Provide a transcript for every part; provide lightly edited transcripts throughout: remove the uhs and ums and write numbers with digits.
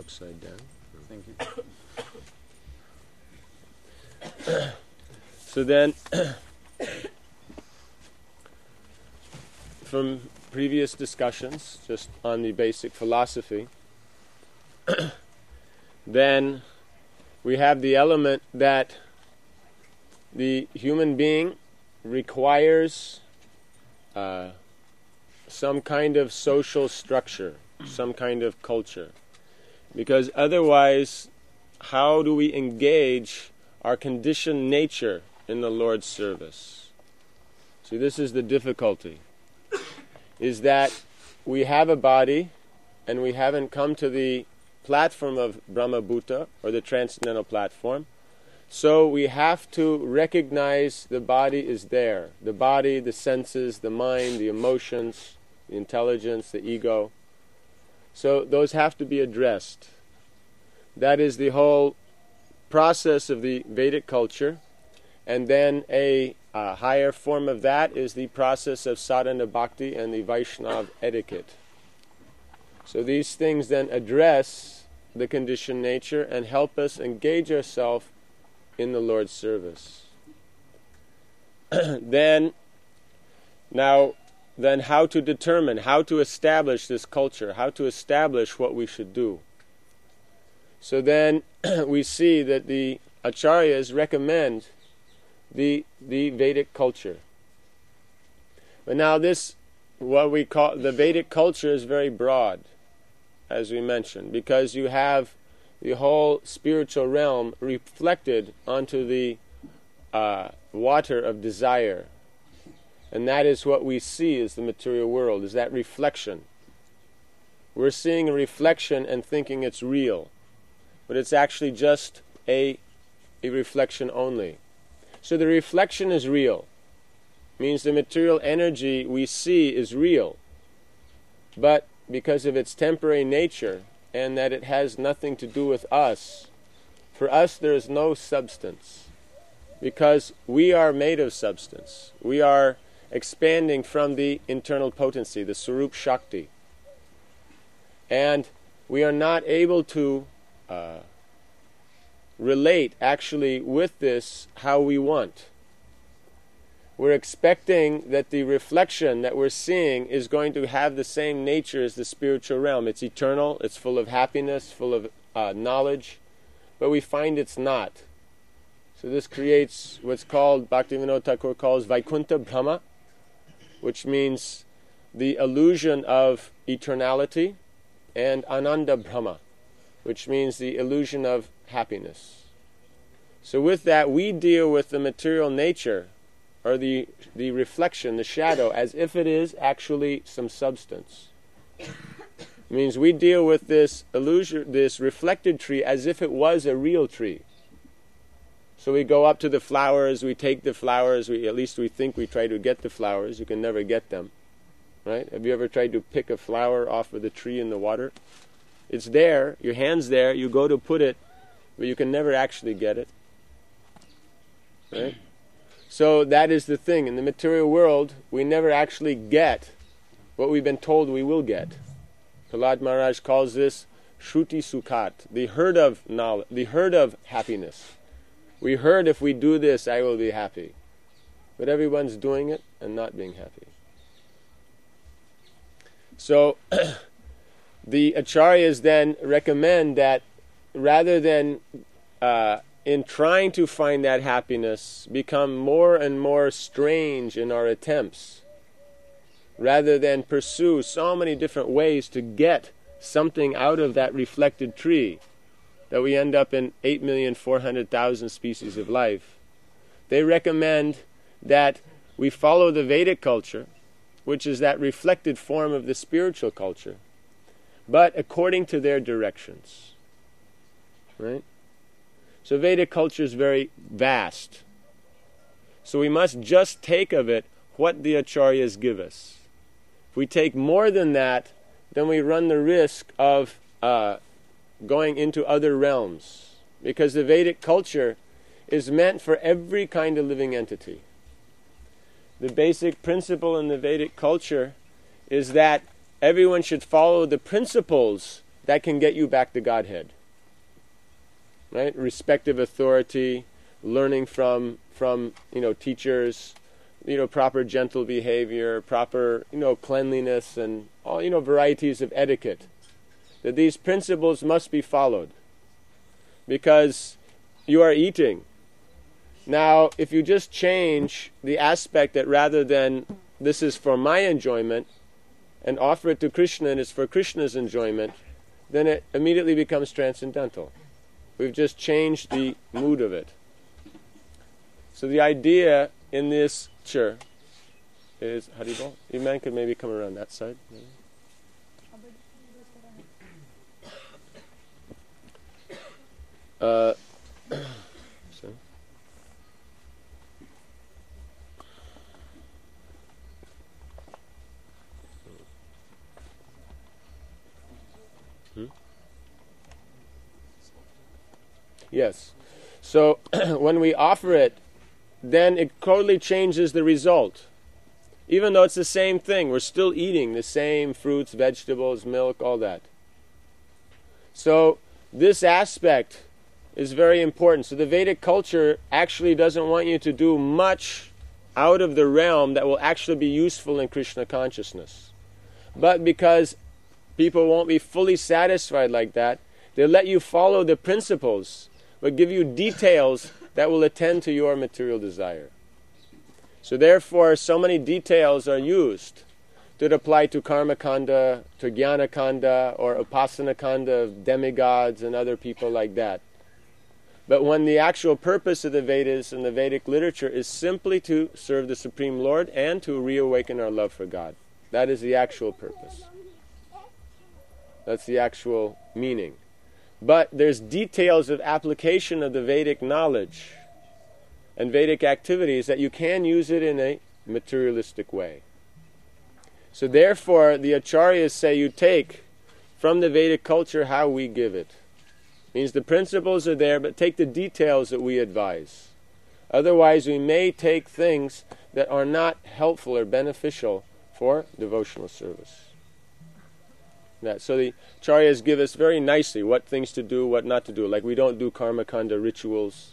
upside down. Thank you. So then, from previous discussions, just on the basic philosophy, then we have the element that the human being requires some kind of social structure, some kind of culture. Because otherwise, how do we engage our conditioned nature in the Lord's service? See, this is the difficulty, is that we have a body and we haven't come to the platform of Brahma Bhuta, or the transcendental platform. So we have to recognize the body is there. The body, the senses, the mind, the emotions, the intelligence, the ego. So those have to be addressed. That is the whole process of the Vedic culture. And then a higher form of that is the process of sadhana bhakti and the Vaishnava etiquette. So these things then address the conditioned nature and help us engage ourselves in the Lord's service. Then how to determine, how to establish this culture, how to establish what we should do. So then we see that the acharyas recommend the Vedic culture. But now this, what we call the Vedic culture, is very broad, as we mentioned, because you have the whole spiritual realm reflected onto the water of desire. And that is what we see as the material world, is that reflection. We're seeing a reflection and thinking it's real, but it's actually just a reflection only. So the reflection is real, means the material energy we see is real, but because of its temporary nature and that it has nothing to do with us, for us there is no substance, because we are made of substance. We are expanding from the internal potency, the Swarup Shakti. And we are not able to relate actually with this how we want. We're expecting that the reflection that we're seeing is going to have the same nature as the spiritual realm. It's eternal, it's full of happiness, full of knowledge, but we find it's not. So this creates what's called, Bhaktivinoda Thakur calls Vaikuntha Brahma, which means the illusion of eternality, and Ananda Brahma, which means the illusion of happiness. So with that, we deal with the material nature, or the reflection, the shadow, as if it is actually some substance. It means we deal with this illusion, this reflected tree, as if it was a real tree. So we go up to the flowers, we take the flowers, at least we think we try to get the flowers. You can never get them, right? Have you ever tried to pick a flower off of the tree in the water? It's there, your hand's there, you go to put it, but you can never actually get it, right? So that is the thing. In the material world, we never actually get what we've been told we will get. Prahlad Maharaj calls this Shruti Sukhat, the herd of knowledge, the herd of happiness. We heard if we do this, I will be happy. But everyone's doing it and not being happy. So the acharyas then recommend that rather than in trying to find that happiness, become more and more strange in our attempts, rather than pursue so many different ways to get something out of that reflected tree, that we end up in 8,400,000 species of life. They recommend that we follow the Vedic culture, which is that reflected form of the spiritual culture, but according to their directions. Right? So Vedic culture is very vast. So we must just take of it what the acharyas give us. If we take more than that, then we run the risk of going into other realms, because the Vedic culture is meant for every kind of living entity. The basic principle in the Vedic culture is that everyone should follow the principles that can get you back to Godhead. Right? Respect of authority, learning from teachers, proper gentle behavior, proper, cleanliness, and all, varieties of etiquette. That these principles must be followed. Because you are eating. Now, if you just change the aspect that rather than this is for my enjoyment, and offer it to Krishna and it's for Krishna's enjoyment, then it immediately becomes transcendental. We've just changed the mood of it. So the idea in this is, Haribol, you man could maybe come around that side. Maybe. So. Yes. So when we offer it, then it totally changes the result. Even though it's the same thing, we're still eating the same fruits, vegetables, milk, all that. So this aspect is very important. So the Vedic culture actually doesn't want you to do much out of the realm that will actually be useful in Krishna consciousness. But because people won't be fully satisfied like that, they let you follow the principles, but give you details that will attend to your material desire. So therefore, so many details are used to apply to karma kanda, to jnana kanda, or upasana kanda of demigods and other people like that. But when the actual purpose of the Vedas and the Vedic literature is simply to serve the Supreme Lord and to reawaken our love for God. That is the actual purpose. That's the actual meaning. But there's details of application of the Vedic knowledge and Vedic activities that you can use it in a materialistic way. So therefore, the acharyas say you take from the Vedic culture how we give it. Means the principles are there, but take the details that we advise. Otherwise, we may take things that are not helpful or beneficial for devotional service. So the acharyas give us very nicely what things to do, what not to do. Like we don't do karma kanda rituals.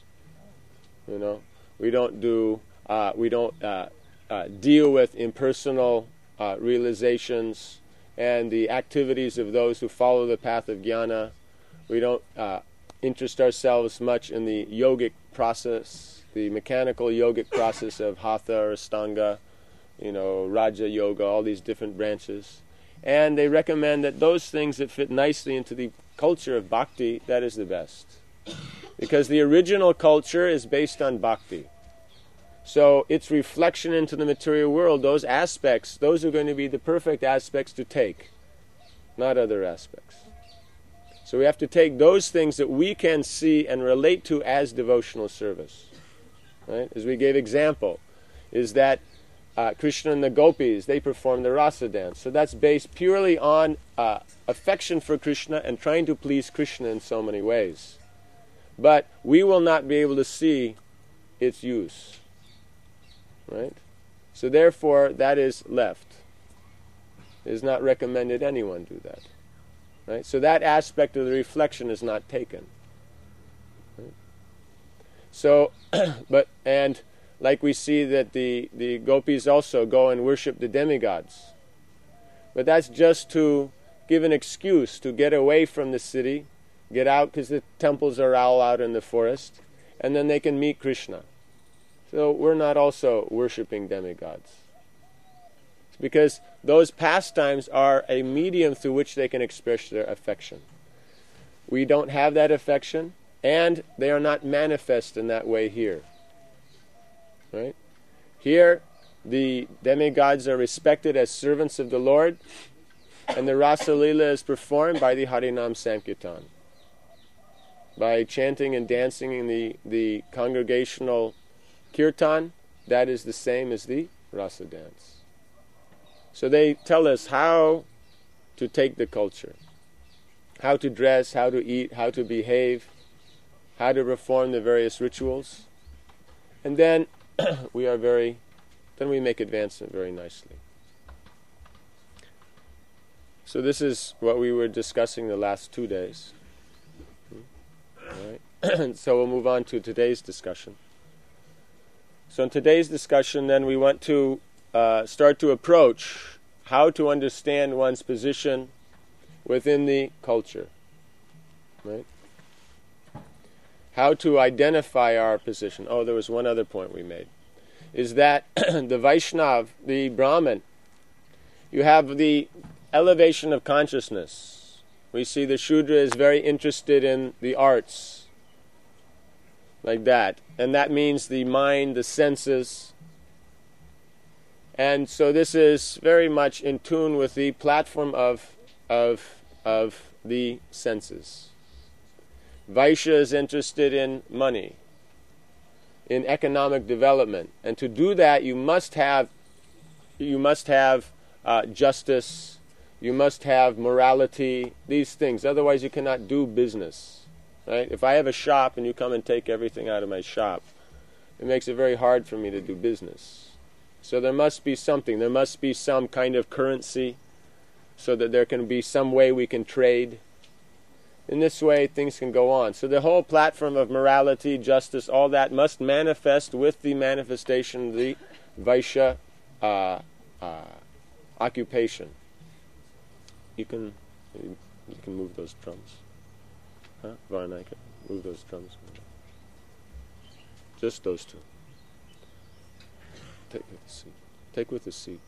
We don't do. We don't deal with impersonal realizations and the activities of those who follow the path of jnana. We don't interest ourselves much in the yogic process, the mechanical yogic process of hatha or astanga, Raja Yoga, all these different branches. And they recommend that those things that fit nicely into the culture of bhakti, that is the best. Because the original culture is based on bhakti. So its reflection into the material world, those aspects, those are going to be the perfect aspects to take, not other aspects. So we have to take those things that we can see and relate to as devotional service. Right? As we gave example, is that Krishna and the gopis, they perform the rasa dance. So that's based purely on affection for Krishna and trying to please Krishna in so many ways. But we will not be able to see its use. Right? So therefore, that is left. It is not recommended anyone do that. Right? So that aspect of the reflection is not taken. Right? So, and like we see that the gopis also go and worship the demigods. But that's just to give an excuse to get away from the city, get out because the temples are all out in the forest, and then they can meet Krishna. So we're not also worshipping demigods. It's because those pastimes are a medium through which they can express their affection. We don't have that affection, and they are not manifest in that way here. Right? Here, the demigods are respected as servants of the Lord, and the Rasa Lila is performed by the Harinam Sankirtan. By chanting and dancing in the congregational kirtan, that is the same as the rasa dance. So they tell us how to take the culture, how to dress, how to eat, how to behave, how to perform the various rituals, and then we make advancement very nicely. So this is what we were discussing the last 2 days. All right. So we'll move on to today's discussion. So in today's discussion, then, we want to start to approach how to understand one's position within the culture. Right? How to identify our position. Oh, there was one other point we made. Is that the Vaishnav, the Brahmin, you have the elevation of consciousness. We see the Shudra is very interested in the arts, like that. And that means the mind, the senses. And so this is very much in tune with the platform of the senses. Vaishya is interested in money, in economic development. And to do that, you must have justice, you must have morality, these things. Otherwise you cannot do business. Right? If I have a shop and you come and take everything out of my shop, it makes it very hard for me to do business. So there must be something. There must be some kind of currency so that there can be some way we can trade. In this way, things can go on. So the whole platform of morality, justice, all that must manifest with the manifestation of the Vaishya occupation. You can move those drums. Huh? Varnaika, move those drums. Just those two. Take with the seat. Take with the seat.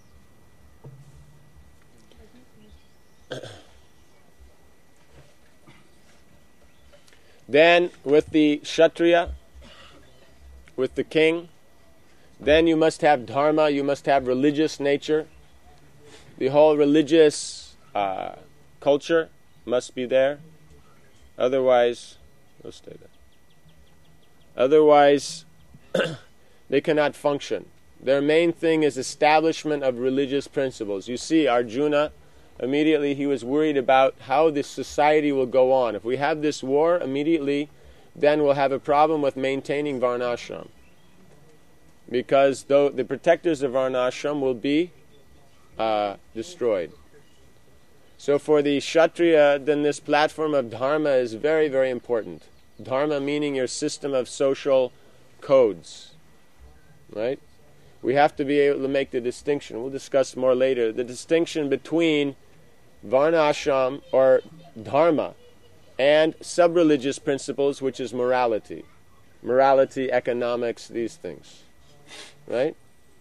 Then with the Kshatriya, with the king, then you must have dharma, you must have religious nature. The whole religious culture must be there. Otherwise, we'll stay there. Otherwise, they cannot function. Their main thing is establishment of religious principles. You see, Arjuna, immediately he was worried about how this society will go on. If we have this war, immediately, then we'll have a problem with maintaining Varnashram. Because though the protectors of Varnashram will be destroyed. So for the Kshatriya, then this platform of dharma is very, very important. Dharma meaning your system of social codes. Right? We have to be able to make the distinction. We'll discuss more later. The distinction between Varnashram or dharma and sub-religious principles, which is morality. Morality, economics, these things. Right?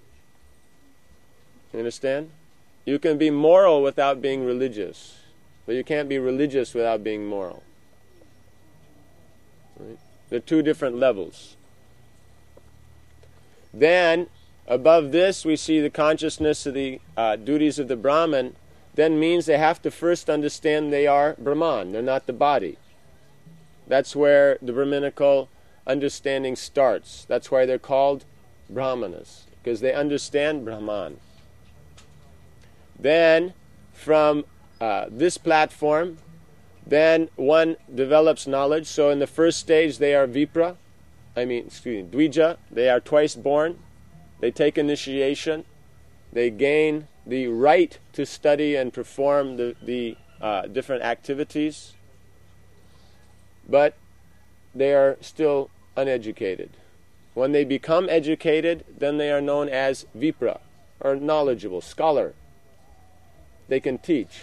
You understand? You can be moral without being religious, but you can't be religious without being moral. Right? They're two different levels. Then, above this, we see the consciousness of the duties of the Brahman. Then means they have to first understand they are Brahman, they're not the body. That's where the Brahminical understanding starts. That's why they're called Brahmanas, because they understand Brahman. Then, from this platform, then one develops knowledge. So in the first stage, they are Dvija. They are twice born. They take initiation. They gain the right to study and perform the different activities. But they are still uneducated. When they become educated, then they are known as Vipra, or knowledgeable, scholar. They can teach.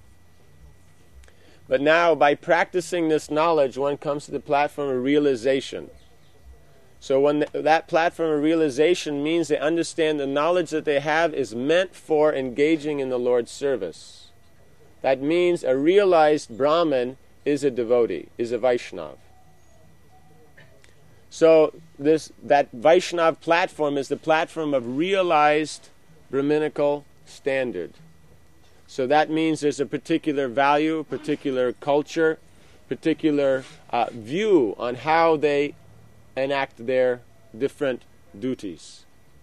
But now, by practicing this knowledge, one comes to the platform of realization. So when that platform of realization means they understand the knowledge that they have is meant for engaging in the Lord's service. That means a realized Brahmin is a devotee, is a Vaishnav. So that Vaishnav platform is the platform of realized Brahminical standard. So that means there's a particular value, particular culture, particular view on how they enact their different duties.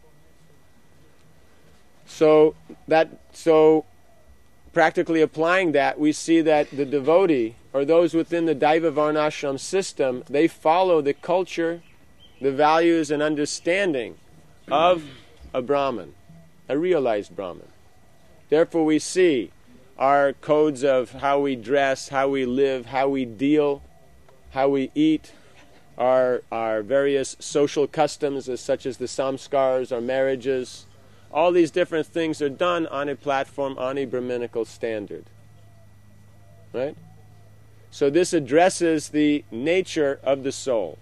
So practically applying that, we see that the devotee, or those within the Daiva Varnashram system, they follow the culture, the values and understanding of a Brahmin, a realized Brahmin. Therefore we see our codes of how we dress, how we live, how we deal, how we eat, our various social customs, such as the samskars, our marriages. All these different things are done on a platform, on a Brahminical standard. Right? So this addresses the nature of the soul.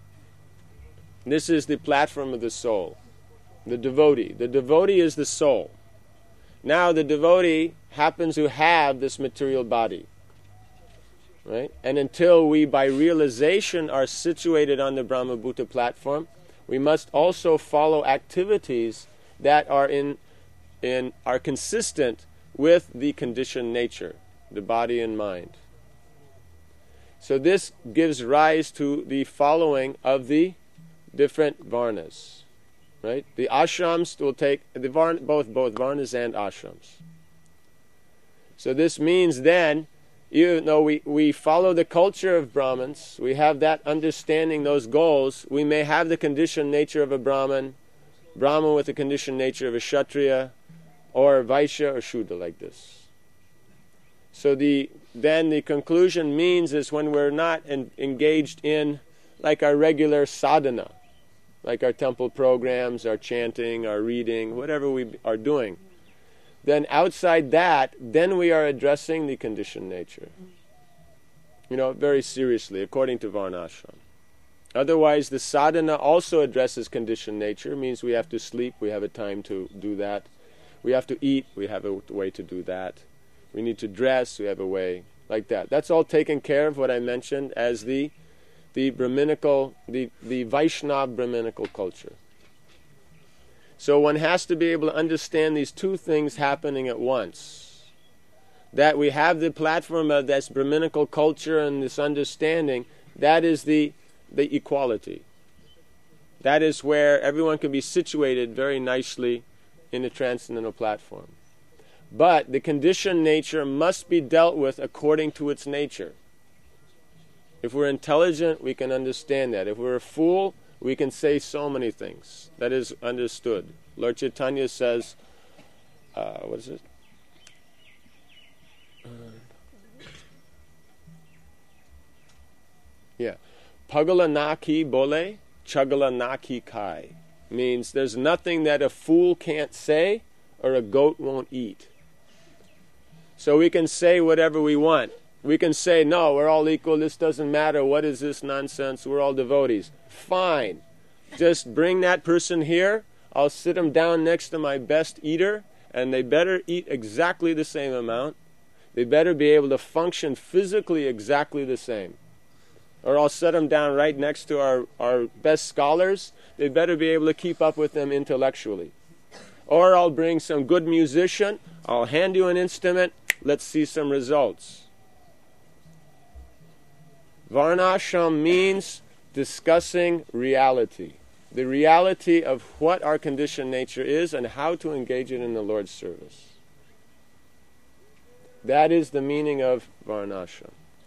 This is the platform of the soul. The devotee. The devotee is the soul. Now the devotee happens to have this material body. Right? And until we, by realization, are situated on the Brahmabhuta platform, we must also follow activities that are are consistent with the conditioned nature, the body and mind. So this gives rise to the following of the different varnas. Right? The ashrams will take both varnas and ashrams. So this means then, even though we follow the culture of Brahmins, we have that understanding, those goals, we may have the conditioned nature of a Brahmin with the conditioned nature of a Kshatriya, or a Vaishya or Shudra, like this. So then the conclusion means is when we're not engaged in like our regular sadhana, like our temple programs, our chanting, our reading, whatever we are doing, then outside that, then we are addressing the conditioned nature. Very seriously, according to Varnashram. Otherwise, the sadhana also addresses conditioned nature, means we have to sleep, we have a time to do that. We have to eat, we have a way to do that. We need to dress, we have a way, like that. That's all taken care of, what I mentioned, as the Brahminical, the Vaishnava Brahminical culture. So one has to be able to understand these two things happening at once. That we have the platform of this Brahminical culture and this understanding, that is the equality. That is where everyone can be situated very nicely in the transcendental platform. But the conditioned nature must be dealt with according to its nature. If we're intelligent, we can understand that. If we're a fool, we can say so many things. That is understood. Lord Chaitanya says, what is it? Pagala na ki bole, chagala na ki kai. Means there's nothing that a fool can't say or a goat won't eat. So we can say whatever we want. We can say, no, we're all equal, this doesn't matter, what is this nonsense, we're all devotees. Fine. Just bring that person here, I'll sit them down next to my best eater, and they better eat exactly the same amount. They better be able to function physically exactly the same. Or I'll set them down right next to our best scholars. They better be able to keep up with them intellectually. Or I'll bring some good musician, I'll hand you an instrument, let's see some results. Varnashram means discussing reality. The reality of what our conditioned nature is and how to engage it in the Lord's service. That is the meaning of Varnashram.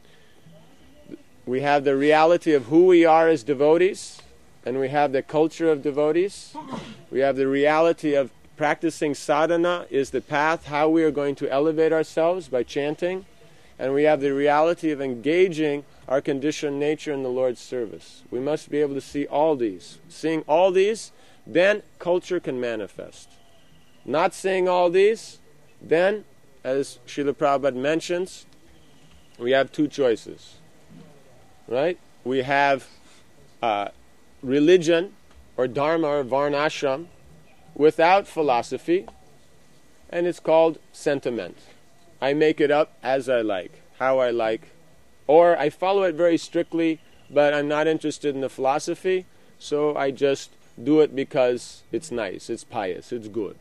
We have the reality of who we are as devotees, and we have the culture of devotees. We have the reality of practicing sadhana is the path, how we are going to elevate ourselves by chanting. And we have the reality of engaging our conditioned nature in the Lord's service. We must be able to see all these. Seeing all these, then culture can manifest. Not seeing all these, then, as Srila Prabhupada mentions, we have two choices. Right? We have religion, or dharma, or varnashram, without philosophy, and it's called sentiment. I make it up as I like, how I like, or I follow it very strictly, but I'm not interested in the philosophy, so I just do it because it's nice, it's pious, it's good.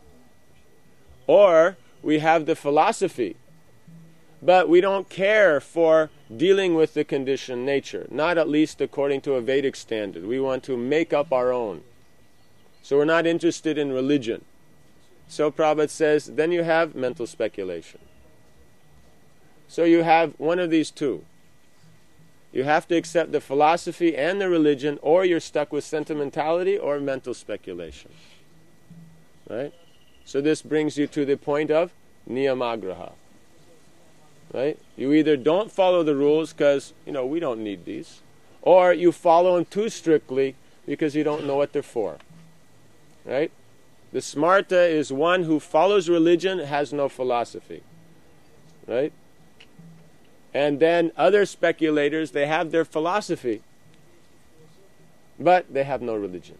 Or we have the philosophy, but we don't care for dealing with the conditioned nature, not at least according to a Vedic standard. We want to make up our own. So we're not interested in religion. So Prabhupada says, then you have mental speculation. So you have one of these two. You have to accept the philosophy and the religion, or you're stuck with sentimentality or mental speculation. Right? So this brings you to the point of niyamagraha. Right? You either don't follow the rules because, we don't need these, or you follow them too strictly because you don't know what they're for. Right? The smarta is one who follows religion, has no philosophy. Right? And then other speculators, they have their philosophy, but they have no religion.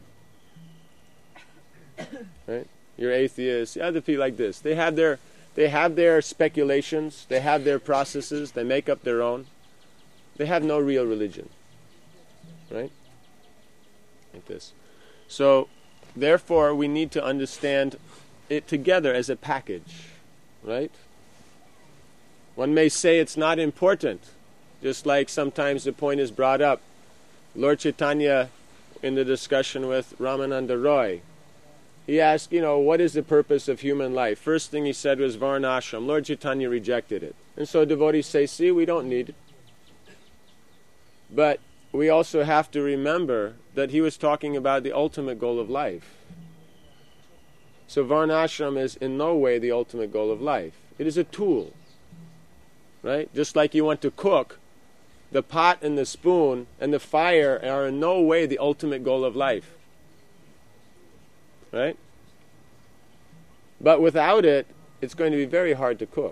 Right? Your atheists, the other people like this, they have their speculations, they have their processes, they make up their own. They have no real religion. Right? Like this. So, therefore, we need to understand it together as a package. Right? One may say it's not important, just like sometimes the point is brought up. Lord Chaitanya, in the discussion with Ramananda Roy, he asked, what is the purpose of human life? First thing he said was Varnashram. Lord Chaitanya rejected it. And so devotees say, see, we don't need it. But we also have to remember that he was talking about the ultimate goal of life. So Varnashram is in no way the ultimate goal of life. It is a tool. Right? Just like you want to cook, the pot and the spoon and the fire are in no way the ultimate goal of life. Right? But without it, it's going to be very hard to cook.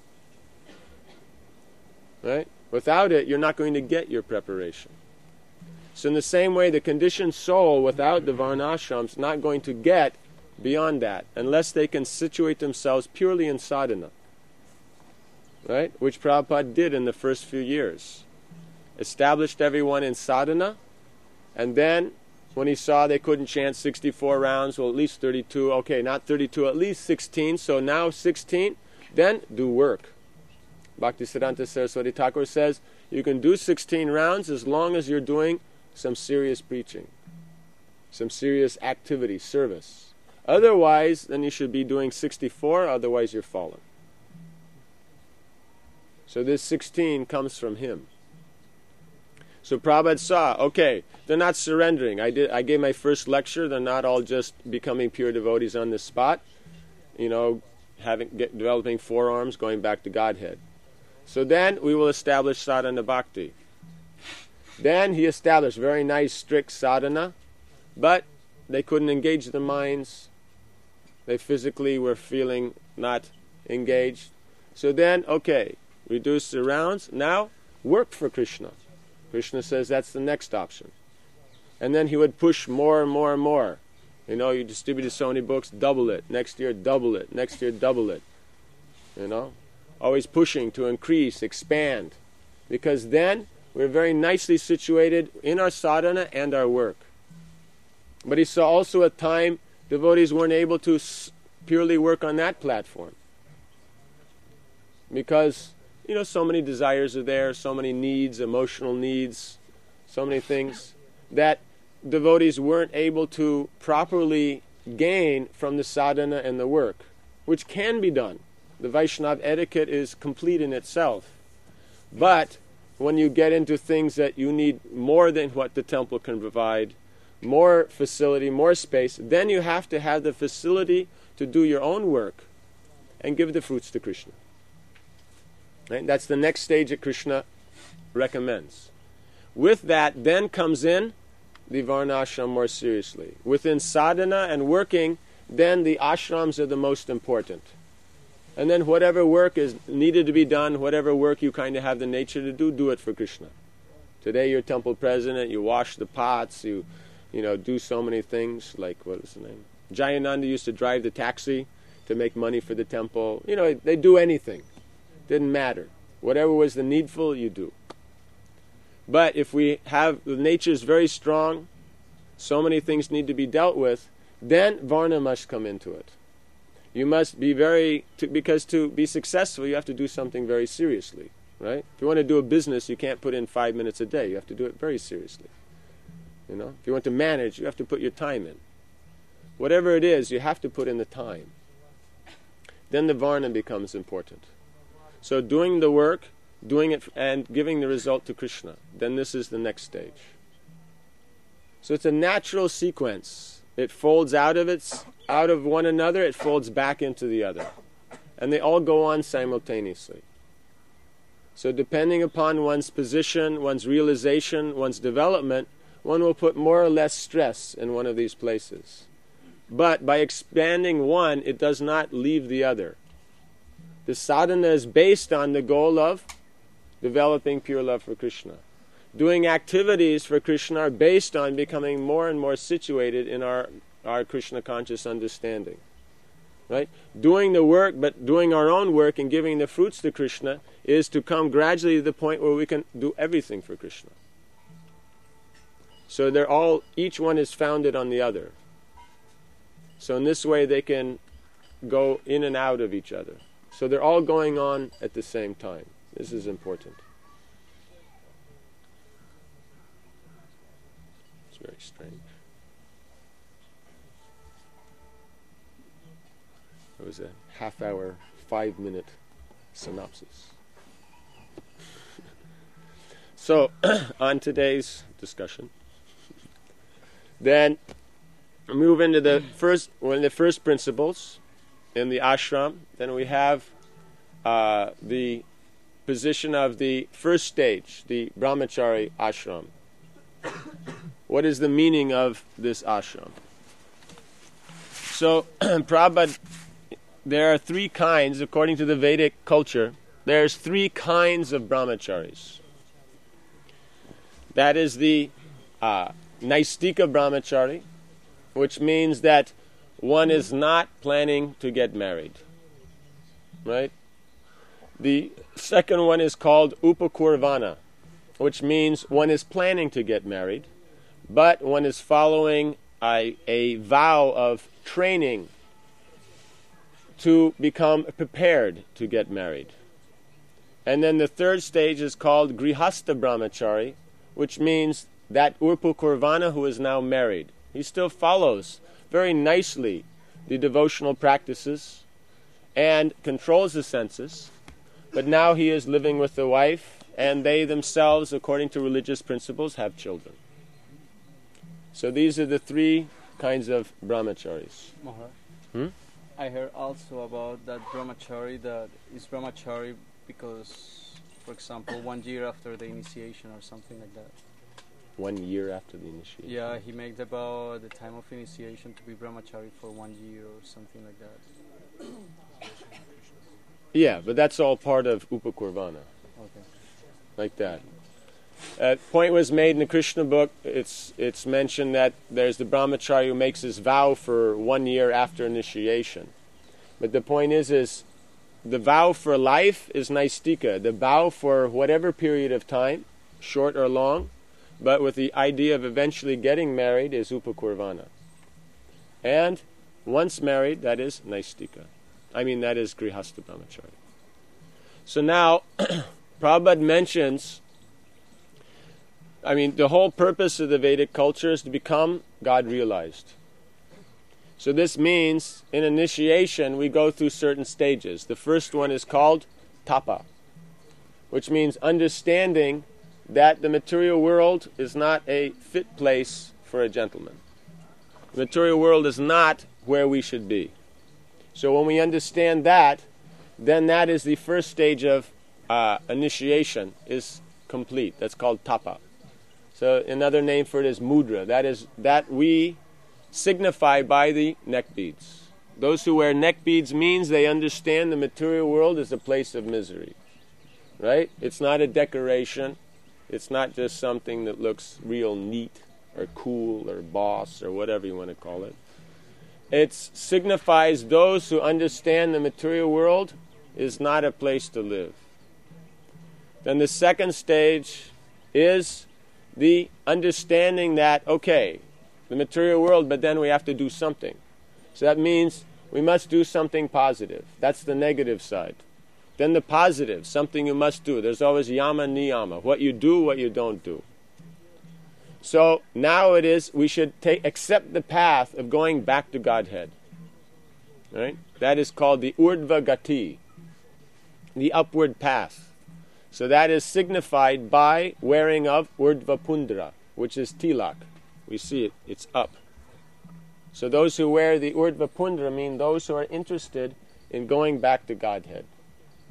Right? Without it, you're not going to get your preparation. So in the same way, the conditioned soul without the varnashram is not going to get beyond that unless they can situate themselves purely in sadhana. Right? Which Prabhupada did in the first few years. Established everyone in sadhana, and then when he saw they couldn't chant 64 rounds, well, at least 32, okay, not 32, at least 16, so now 16, then do work. Bhaktisiddhanta Saraswati Thakur says, you can do 16 rounds as long as you're doing some serious preaching, some serious activity, service. Otherwise, then you should be doing 64, otherwise you're fallen. So this 16 comes from him. So Prabhupada saw, okay, they're not surrendering. I gave my first lecture. They're not all just becoming pure devotees on the spot, developing forearms, going back to Godhead. So then we will establish sadhana bhakti. Then he established very nice, strict sadhana, but they couldn't engage their minds. They physically were feeling not engaged. So then, okay, reduce the rounds. Now, work for Krishna. Krishna says that's the next option. And then he would push more and more and more. You distributed so many books, double it. Next year, double it. Next year, double it. Always pushing to increase, expand. Because then we're very nicely situated in our sadhana and our work. But he saw also a time devotees weren't able to purely work on that platform. Because so many desires are there, so many needs, emotional needs, so many things that devotees weren't able to properly gain from the sadhana and the work, which can be done. The Vaishnava etiquette is complete in itself. But when you get into things that you need more than what the temple can provide, more facility, more space, then you have to have the facility to do your own work and give the fruits to Krishna. Right? That's the next stage that Krishna recommends. With that, then comes in the varnashram more seriously. Within sadhana and working, then the ashrams are the most important. And then whatever work is needed to be done, whatever work you kind of have the nature to do it for Krishna. Today you're temple president, you wash the pots, you do so many things, like, what was the name? Jayananda used to drive the taxi to make money for the temple. They do anything. Didn't matter. Whatever was the needful, you do. But if the nature is very strong, so many things need to be dealt with, then Varna must come into it. You must be because to be successful, you have to do something very seriously, right? If you want to do a business, you can't put in 5 minutes a day. You have to do it very seriously. If you want to manage, you have to put your time in. Whatever it is, you have to put in the time. Then the Varna becomes important. So doing the work, doing it and giving the result to Krishna, then this is the next stage. So it's a natural sequence. It folds out of one another, it folds back into the other. And they all go on simultaneously. So depending upon one's position, one's realization, one's development, one will put more or less stress in one of these places. But by expanding one, it does not leave the other. The sadhana is based on the goal of developing pure love for Krishna. Doing activities for Krishna are based on becoming more and more situated in our Krishna conscious understanding. Right? Doing the work, but doing our own work and giving the fruits to Krishna is to come gradually to the point where we can do everything for Krishna. So they're all, each one is founded on the other. So in this way they can go in and out of each other. So they're all going on at the same time. This is important. It's very strange. It was a half-hour, 5-minute synopsis. So, on today's discussion, then move into the first principles in the ashram. Then we have the position of the first stage, the brahmachari ashram. What is the meaning of this ashram? So, Prabhupada, there are 3 kinds, according to the Vedic culture, there's 3 kinds of brahmacharis. That is the Naistika brahmachari, which means that one is not planning to get married. Right? The second one is called Upakurvana, which means one is planning to get married, but one is following a vow of training to become prepared to get married. And then the third stage is called Grihastha brahmachari, which means that Upakurvana who is now married. He still follows very nicely the devotional practices and controls the senses, but now he is living with the wife, and they themselves, according to religious principles, have children. So these are the 3 kinds of brahmacharis. Maharaj, I heard also about that brahmachari, that is brahmachari because, for example, 1 year after the initiation or something like that. 1 year after the initiation? Yeah, he made the vow at the time of initiation to be brahmachari for 1 year or something like that. Yeah, but that's all part of Upakurvana. Okay. Like that. Point was made in the Krishna book. It's mentioned that there's the brahmachari who makes his vow for 1 year after initiation. But the point is the vow for life is naistika. The vow for whatever period of time, short or long, but with the idea of eventually getting married, is upakurvana. And once married, that is naistika. That is grihastha brahmachari. So now, Prabhupada mentions, the whole purpose of the Vedic culture is to become God-realized. So this means, in initiation, we go through certain stages. The first one is called tapa, which means understanding that the material world is not a fit place for a gentleman. The material world is not where we should be. So when we understand that, then that is the first stage of initiation is complete. That's called tapa. So another name for it is mudra. That we signify by the neck beads. Those who wear neck beads means they understand the material world is a place of misery. Right? It's not a decoration. It's not just something that looks real neat or cool or boss or whatever you want to call it. It signifies those who understand the material world is not a place to live. Then the second stage is the understanding that, okay, the material world, but then we have to do something. So that means we must do something positive. That's the negative side. Then the positive, something you must do. There's always yama niyama, what you do, what you don't do. So now it is, we should accept the path of going back to Godhead. Right? That is called the urdhva gati, the upward path. So that is signified by wearing of urdhva pundra, which is tilak. We see it, it's up. So those who wear the urdhva pundra mean those who are interested in going back to Godhead.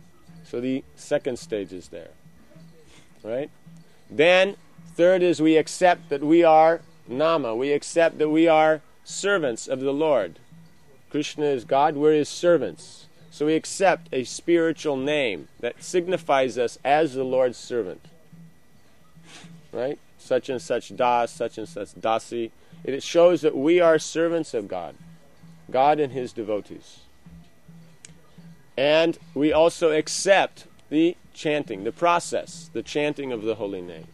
So the second stage is there. Right? Then, third is we accept that we are Nama. We accept that we are servants of the Lord. Krishna is God, we're His servants. So we accept a spiritual name that signifies us as the Lord's servant. Right? Such and such das, such and such dasi. It shows that we are servants of God. God and His devotees. And we also accept the chanting, the process, the chanting of the holy name.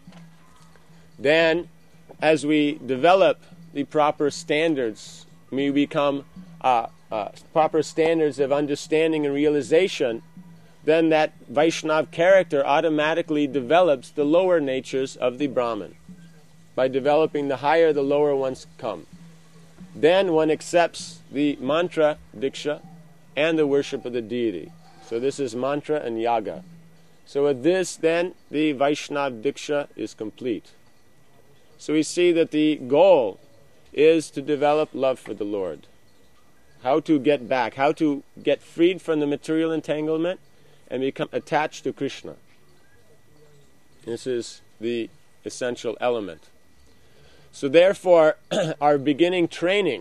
Then, as we develop the proper standards, we become proper standards of understanding and realization, then that Vaishnav character automatically develops the lower natures of the Brahman. By developing the higher, the lower ones come. Then one accepts the mantra, diksha, and the worship of the deity. So this is mantra and yaga. So with this, then, the Vaishnav diksha is complete. So we see that the goal is to develop love for the Lord. How to get back, how to get freed from the material entanglement and become attached to Krishna. This is the essential element. So therefore, our beginning training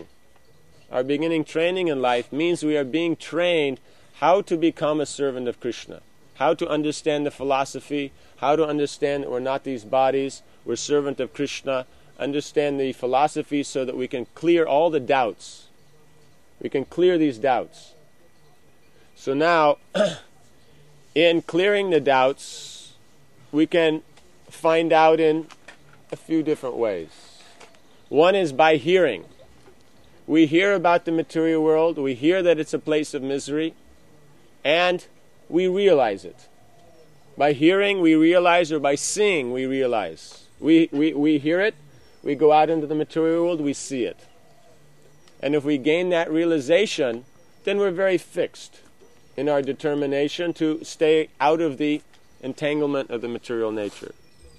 in life means we are being trained how to become a servant of Krishna, how to understand the philosophy, how to understand that we're not these bodies, we're servant of Krishna, understand the philosophy so that we can clear all the doubts. We can clear these doubts. So now, in clearing the doubts, we can find out in a few different ways. One is by hearing. We hear about the material world, we hear that it's a place of misery, and we realize it. By hearing, we realize, or by seeing, we realize. We hear it, we go out into the material world, we see it. And if we gain that realization, then we're very fixed in our determination to stay out of the entanglement of the material nature.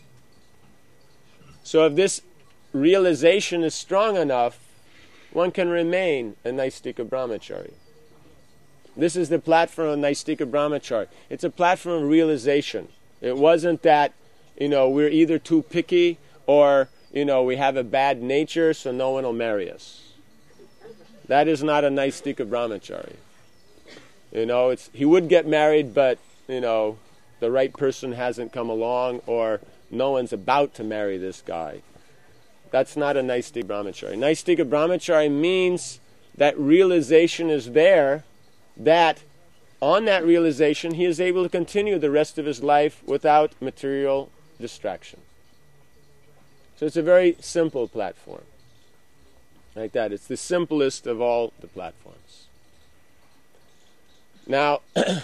So if this realization is strong enough, one can remain a Naistika Brahmachari. This is the platform of Naistika Brahmachari. It's a platform of realization. It wasn't that, we're either too picky or, we have a bad nature so no one will marry us. That is not a Naistika Brahmachari. He would get married, but, the right person hasn't come along, or no one's about to marry this guy. That's not a Naistika Brahmachari. Naistika Brahmachari means that realization is there, that on that realization he is able to continue the rest of his life without material distraction. So it's a very simple platform. Like that. It's the simplest of all the platforms. Now,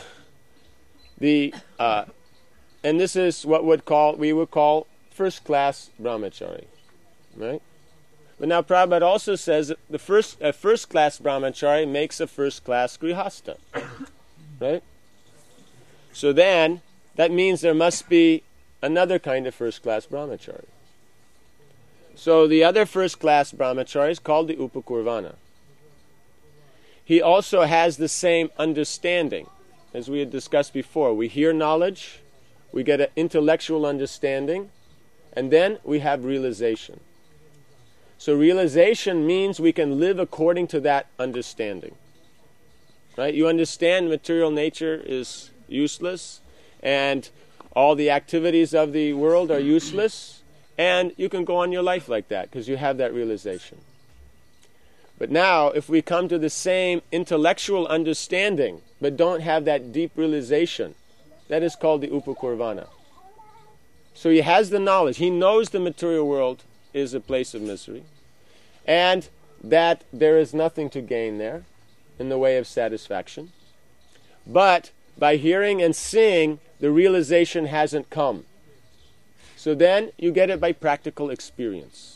and this is what we would call first-class brahmachari, right? But now Prabhupada also says that a first-class brahmachari makes a first-class grihasta, right? So then, that means there must be another kind of first-class brahmachari. So the other first-class brahmachari is called the Upakurvana. He also has the same understanding, as we had discussed before. We hear knowledge, we get an intellectual understanding, and then we have realization. So realization means we can live according to that understanding. Right? You understand material nature is useless, and all the activities of the world are useless, and you can go on your life like that because you have that realization. But now, if we come to the same intellectual understanding, but don't have that deep realization, that is called the Upakurvana. So he has the knowledge. He knows the material world is a place of misery, and that there is nothing to gain there in the way of satisfaction. But by hearing and seeing, the realization hasn't come. So then you get it by practical experience.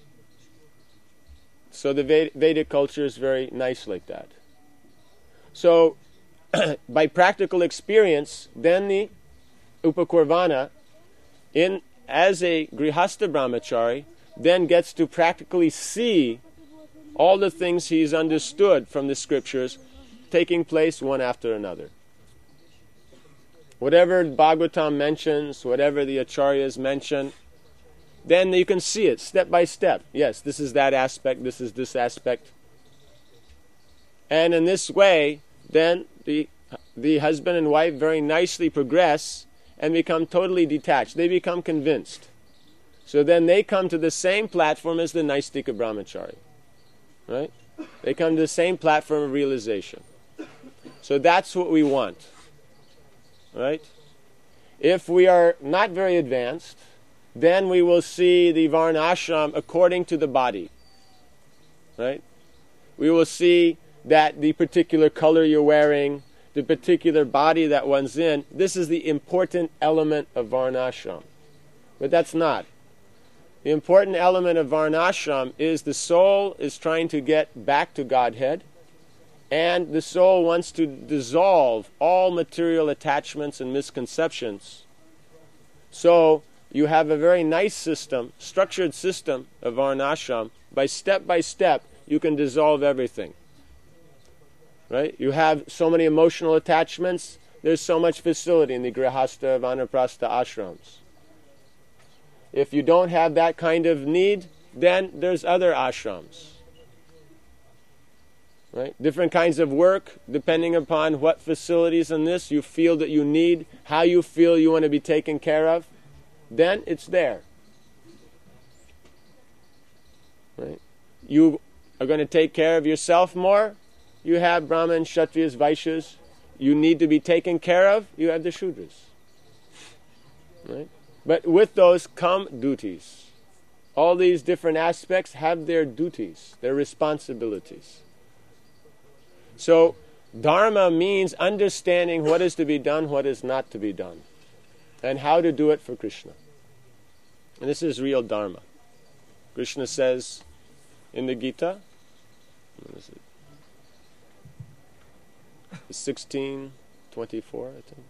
So the Vedic culture is very nice like that. So by practical experience, then the Upakurvana, as a Grihastha Brahmachari, then gets to practically see all the things he's understood from the scriptures taking place one after another. whatever Bhagavatam mentions, whatever the Acharyas mention, then you can see it step by step. Yes, this is that aspect, this is this aspect. And in this way, then the husband and wife very nicely progress and become totally detached. They become convinced. So then they come to the same platform as the Naistika Brahmachari. Right? They come to the same platform of realization. So that's what we want. Right? If we are not very advanced, then we will see the Varna ashram according to the body. Right? We will see that the particular color you're wearing, the particular body that one's in, this is the important element of Varnashram. But that's not. The important element of Varnashram is the soul is trying to get back to Godhead, and the soul wants to dissolve all material attachments and misconceptions. So you have a very nice system, structured system of Varnashram. By step, you can dissolve everything. Right? You have so many emotional attachments, there's so much facility in the Grihastha, Vanaprastha ashrams. If you don't have that kind of need, then there's other ashrams. Right? Different kinds of work, depending upon what facilities in this you feel that you need, how you feel you want to be taken care of, then it's there. Right? You are going to take care of yourself more. You have Brahmins, Kshatriyas, Vaishyas. You need to be taken care of. You have the Shudras. Right? But with those come duties. All these different aspects have their duties, their responsibilities. So, Dharma means understanding what is to be done, what is not to be done, and how to do it for Krishna. And this is real Dharma. Krishna says in the Gita, what is it? 16:24, I think.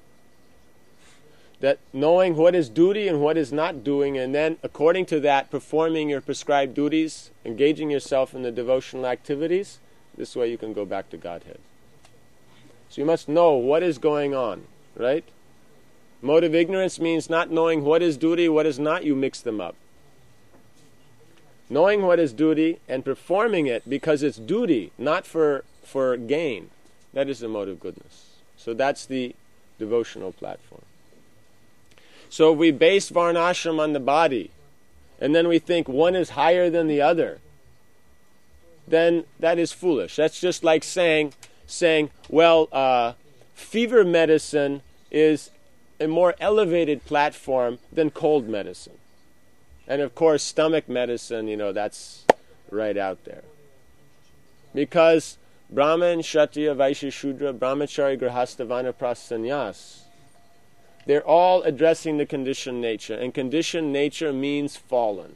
That knowing what is duty and what is not doing, and then according to that, performing your prescribed duties, engaging yourself in the devotional activities, this way you can go back to Godhead. So you must know what is going on, right? Mode of ignorance means not knowing what is duty, what is not, you mix them up. Knowing what is duty and performing it because it's duty, not for gain, that is the mode of goodness. So that's the devotional platform. So if we base Varnashram on the body, and then we think one is higher than the other, then that is foolish. That's just like saying, well, fever medicine is a more elevated platform than cold medicine. And of course, stomach medicine, that's right out there. Because Brahman, Kshatriya, Vaishya, Shudra, Brahmachari, Grihastha, Vanaprastha, Sannyas, they're all addressing the conditioned nature. And conditioned nature means fallen.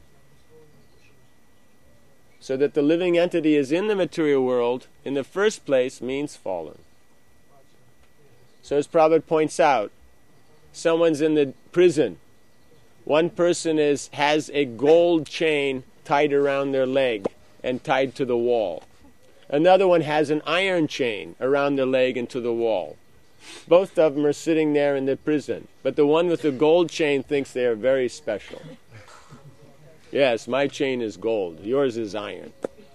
So that the living entity is in the material world, in the first place, means fallen. So as Prabhupada points out, someone's in the prison. One person has a gold chain tied around their leg and tied to the wall. Another one has an iron chain around their leg and to the wall. Both of them are sitting there in the prison. But the one with the gold chain thinks they are very special. Yes, my chain is gold. Yours is iron.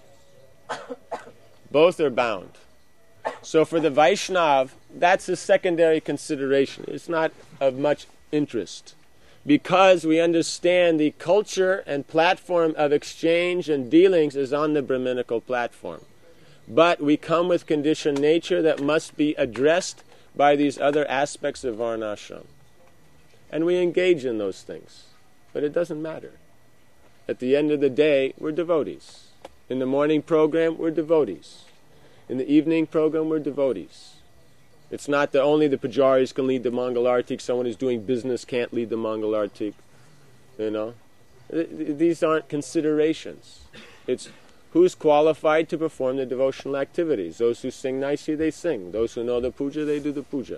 Both are bound. So for the Vaishnav, that's a secondary consideration. It's not of much interest. Because we understand the culture and platform of exchange and dealings is on the Brahminical platform. But we come with conditioned nature that must be addressed by these other aspects of Varnashram. And we engage in those things. But it doesn't matter. At the end of the day, we're devotees. In the morning program, we're devotees. In the evening program, we're devotees. It's not that only the pujaris can lead the Mangal Artik, someone who's doing business can't lead the Mangal Artik. These aren't considerations. It's who's qualified to perform the devotional activities. Those who sing nicely, they sing. Those who know the puja, they do the puja.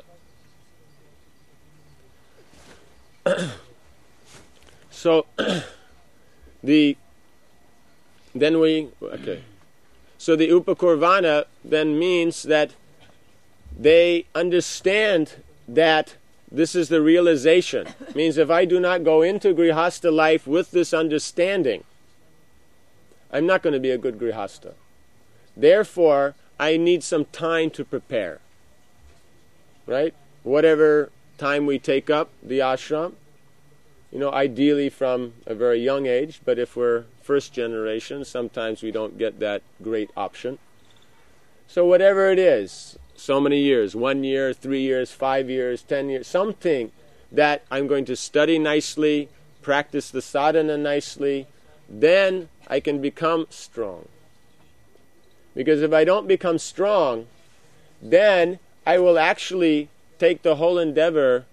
So, So the Upakurvana then means that they understand that This is the realization. Means if I do not go into Grihastha life with this understanding, I'm not going to be a good Grihastha. Therefore, I need some time to prepare. Right? Whatever time we take up the ashram, ideally from a very young age, but if we're first generation, sometimes we don't get that great option. So whatever it is, so many years, 1 year, 3 years, 5 years, 10 years, something that I'm going to study nicely, practice the sadhana nicely, then I can become strong. Because if I don't become strong, then I will actually take the whole endeavor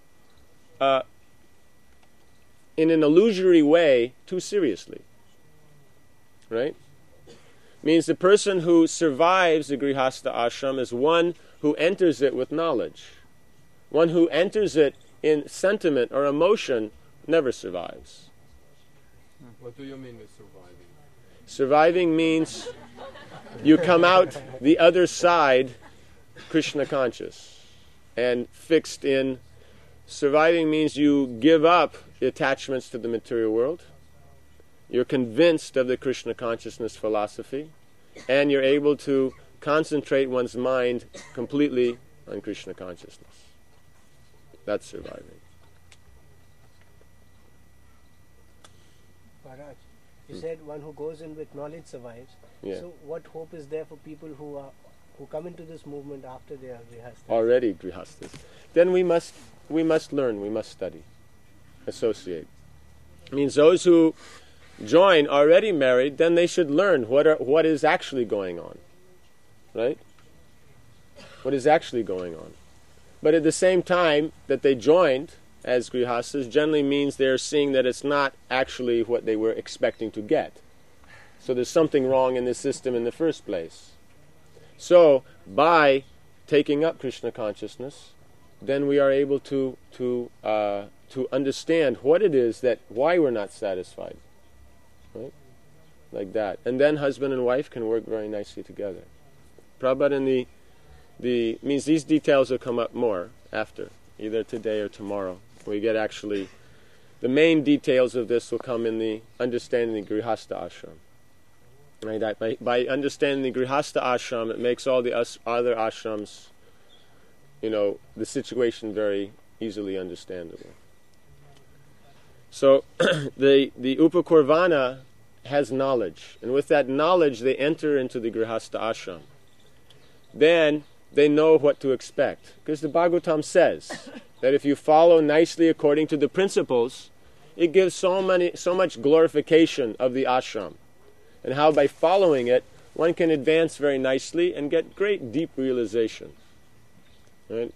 in an illusory way too seriously. Right? Means the person who survives the Grihastha ashram is one who enters it with knowledge. One who enters it in sentiment or emotion never survives. What do you mean with surviving? Surviving means you come out the other side Krishna conscious and fixed in. Surviving means you give up the attachments to the material world. You're convinced of the Krishna consciousness philosophy, and you're able to concentrate one's mind completely on Krishna consciousness. That's surviving. Maharaj, you said one who goes in with knowledge survives. Yeah. So what hope is there for people who come into this movement after they are grihasthas? Already grihasthas. Then we must learn, we must study, associate. It means those who join already married, then they should learn what is actually going on. Right? What is actually going on. But at the same time that they joined as grihasthas generally means they're seeing that it's not actually what they were expecting to get. So there's something wrong in the system in the first place. So by taking up Krishna consciousness, then we are able to understand what it is why we're not satisfied. Right? Like that. And then husband and wife can work very nicely together. Prabhupada in the means these details will come up more after, either today or tomorrow. We get actually the main details of this will come in the understanding the Grihastha ashram. Right? By understanding the Grihastha ashram, it makes all the other ashrams, the situation very easily understandable. So the Upakurvana has knowledge, and with that knowledge they enter into the Grihastha ashram. Then they know what to expect. Because the Bhagavatam says that if you follow nicely according to the principles, it gives so much glorification of the ashram. And how by following it, one can advance very nicely and get great deep realization. Right?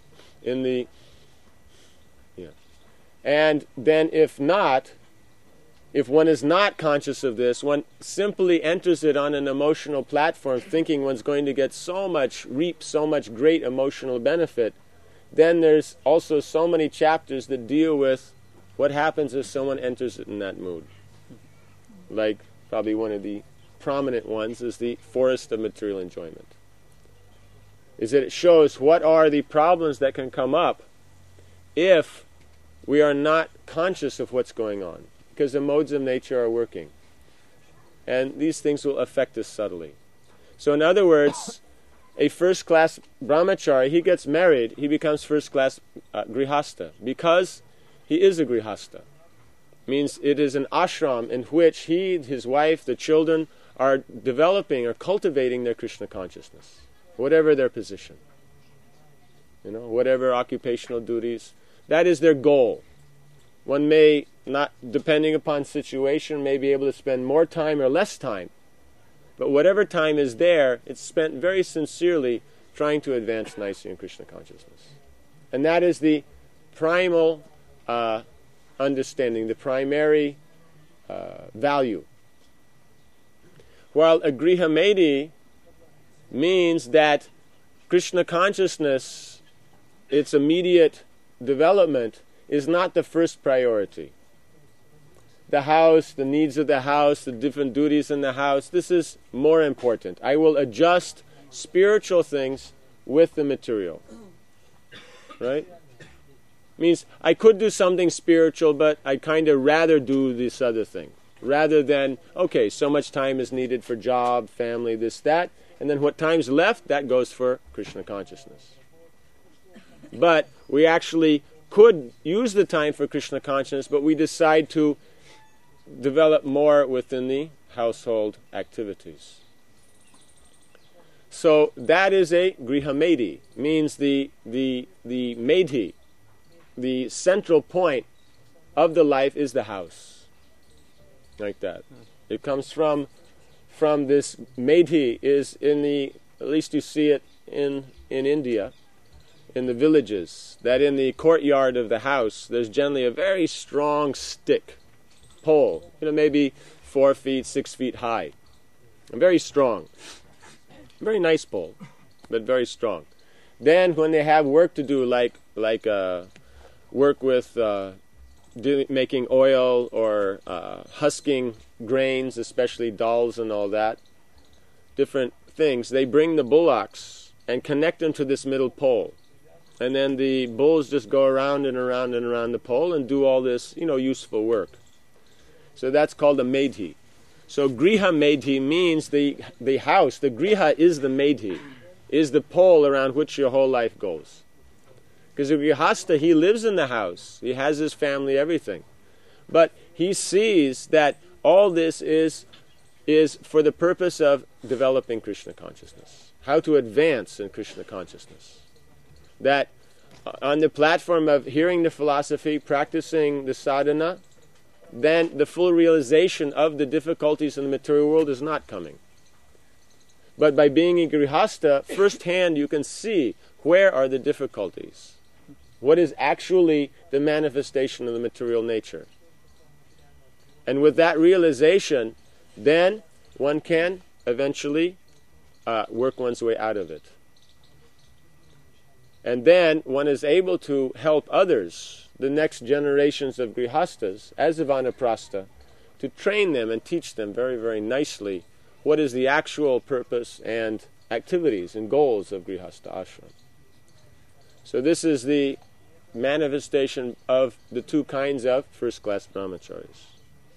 And then if one is not conscious of this, one simply enters it on an emotional platform thinking one's going to reap so much great emotional benefit, then there's also so many chapters that deal with what happens if someone enters it in that mood. Like probably one of the prominent ones is the forest of material enjoyment. Is that it shows what are the problems that can come up if we are not conscious of what's going on. Because the modes of nature are working. And these things will affect us subtly. So in other words, a first-class brahmachari, he gets married, he becomes first-class grihastha. Because he is a grihastha. Means it is an ashram in which he, his wife, the children are developing or cultivating their Krishna consciousness. Whatever their position. Whatever occupational duties. That is their goal. One may, not depending upon situation, may be able to spend more time or less time. But whatever time is there, it's spent very sincerely trying to advance nicely in Krishna consciousness. And that is the primal understanding, the primary value. While a grihamedi means that Krishna consciousness, its immediate development, is not the first priority. The house, the needs of the house, the different duties in the house, this is more important. I will adjust spiritual things with the material. Right? Means I could do something spiritual, but I'd kind of rather do this other thing. Rather than, okay, so much time is needed for job, family, this, that, and then what time's left, that goes for Krishna consciousness. But we actually could use the time for Krishna consciousness, but we decide to develop more within the household activities. So that is a grihamedhi, means the medhi, the central point of the life is the house. Like that. It comes from this medhi is in the, at least you see it in India, in the villages, that in the courtyard of the house there's generally a very strong stick, pole, maybe 4 feet, 6 feet high. And very strong. Very nice pole, but very strong. Then when they have work to do, like work with making oil or husking grains, especially dals and all that, different things, they bring the bullocks and connect them to this middle pole. And then the bulls just go around and around and around the pole and do all this, useful work. So that's called a medhi. So griha medhi means the house. The griha is the medhi, is the pole around which your whole life goes. Because the grihastha, he lives in the house. He has his family, everything. But he sees that all this is for the purpose of developing Krishna consciousness. How to advance in Krishna consciousness. That on the platform of hearing the philosophy, practicing the sadhana, then the full realization of the difficulties in the material world is not coming. But by being a grihastha, firsthand you can see where are the difficulties. What is actually the manifestation of the material nature. And with that realization, then one can eventually work one's way out of it. And then one is able to help others, the next generations of grihastas, as a vanaprastha, to train them and teach them very, very nicely what is the actual purpose and activities and goals of grihastha ashram. So this is the manifestation of the two kinds of first-class brahmacharis.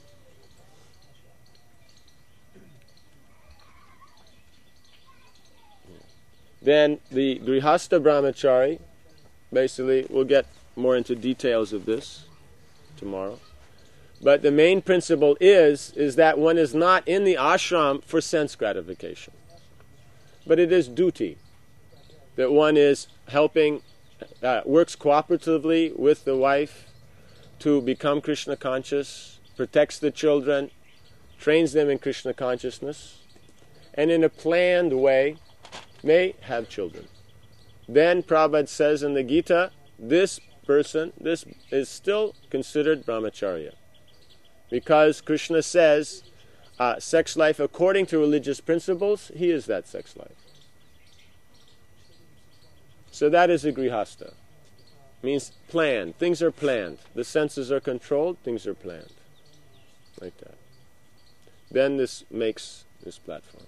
Then the grihastha brahmachari, basically, we'll get more into details of this tomorrow. But the main principle is that one is not in the ashram for sense gratification. But it is duty. That one is helping, works cooperatively with the wife to become Krishna conscious, protects the children, trains them in Krishna consciousness, and in a planned way may have children. Then Prabhupada says in the Gita, this person, this is still considered brahmacharya. Because Krishna says, sex life according to religious principles, he is that sex life. So that is a grihastha. Means planned. Things are planned. The senses are controlled, things are planned. Like that. Then this makes this platform.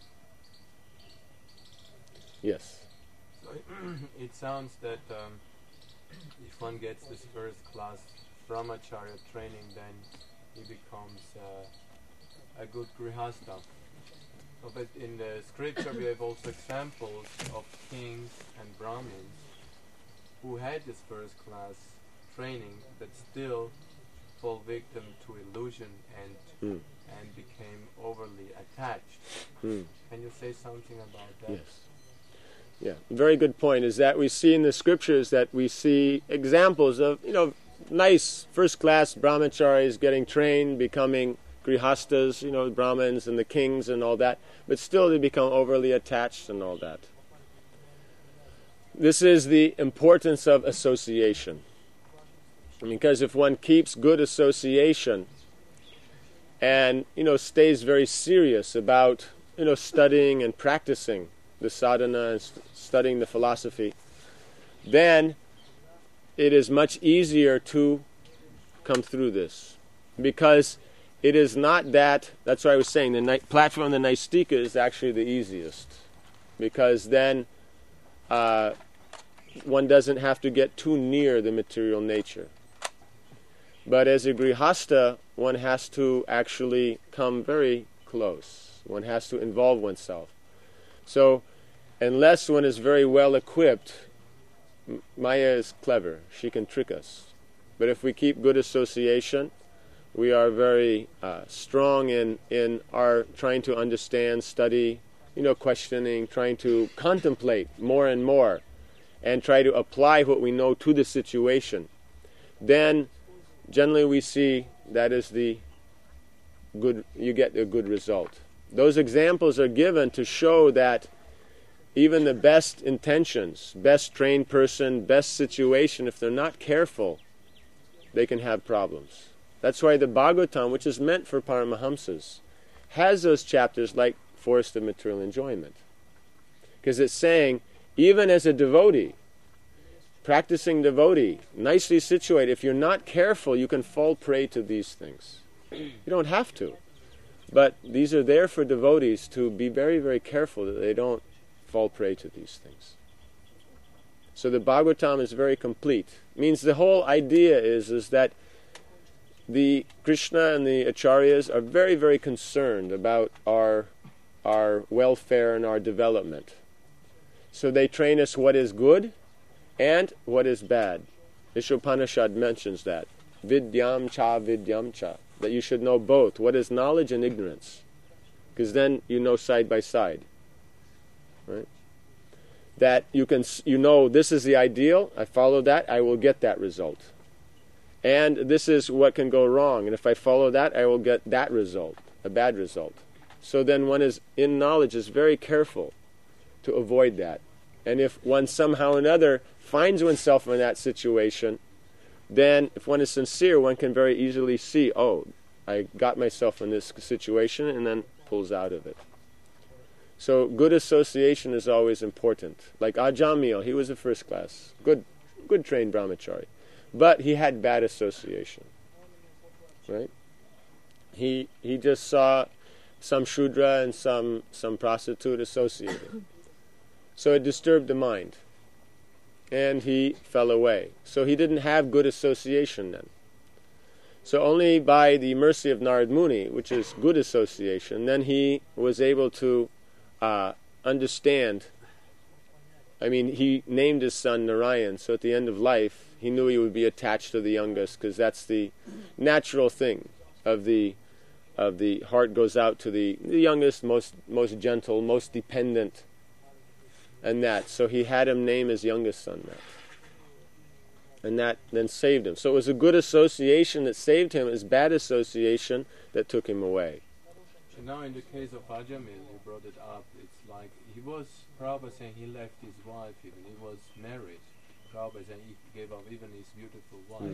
Yes? So it sounds that if one gets this first class brahmacharya training, then he becomes a good grihastha. So, but in the scripture we have also examples of kings and brahmins who had this first class training but still fall victim to illusion and became overly attached. Can you say something about that? Yes. Yeah, very good point. Is that we see in the scriptures that we see examples of, nice first-class brahmacharis getting trained, becoming grihastas, Brahmins and the kings and all that, but still they become overly attached and all that. This is the importance of association. Because if one keeps good association and, stays very serious about, studying and practicing the sadhana and studying the philosophy, then it is much easier to come through this. Because it is not that's why I was saying the platform of the Naistika is actually the easiest. Because then one doesn't have to get too near the material nature. But as a grihasta, one has to actually come very close. One has to involve oneself. So, unless one is very well equipped, Maya is clever. She can trick us. But if we keep good association, we are very strong in our trying to understand, study, questioning, trying to contemplate more and more, and try to apply what we know to the situation. Then, generally we see that is the good, you get a good result. Those examples are given to show that even the best intentions, best trained person, best situation, if they're not careful, they can have problems. That's why the Bhagavatam, which is meant for Paramahamsas, has those chapters like Forest of Material Enjoyment. Because it's saying, even as a devotee, practicing devotee, nicely situated, if you're not careful, you can fall prey to these things. You don't have to. But these are there for devotees to be very, very careful that they don't fall prey to these things. So the Bhagavatam is very complete. Means the whole idea is that the Krishna and the Acharyas are very, very concerned about our welfare and our development. So they train us what is good and what is bad. Ishopanishad mentions that. Vidyam cha vidyam cha. That you should know both. What is knowledge and ignorance. Because then you know side by side. Right? That you know this is the ideal, I follow that, I will get that result. And this is what can go wrong, and if I follow that, I will get that result, a bad result. So then one is, in knowledge, is very careful to avoid that. And if one somehow or another finds oneself in that situation, then if one is sincere, one can very easily see, oh, I got myself in this situation, and then pulls out of it. So good association is always important. Like Ajamil, he was a first class, good trained brahmachari. But he had bad association. Right? He just saw some Shudra and some prostitute associated. So it disturbed the mind. And he fell away. So he didn't have good association then. So only by the mercy of Narad Muni, which is good association, then he was able to understand. I mean, he named his son Narayan, so at the end of life, he knew he would be attached to the youngest, because that's the natural thing of the heart goes out to the youngest, most gentle, most dependent, and that. So he had him name his youngest son that. And that then saved him. So it was a good association that saved him. It was bad association that took him away. And now in the case of Ajamil, you brought it up, it's like he was, Prabhupada saying he left his wife even, he was married. Prabhupada saying he gave up even his beautiful wife.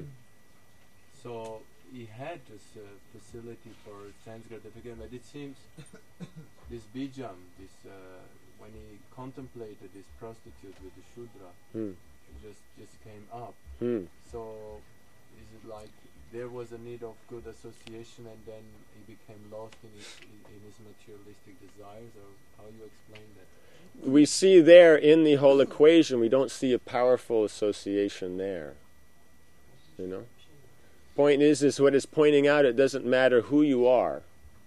So he had this facility for Sanskrit certificate, but it seems this bijam, when he contemplated this prostitute with the Shudra, it just came up. So is it like there was a need of good association and then he became lost in his materialistic desires, or how you explain that? We see there in the whole equation, we don't see a powerful association there. Point is what it's pointing out, it doesn't matter who you are.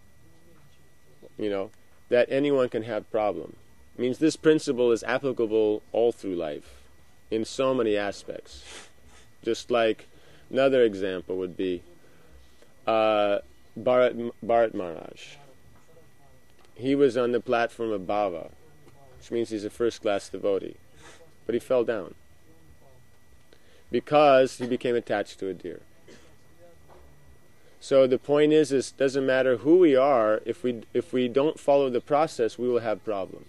That anyone can have problem. It means this principle is applicable all through life, in so many aspects. Just like another example would be Bharat Maharaj. He was on the platform of Bhava, which means he's a first-class devotee. But he fell down because he became attached to a deer. So the point is it doesn't matter who we are, if we don't follow the process, we will have problem.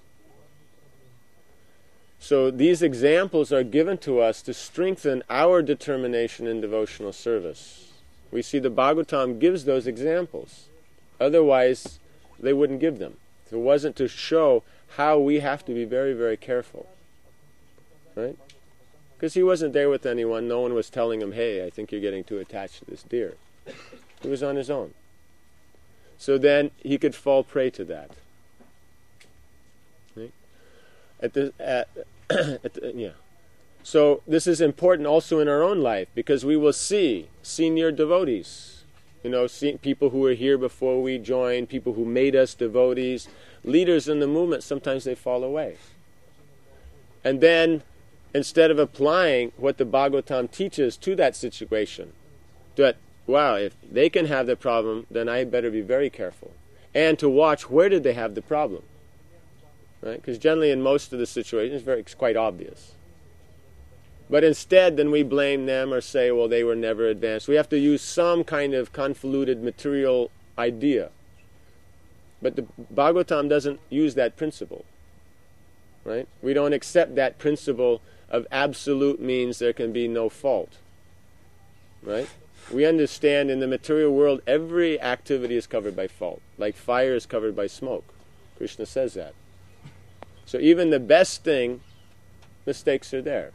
So these examples are given to us to strengthen our determination in devotional service. We see the Bhagavatam gives those examples. Otherwise, they wouldn't give them. If it wasn't to show how we have to be very, very careful. Right? Because he wasn't there with anyone. No one was telling him, hey, I think you're getting too attached to this deer. He was on his own. So then he could fall prey to that. Right? So this is important also in our own life, because we will see senior devotees, see people who were here before we joined, people who made us devotees, leaders in the movement. Sometimes they fall away. And then, instead of applying what the Bhagavatam teaches to that situation, that, wow, if they can have the problem, then I better be very careful. And to watch, where did they have the problem? Right? Because generally in most of the situations, it's quite obvious. But instead, then we blame them or say, well, they were never advanced. We have to use some kind of convoluted material idea. But the Bhagavatam doesn't use that principle. Right? We don't accept that principle of absolute means there can be no fault. Right? We understand in the material world, every activity is covered by fault. Like fire is covered by smoke. Krishna says that. So even the best thing, mistakes are there.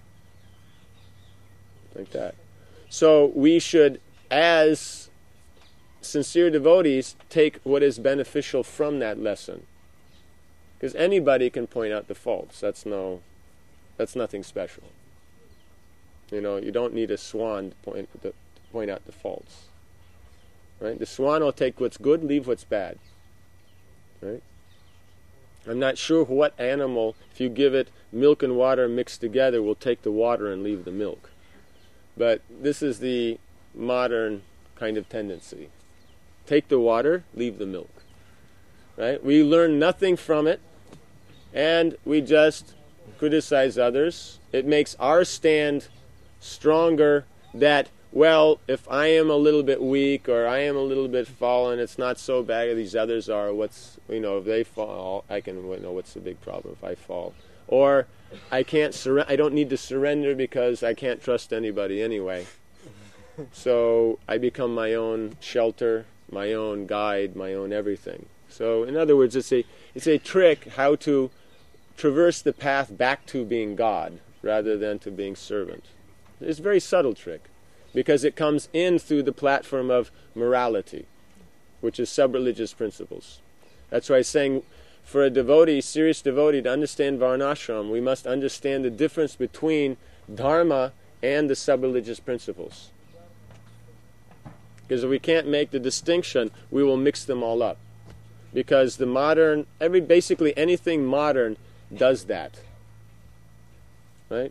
Like that. So we should, as sincere devotees, take what is beneficial from that lesson. Because anybody can point out the faults. That's nothing special. You don't need a swan to point out the faults. Right? The swan will take what's good, leave what's bad. Right? I'm not sure what animal, if you give it milk and water mixed together, will take the water and leave the milk. But this is the modern kind of tendency. Take the water, leave the milk. Right? We learn nothing from it, and we just criticize others. It makes our stand stronger that, well, if I am a little bit weak or I am a little bit fallen, it's not so bad as these others are. If they fall, I can what's the big problem if I fall? Or I don't need to surrender because I can't trust anybody anyway. So I become my own shelter, my own guide, my own everything. So in other words, it's a trick how to traverse the path back to being God rather than to being servant. It's a very subtle trick, because it comes in through the platform of morality, which is sub-religious principles. That's why I'm saying, for a devotee, serious devotee, to understand Varnashram, we must understand the difference between dharma and the sub-religious principles. Because if we can't make the distinction, we will mix them all up. Because basically anything modern does that. Right?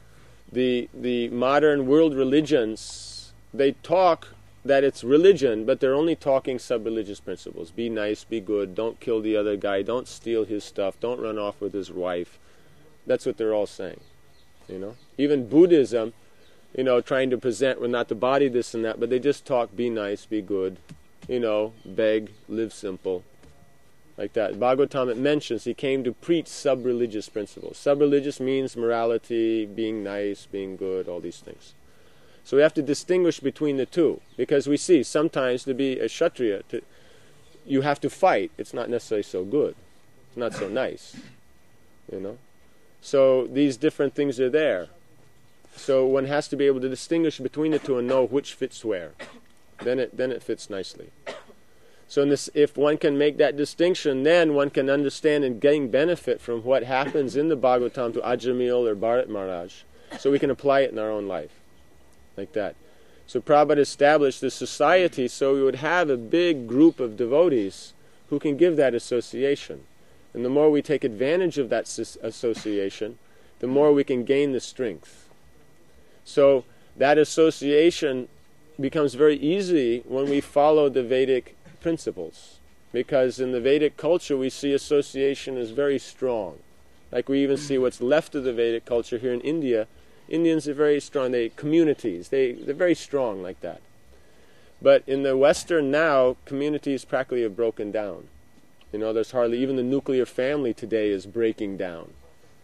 The modern world religions, they talk that it's religion, but they're only talking sub-religious principles. Be nice, be good, don't kill the other guy, don't steal his stuff, don't run off with his wife. That's what they're all saying. Even Buddhism, trying to present, well, not the body, this and that, but they just talk, be nice, be good, beg, live simple. Like that. Bhagavatam, it mentions he came to preach sub-religious principles. Sub-religious means morality, being nice, being good, all these things. So we have to distinguish between the two, because we see sometimes to be a Kshatriya, you have to fight. It's not necessarily so good. It's not so nice. So these different things are there. So one has to be able to distinguish between the two and know which fits where. Then it fits nicely. So if one can make that distinction, then one can understand and gain benefit from what happens in the Bhagavatam to Ajamil or Bharat Maharaj. So we can apply it in our own life. Like that. So Prabhupada established this society so we would have a big group of devotees who can give that association. And the more we take advantage of that association, the more we can gain the strength. So that association becomes very easy when we follow the Vedic principles. Because in the Vedic culture we see association is very strong. Like we even see what's left of the Vedic culture here in India. Indians are very strong. Communities, they're very strong like that. But in the Western now, communities practically have broken down. There's hardly, even the nuclear family today is breaking down.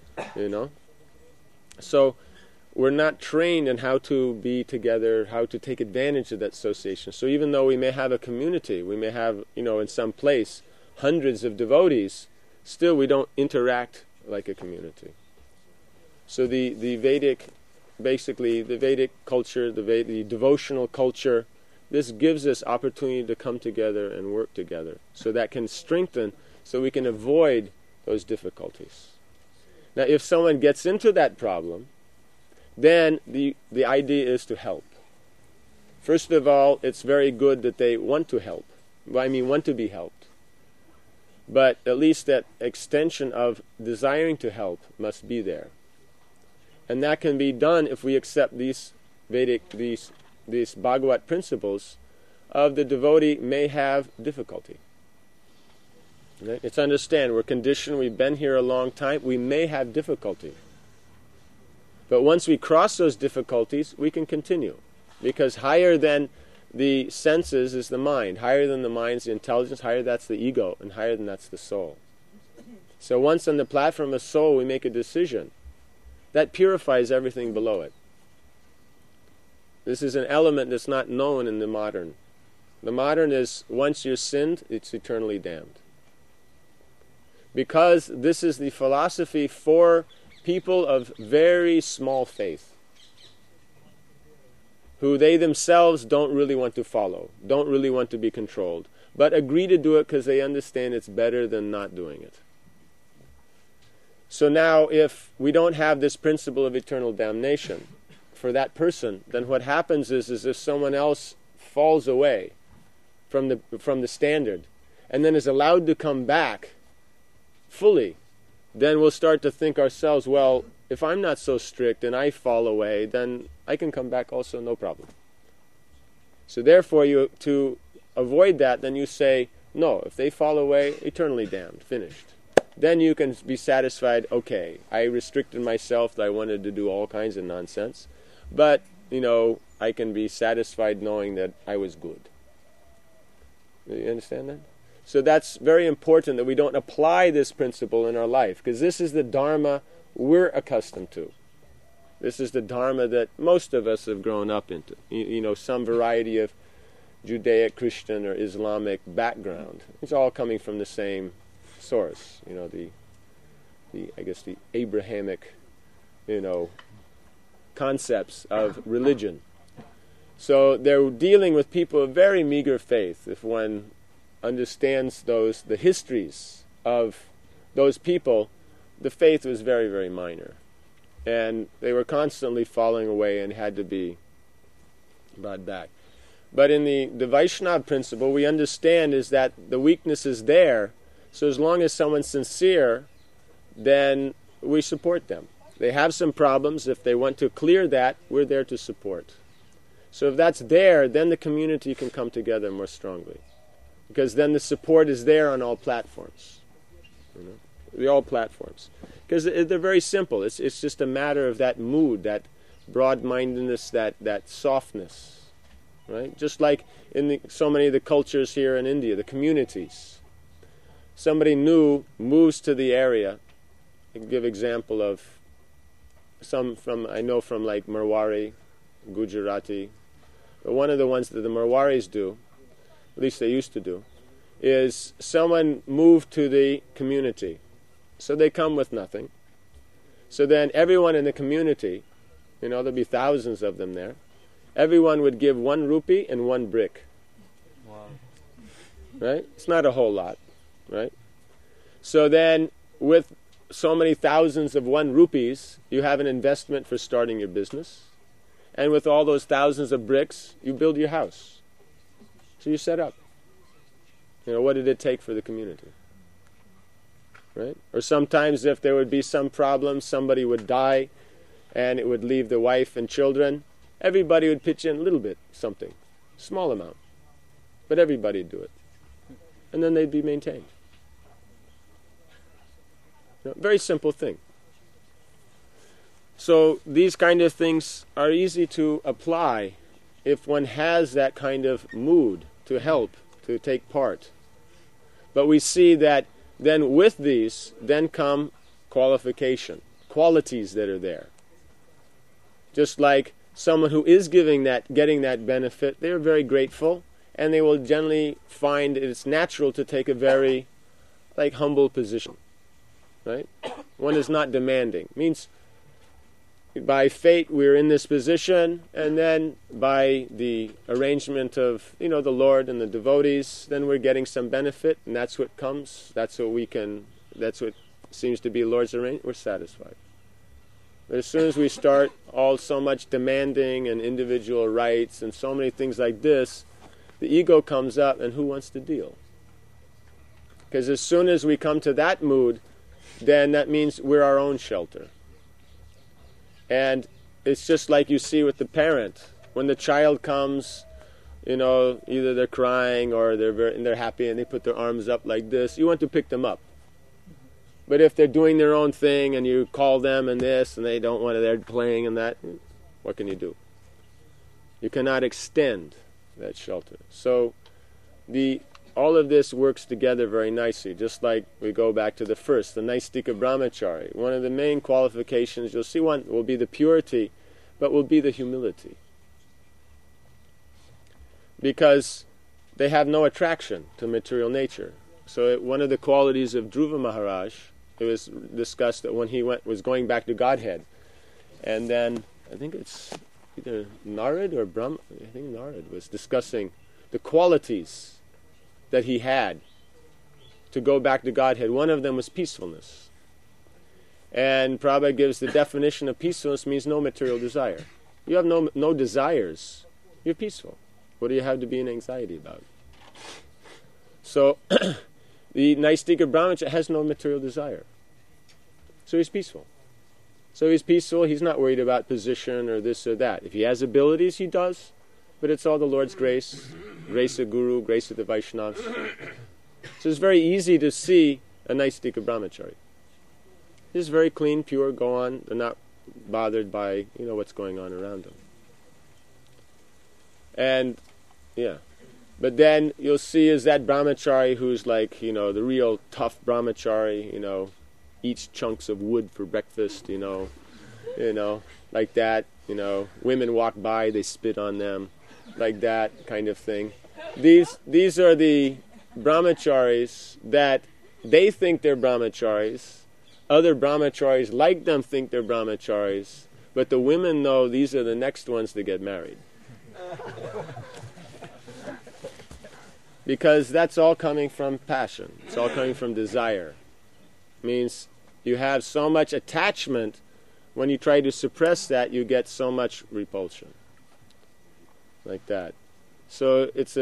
So we're not trained in how to be together, how to take advantage of that association. So even though we may have a community, we may have, in some place, hundreds of devotees, still we don't interact like a community. So the Vedic, basically the Vedic culture, the devotional culture, this gives us opportunity to come together and work together. So that can strengthen, so we can avoid those difficulties. Now if someone gets into that problem, then the idea is to help. First of all, it's very good that they want to help. Want to be helped. But at least that extension of desiring to help must be there. And that can be done if we accept these Vedic, these Bhagavat principles of the devotee may have difficulty. Right? It's understand, we're conditioned, we've been here a long time, we may have difficulty. But once we cross those difficulties, we can continue. Because higher than the senses is the mind. Higher than the mind's the intelligence, higher that's the ego, and higher than that's the soul. So once on the platform of soul we make a decision, that purifies everything below it. This is an element that's not known in the modern. The modern is, once you're sinned, it's eternally damned. Because this is the philosophy for people of very small faith, who they themselves don't really want to follow, don't really want to be controlled, but agree to do it because they understand it's better than not doing it. So now if we don't have this principle of eternal damnation for that person, then what happens is if someone else falls away from the standard and then is allowed to come back fully, then we'll start to think ourselves, well, if I'm not so strict and I fall away, then I can come back also, no problem. So therefore, to avoid that, then you say, no, if they fall away, eternally damned, finished. Then you can be satisfied, okay, I restricted myself, that I wanted to do all kinds of nonsense, but, I can be satisfied knowing that I was good. You understand that? So that's very important that we don't apply this principle in our life, because this is the Dharma we're accustomed to. This is the Dharma that most of us have grown up into. Some variety of Judaic, Christian, or Islamic background. It's all coming from the same source. The Abrahamic, concepts of religion. So they're dealing with people of very meager faith. If one understands the histories of those people, the faith was very, very minor. And they were constantly falling away and had to be brought back. But in the Vaishnava principle, we understand is that the weakness is there, so as long as someone's sincere, then we support them. They have some problems. If they want to clear that, we're there to support. So if that's there, then the community can come together more strongly. Because then the support is there on all platforms. All platforms. Because they're very simple. It's just a matter of that mood, that broad-mindedness, that softness. Right? Just like in so many of the cultures here in India, the communities. Somebody new moves to the area. I can give example of some from like Marwari, Gujarati. But one of the ones that the Marwaris do, at least they used to do, is someone moved to the community. So they come with nothing. So then everyone in the community, there'll be thousands of them there, everyone would give 1 rupee and 1 brick. Wow. Right? It's not a whole lot, right? So then with so many thousands of 1 rupees, you have an investment for starting your business. And with all those thousands of bricks, you build your house. So you set up. What did it take for the community? Right? Or sometimes if there would be some problem, somebody would die, and it would leave the wife and children, everybody would pitch in a little bit, something, small amount. But everybody would do it. And then they'd be maintained. Very simple thing. So these kind of things are easy to apply if one has that kind of mood to help, to take part. But we see that then with these, then come qualification, qualities that are there. Just like someone who is getting that benefit, they're very grateful, and they will generally find it's natural to take a very humble position. Right? One is not demanding. Means by fate we're in this position, and then by the arrangement of the Lord and the devotees, then we're getting some benefit, and that's what comes. That's what seems to be Lord's arrangement. We're satisfied. But as soon as we start all so much demanding and individual rights and so many things like this, the ego comes up, and who wants to deal? Because as soon as we come to that mood, then that means we're our own shelter. And it's just like you see with the parent. When the child comes, either they're crying or they're happy and they put their arms up like this, you want to pick them up. But if they're doing their own thing and you call them and this and they don't want to, they're playing and that, what can you do? You cannot extend that shelter. So all of this works together very nicely, just like we go back to the first, the Naistika Brahmachari. One of the main qualifications, you'll see, one will be the purity, but will be the humility. Because they have no attraction to material nature. So one of the qualities of Dhruva Maharaj, it was discussed that when he was going back to Godhead, and then I think it's either Narad or Brahma, I think Narad was discussing the qualities that he had to go back to Godhead. One of them was peacefulness. And Prabhupada gives the definition of peacefulness means no material desire. You have no desires. You're peaceful. What do you have to be in anxiety about? So, the Naistika Brahmacharya has no material desire. So he's peaceful. So he's peaceful, he's not worried about position or this or that. If he has abilities, he does. But it's all the Lord's grace, grace of Guru, grace of the Vaishnavas. So it's very easy to see a Naistika Brahmachari. He's very clean, pure, go on. They're not bothered by, what's going on around them. And, but then you'll see is that brahmachari who's like, the real tough brahmachari, eats chunks of wood for breakfast, like that, women walk by, they spit on them, like that kind of thing. These are the brahmacharis that they think they're brahmacharis. Other brahmacharis like them think they're brahmacharis, but the women know these are the next ones to get married. Because that's all coming from passion. It's all coming from desire. Means you have so much attachment, when you try to suppress that, you get so much repulsion. Like that. So it's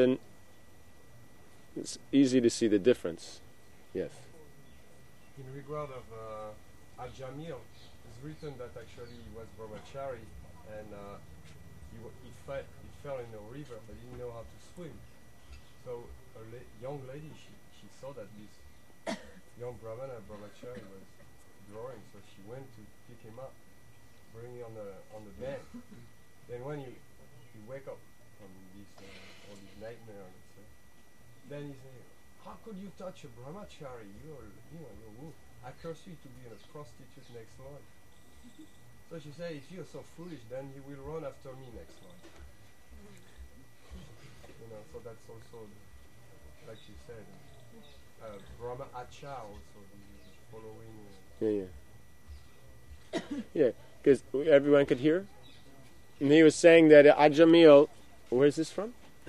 easy to see the difference. Yes. In regard of Ajamil, it's written that actually he was brahmachari and he fell in a river but didn't know how to swim. So a young lady, she saw that this young brahmachari was drawing, so she went to pick him up, bring him on the bank. Then when he wake up from all these nightmares, then he said, "How could you touch a brahmachari? You're I curse you to be a prostitute next life." So she said, "If you're so foolish, then you will run after me next life." So that's also, like you said, Brahma Acha also following. Yeah, because everyone could hear. And he was saying that Ajamil, where is this from?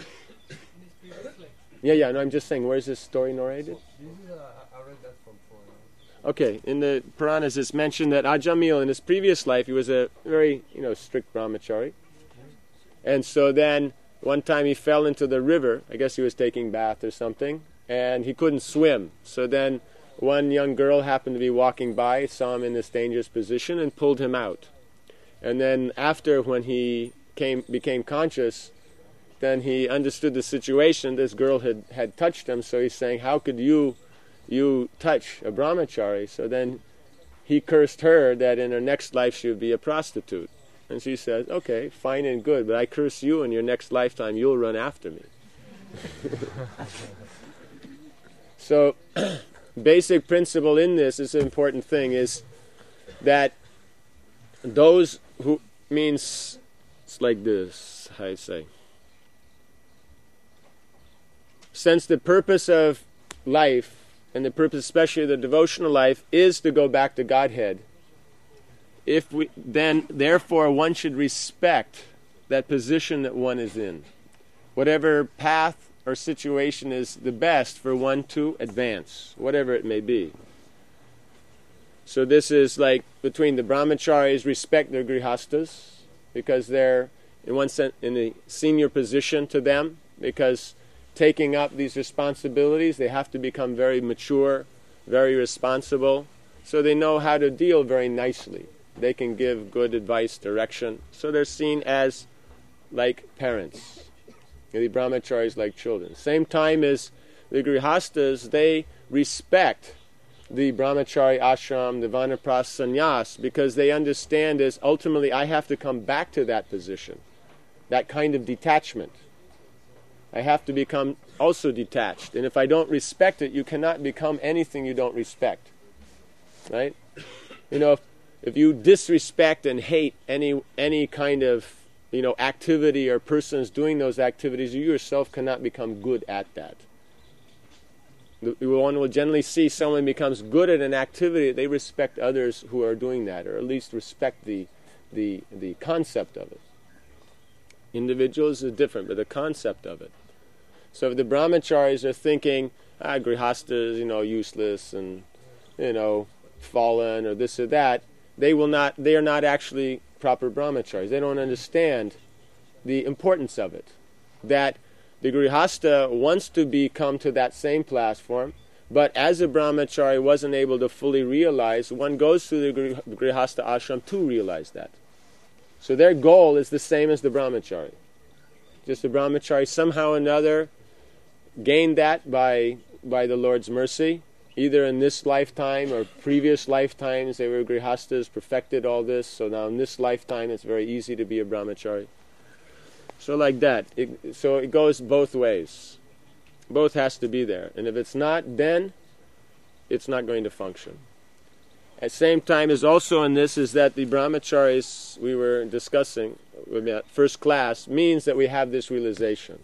No, I'm just saying, where is this story narrated? I read that from Purana. Okay, in the Puranas it's mentioned that Ajamil, in his previous life, he was a very, strict brahmachari. And so then, one time he fell into the river, I guess he was taking bath or something, and he couldn't swim. So then one young girl happened to be walking by, saw him in this dangerous position, and pulled him out. And then after, when he became conscious, then he understood the situation. This girl had touched him, so he's saying, "How could you touch a brahmachari?" So then he cursed her that in her next life she would be a prostitute. And she says, "Okay, fine and good, but I curse you, in your next lifetime you'll run after me." So, basic principle in this is an important thing, is that those who, means, it's like this, how I say. Since the purpose of life, and the purpose especially of the devotional life, is to go back to Godhead, therefore one should respect that position that one is in. Whatever path or situation is the best for one to advance, whatever it may be. So this is like between the brahmacharis respect their grihastas because they're in one sense in a senior position to them, because taking up these responsibilities they have to become very mature, very responsible, so they know how to deal very nicely. They can give good advice, direction, so they're seen as like parents. The brahmacharis like children. Same time as the grihastas, they respect the brahmachari ashram, the vanaprastha sannyas, because they understand is ultimately I have to come back to that position, that kind of detachment. I have to become also detached, and if I don't respect it, you cannot become anything you don't respect, right? You know, if you disrespect and hate any kind of activity or persons doing those activities, you yourself cannot become good at that. One will generally see someone becomes good at an activity, they respect others who are doing that, or at least respect the concept of it. Individuals is different, but the concept of it. So if the brahmacharis are thinking, grihastas, useless and, fallen or this or that, they are not actually proper brahmacharis. They don't understand the importance of it. That the grihasta wants to come to that same platform, but as a brahmachari wasn't able to fully realize, one goes to the grihasta ashram to realize that. So their goal is the same as the brahmachari. Just the brahmachari somehow or another gained that by the Lord's mercy, either in this lifetime or previous lifetimes they were grihastas, perfected all this, so now in this lifetime it's very easy to be a brahmachari. So like that. So it goes both ways. Both has to be there. And if it's not, then it's not going to function. At the same time is also in this is that the brahmacharis we were discussing, first class, means that we have this realization.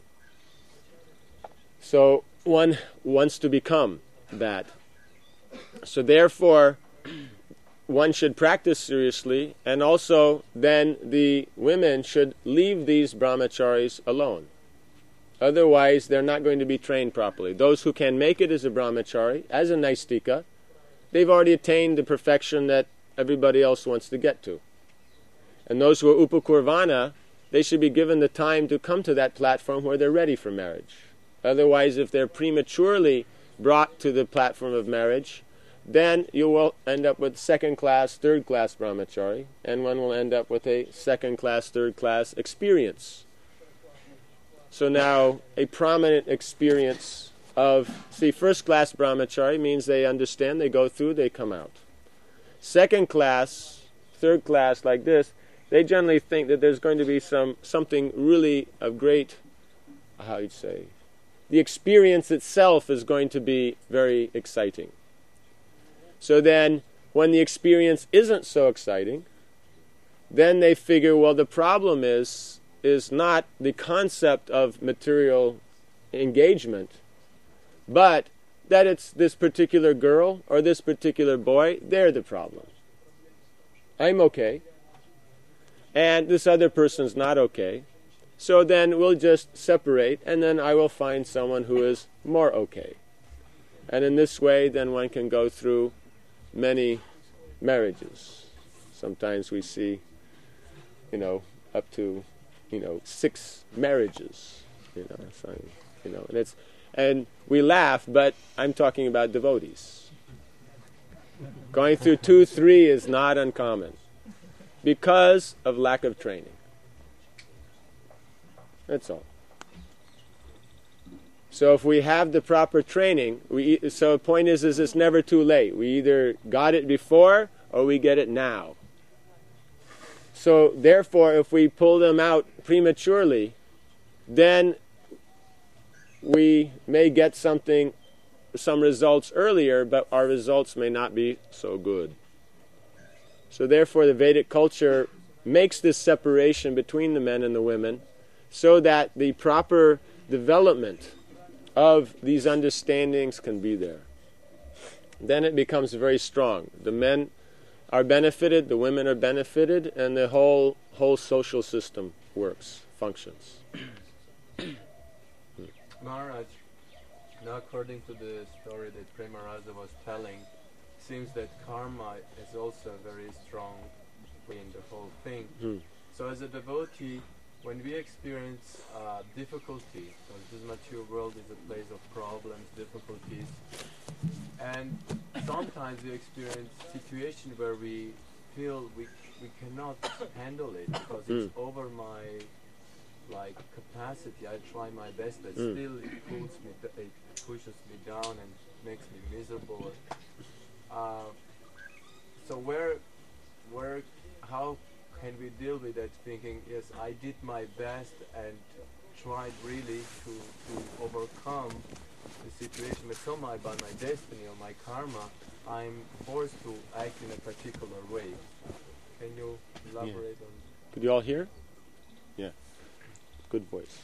So one wants to become that. So therefore, one should practice seriously, and also then the women should leave these brahmacharis alone. Otherwise, they're not going to be trained properly. Those who can make it as a brahmachari, as a naistika, they've already attained the perfection that everybody else wants to get to. And those who are upakurvana, they should be given the time to come to that platform where they're ready for marriage. Otherwise, if they're prematurely brought to the platform of marriage, then you will end up with second-class, third-class brahmachari, and one will end up with a second-class, third-class experience. So now, a prominent experience of, first-class brahmachari means they understand, they go through, they come out. Second-class, third-class like this, they generally think that there's going to be something really of great, the experience itself is going to be very exciting. So then, when the experience isn't so exciting, then they figure, well, the problem is not the concept of material engagement, but that it's this particular girl or this particular boy, they're the problem. I'm okay, and this other person's not okay. So then we'll just separate, and then I will find someone who is more okay. And in this way, then one can go through many marriages. Sometimes we see, up to, 6 marriages. And we laugh, but I'm talking about devotees. Going through 2, 3 is not uncommon because of lack of training. That's all. So if we have the proper training, so the point is it's never too late. We either got it before or we get it now. So therefore, if we pull them out prematurely, then we may get some results earlier, but our results may not be so good. So therefore, the Vedic culture makes this separation between the men and the women so that the proper development of these understandings can be there. Then it becomes very strong. The men are benefited, the women are benefited, and the whole social system functions. Maharaj, now according to the story that Prema Rasa was telling, seems that karma is also a very strong way in the whole thing. So as a devotee, when we experience difficulty, because this material world is a place of problems, difficulties, and sometimes we experience situations where we feel we cannot handle it because it's over my capacity. I try my best, but still it pushes me down and makes me miserable. So how can we deal with that thinking, yes, I did my best and tried really to overcome the situation, but somehow by my destiny or my karma, I'm forced to act in a particular way. Can you elaborate on? Could you all hear? Yeah. Good voice.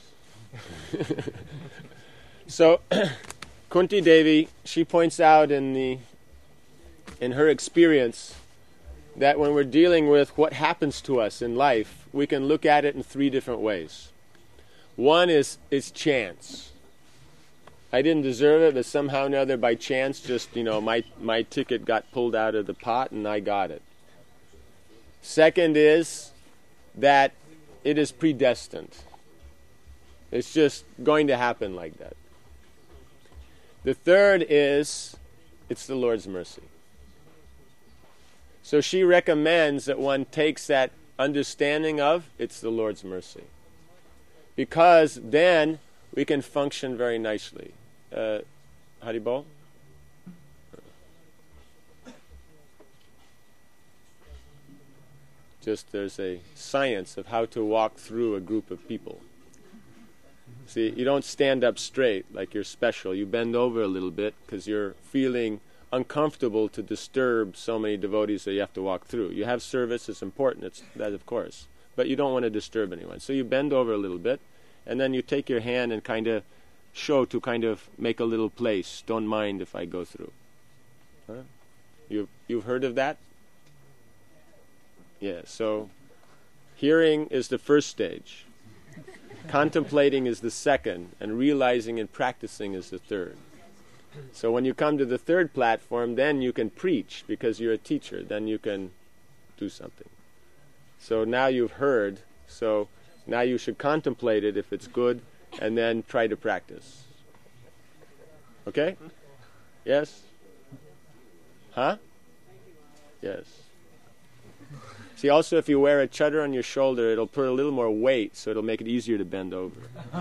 So, Kunti Devi, she points out in her experience that when we're dealing with what happens to us in life, we can look at it in 3 different ways. One is chance. I didn't deserve it, but somehow or another, by chance, just, my ticket got pulled out of the pot and I got it. Second is that it is predestined. It's just going to happen like that. The third is, it's the Lord's mercy. So she recommends that one takes that understanding of, it's the Lord's mercy. Because then we can function very nicely. Haribol? Just there's a science of how to walk through a group of people. See, you don't stand up straight like you're special. You bend over a little bit because you're feeling uncomfortable to disturb so many devotees that you have to walk through. You have service, it's important, it's that of course, but you don't want to disturb anyone. So you bend over a little bit, and then you take your hand and kind of show to kind of make a little place. Don't mind if I go through. Huh? You've heard of that? Yeah, so hearing is the first stage. Contemplating is the second, and realizing and practicing is the third. So when you come to the third platform, then you can preach because you're a teacher. Then you can do something. So now you've heard, so now you should contemplate it if it's good, and then try to practice. Okay? Yes? Huh? Yes. See, also if you wear a chadar on your shoulder, it'll put a little more weight, so it'll make it easier to bend over.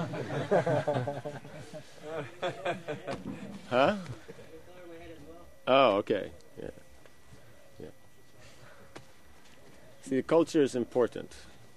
Huh? Oh, okay. Yeah. Yeah. See, the culture is important.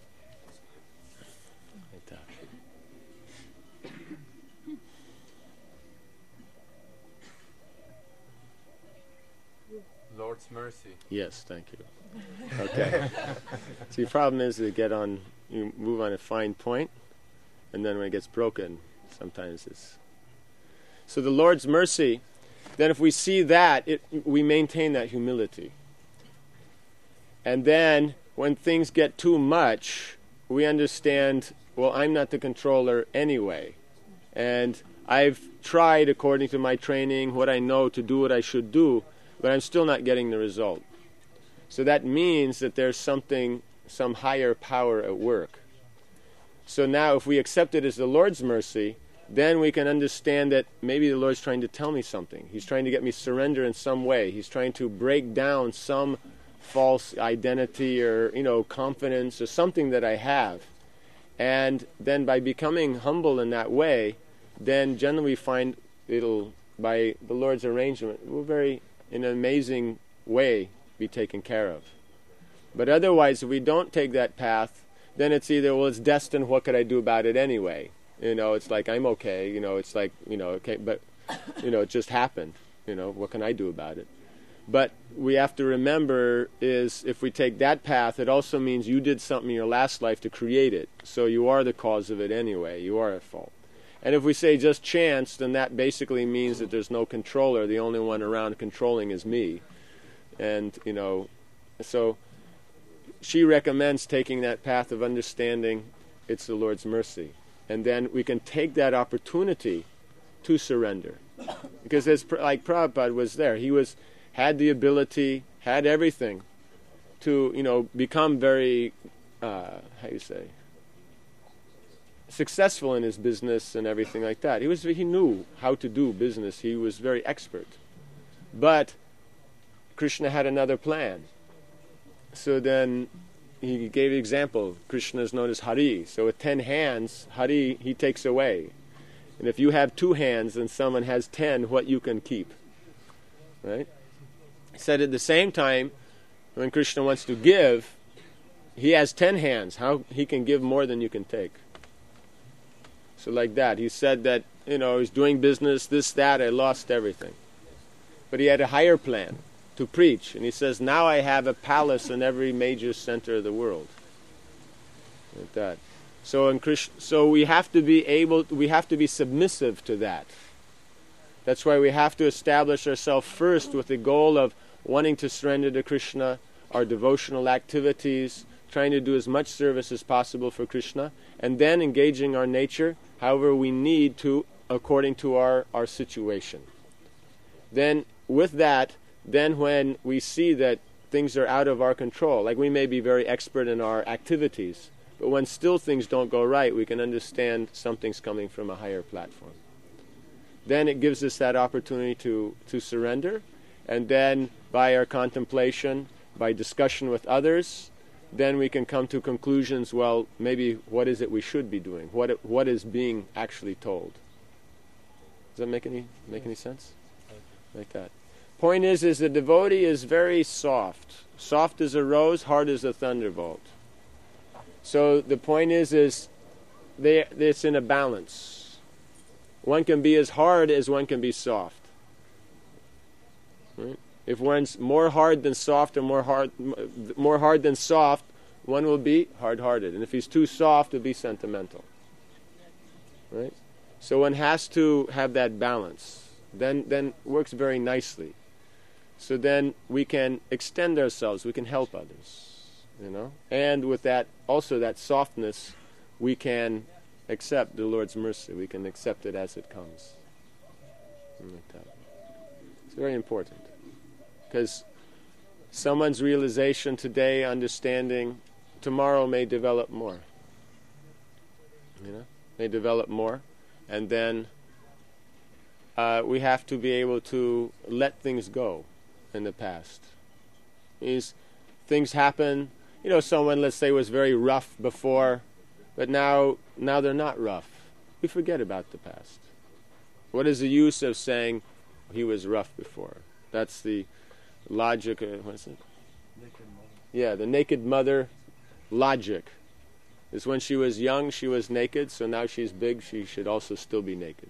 Lord's mercy. Yes, thank you. Okay. See, the problem is you move on a fine point, and then when it gets broken, sometimes it's... So the Lord's mercy, then if we see that, we maintain that humility. And then when things get too much, we understand, well, I'm not the controller anyway. And I've tried, according to my training, what I know, to do what I should do, but I'm still not getting the result. So that means that there's some higher power at work. So now if we accept it as the Lord's mercy, then we can understand that maybe the Lord's trying to tell me something. He's trying to get me surrender in some way. He's trying to break down some false identity or, confidence or something that I have. And then by becoming humble in that way, then generally we find by the Lord's arrangement, in an amazing way, be taken care of. But otherwise, if we don't take that path, then it's either, well, it's destined, what could I do about it anyway? It's like, I'm okay, it's like, okay, but, it just happened, what can I do about it? But we have to remember is, if we take that path, it also means you did something in your last life to create it. So you are the cause of it anyway, you are at fault. And if we say just chance, then that basically means that there's no controller, the only one around controlling is me. And, so she recommends taking that path of understanding it's the Lord's mercy. And then we can take that opportunity to surrender. Because like Prabhupada was there, he was had the ability, had everything to, become very, successful in his business and everything like that. He knew how to do business. He was very expert. But Krishna had another plan. So then he gave an example. Krishna is known as Hari. So with 10 hands, Hari, he takes away. And if you have 2 hands and someone has 10, what you can keep. Right? He said at the same time, when Krishna wants to give, he has 10 hands. How he can give more than you can take. So like that. He said that, he's doing business, this, that, I lost everything. But he had a higher plan to preach. And he says, now I have a palace in every major center of the world. Like that. So we have to be submissive to that. That's why we have to establish ourselves first with the goal of wanting to surrender to Krishna, our devotional activities, trying to do as much service as possible for Krishna, and then engaging our nature however we need to according to our situation. Then with that, then when we see that things are out of our control, like we may be very expert in our activities, but when still things don't go right, we can understand something's coming from a higher platform. Then it gives us that opportunity to surrender, and then by our contemplation, by discussion with others, then we can come to conclusions, well, maybe what is it we should be doing? What is being actually told? Does that make any sense? Like that. Point is the devotee is very soft. Soft as a rose, hard as a thunderbolt. So the point is it's in a balance. One can be as hard as one can be soft. Right? If one's more hard than soft or more hard than soft, one will be hard-hearted. And if he's too soft, he'll be sentimental. Right? So one has to have that balance. Then works very nicely. So then we can extend ourselves, we can help others, And with that, also that softness, we can accept the Lord's mercy. We can accept it as it comes. Like that. It's very important. Because someone's realization today, understanding, tomorrow may develop more. May develop more. And then we have to be able to let things go in the past. Things happen. Someone, let's say, was very rough before, but now they're not rough. We forget about the past. What is the use of saying he was rough before? That's the logic. What is it? Naked mother. Yeah, the naked mother logic. Is when she was young, she was naked, so now she's big, she should also still be naked.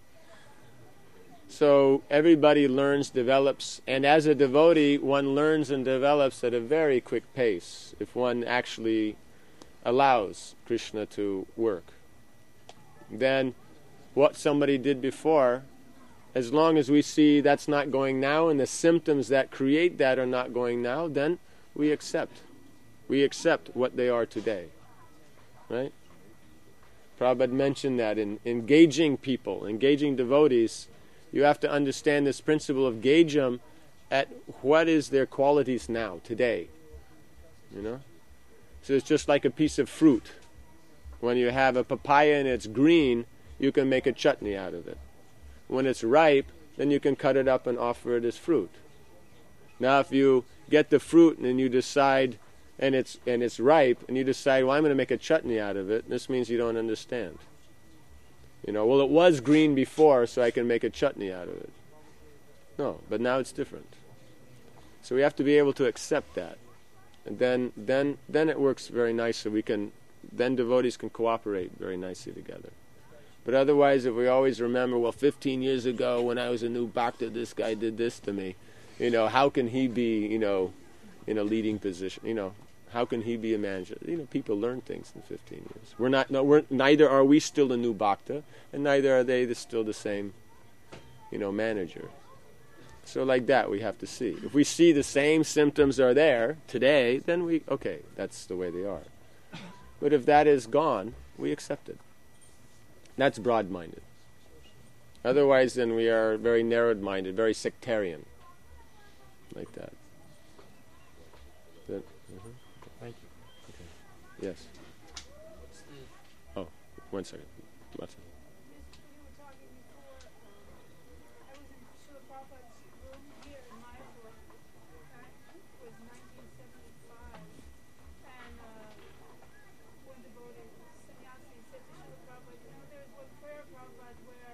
So everybody learns, develops, and as a devotee, one learns and develops at a very quick pace if one actually allows Krishna to work. Then what somebody did before, as long as we see that's not going now and the symptoms that create that are not going now, then we accept. We accept what they are today. Right? Prabhupada mentioned that in engaging people, engaging devotees, you have to understand this principle of gauge them at what is their qualities now, today. So it's just like a piece of fruit. When you have a papaya and it's green, you can make a chutney out of it. When it's ripe, then you can cut it up and offer it as fruit. Now if you get the fruit and you decide, and it's ripe, and you decide, well, I'm going to make a chutney out of it, this means you don't understand. Well, it was green before, so I can make a chutney out of it. No, but now it's different. So we have to be able to accept that. And then it works very nicely. Then devotees can cooperate very nicely together. But otherwise, if we always remember, well, 15 years ago when I was a new bhakta, this guy did this to me. How can he be, in a leading position? How can he be a manager? People learn things in 15 years. Neither are we still a new bhakta, and neither are they still the same, manager. So like that, we have to see. If we see the same symptoms are there today, then that's the way they are. But if that is gone, we accept it. That's broad-minded. Otherwise, then we are very narrow-minded, very sectarian. like that. Then, Thank you. yes. Oh, 1 second. 1 second. You were talking before, I was in Srila Prabhupada's room here in Mayapur, it was 1975, and one devotee, sannyasi, said to Srila Prabhupada, there's one prayer, Prabhupada, where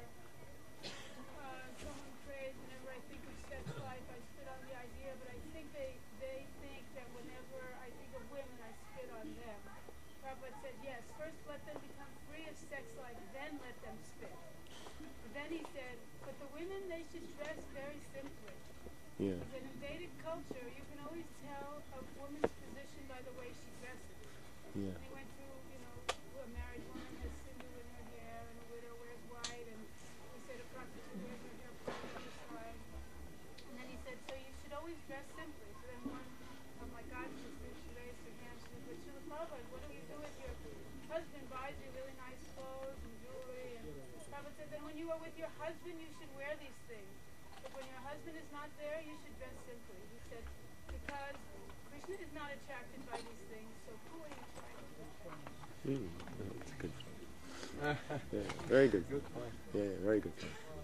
someone prays, whenever I think of sex life, I spit on the idea, but I think they think that whenever I think of women, I spit on them. Prabhupada said, yes, first let them become free of sex life, then let them spit. And then he said, but the women, they should dress very simply. Yeah. Because in Vedic culture, you can always tell a woman's position by the way she dresses. Yeah. And they went through, a married woman has sindu in her hair, and a widow wears white, and he said a prostitute wears her hair pulled to the side. And then he said, so you should always dress simply. So then one of my god sisters, she raised her hand, she said, but Srila Prabhupada, what do you do if your husband buys you really nice clothes and jewelry? And Prabhupada said, then when you are with your husband, you should wear these things. But when your husband is not there, you should dress simply. He said, because Krishna is not attracted by these things, so who are you attracted by? That's good. Yeah, very good. Good point. Yeah, very good.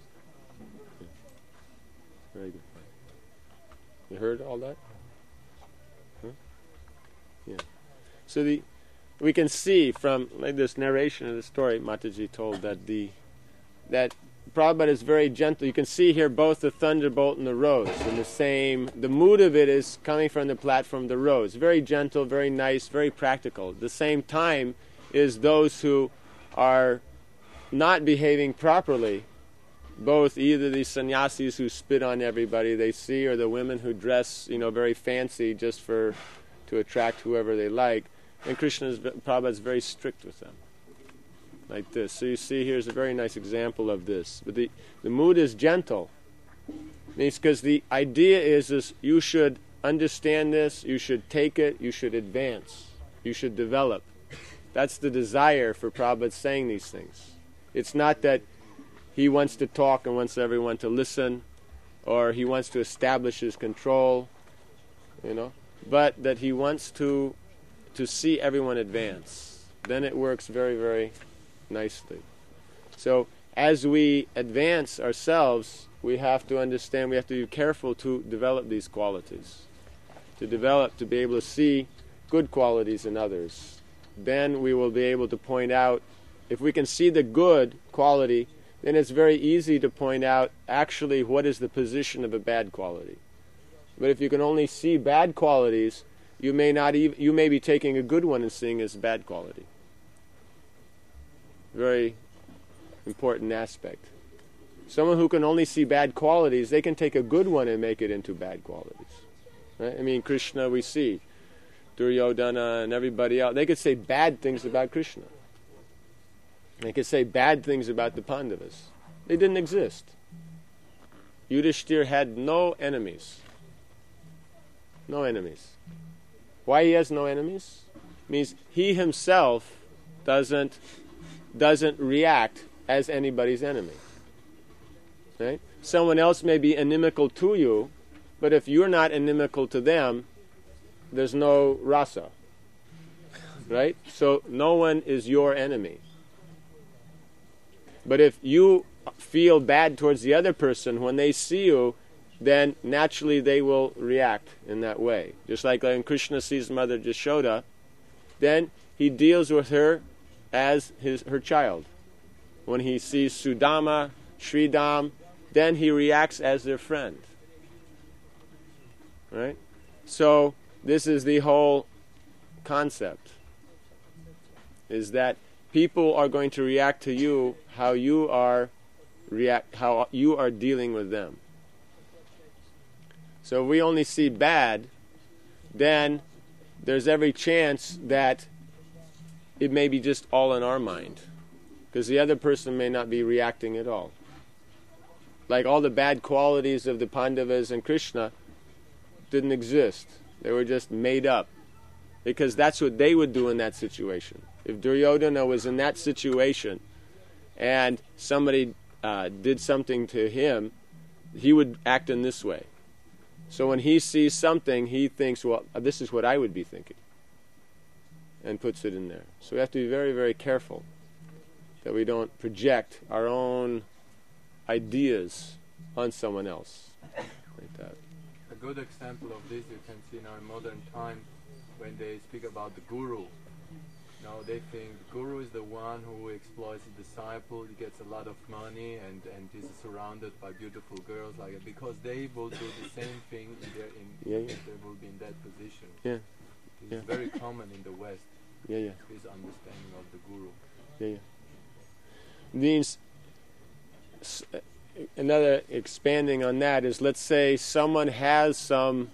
Yeah. Very good. You heard all that? Huh? Yeah. So we can see from this narration of the story Mataji told that Prabhupada is very gentle. You can see here both the thunderbolt and the rose in the mood of it is coming from the platform, the rose. Very gentle, very nice, very practical. At the same time is those who are not behaving properly, both either the sannyasis who spit on everybody they see or the women who dress, very fancy just to attract whoever they like. And Prabhupada is very strict with them. Like this. So you see here's a very nice example of this. But the mood is gentle. Means because the idea is you should understand this, you should take it, you should advance, you should develop. That's the desire for Prabhupada saying these things. It's not that he wants to talk and wants everyone to listen, or he wants to establish his control, but that he wants to see everyone advance. Then it works very, very nicely. So as we advance ourselves, we have to understand, we have to be careful to develop these qualities. To be able to see good qualities in others. Then we will be able to point out, if we can see the good quality, then it's very easy to point out actually what is the position of a bad quality. But if you can only see bad qualities, you may be taking a good one and seeing it as bad quality. Very important aspect. Someone who can only see bad qualities, they can take a good one and make it into bad qualities. Right? I mean, Krishna, we see Duryodhana and everybody else, they could say bad things about Krishna. They could say bad things about the Pandavas. They didn't exist. Yudhishthira had no enemies. No enemies. Why he has no enemies? Means he himself doesn't react as anybody's enemy. Right? Someone else may be inimical to you, but if you're not inimical to them, there's no rasa. Right? So no one is your enemy. But if you feel bad towards the other person, when they see you, then naturally they will react in that way. Just like when Krishna sees Mother Jashoda, then he deals with her as her child. When he sees Sudama, Sridham, then he reacts as their friend. Right? So this is the whole concept, is that people are going to react to you how you are dealing with them. So if we only see bad, then there's every chance that it may be just all in our mind, because the other person may not be reacting at all. Like all the bad qualities of the Pandavas and Krishna didn't exist. They were just made up, because that's what they would do in that situation. If Duryodhana was in that situation and somebody did something to him, he would act in this way. So when he sees something, he thinks, well, this is what I would be thinking, and puts it in there. So we have to be very, very careful that we don't project our own ideas on someone else like that. A good example of this you can see now in modern time when they speak about the guru. Now they think the guru is the one who exploits the disciple, he gets a lot of money and is surrounded by beautiful girls like it, because they will do the same thing if they will be in that position. Yeah. It's very common in the West, Yeah. this understanding of the guru. Yeah. Means another expanding on that is, let's say someone has some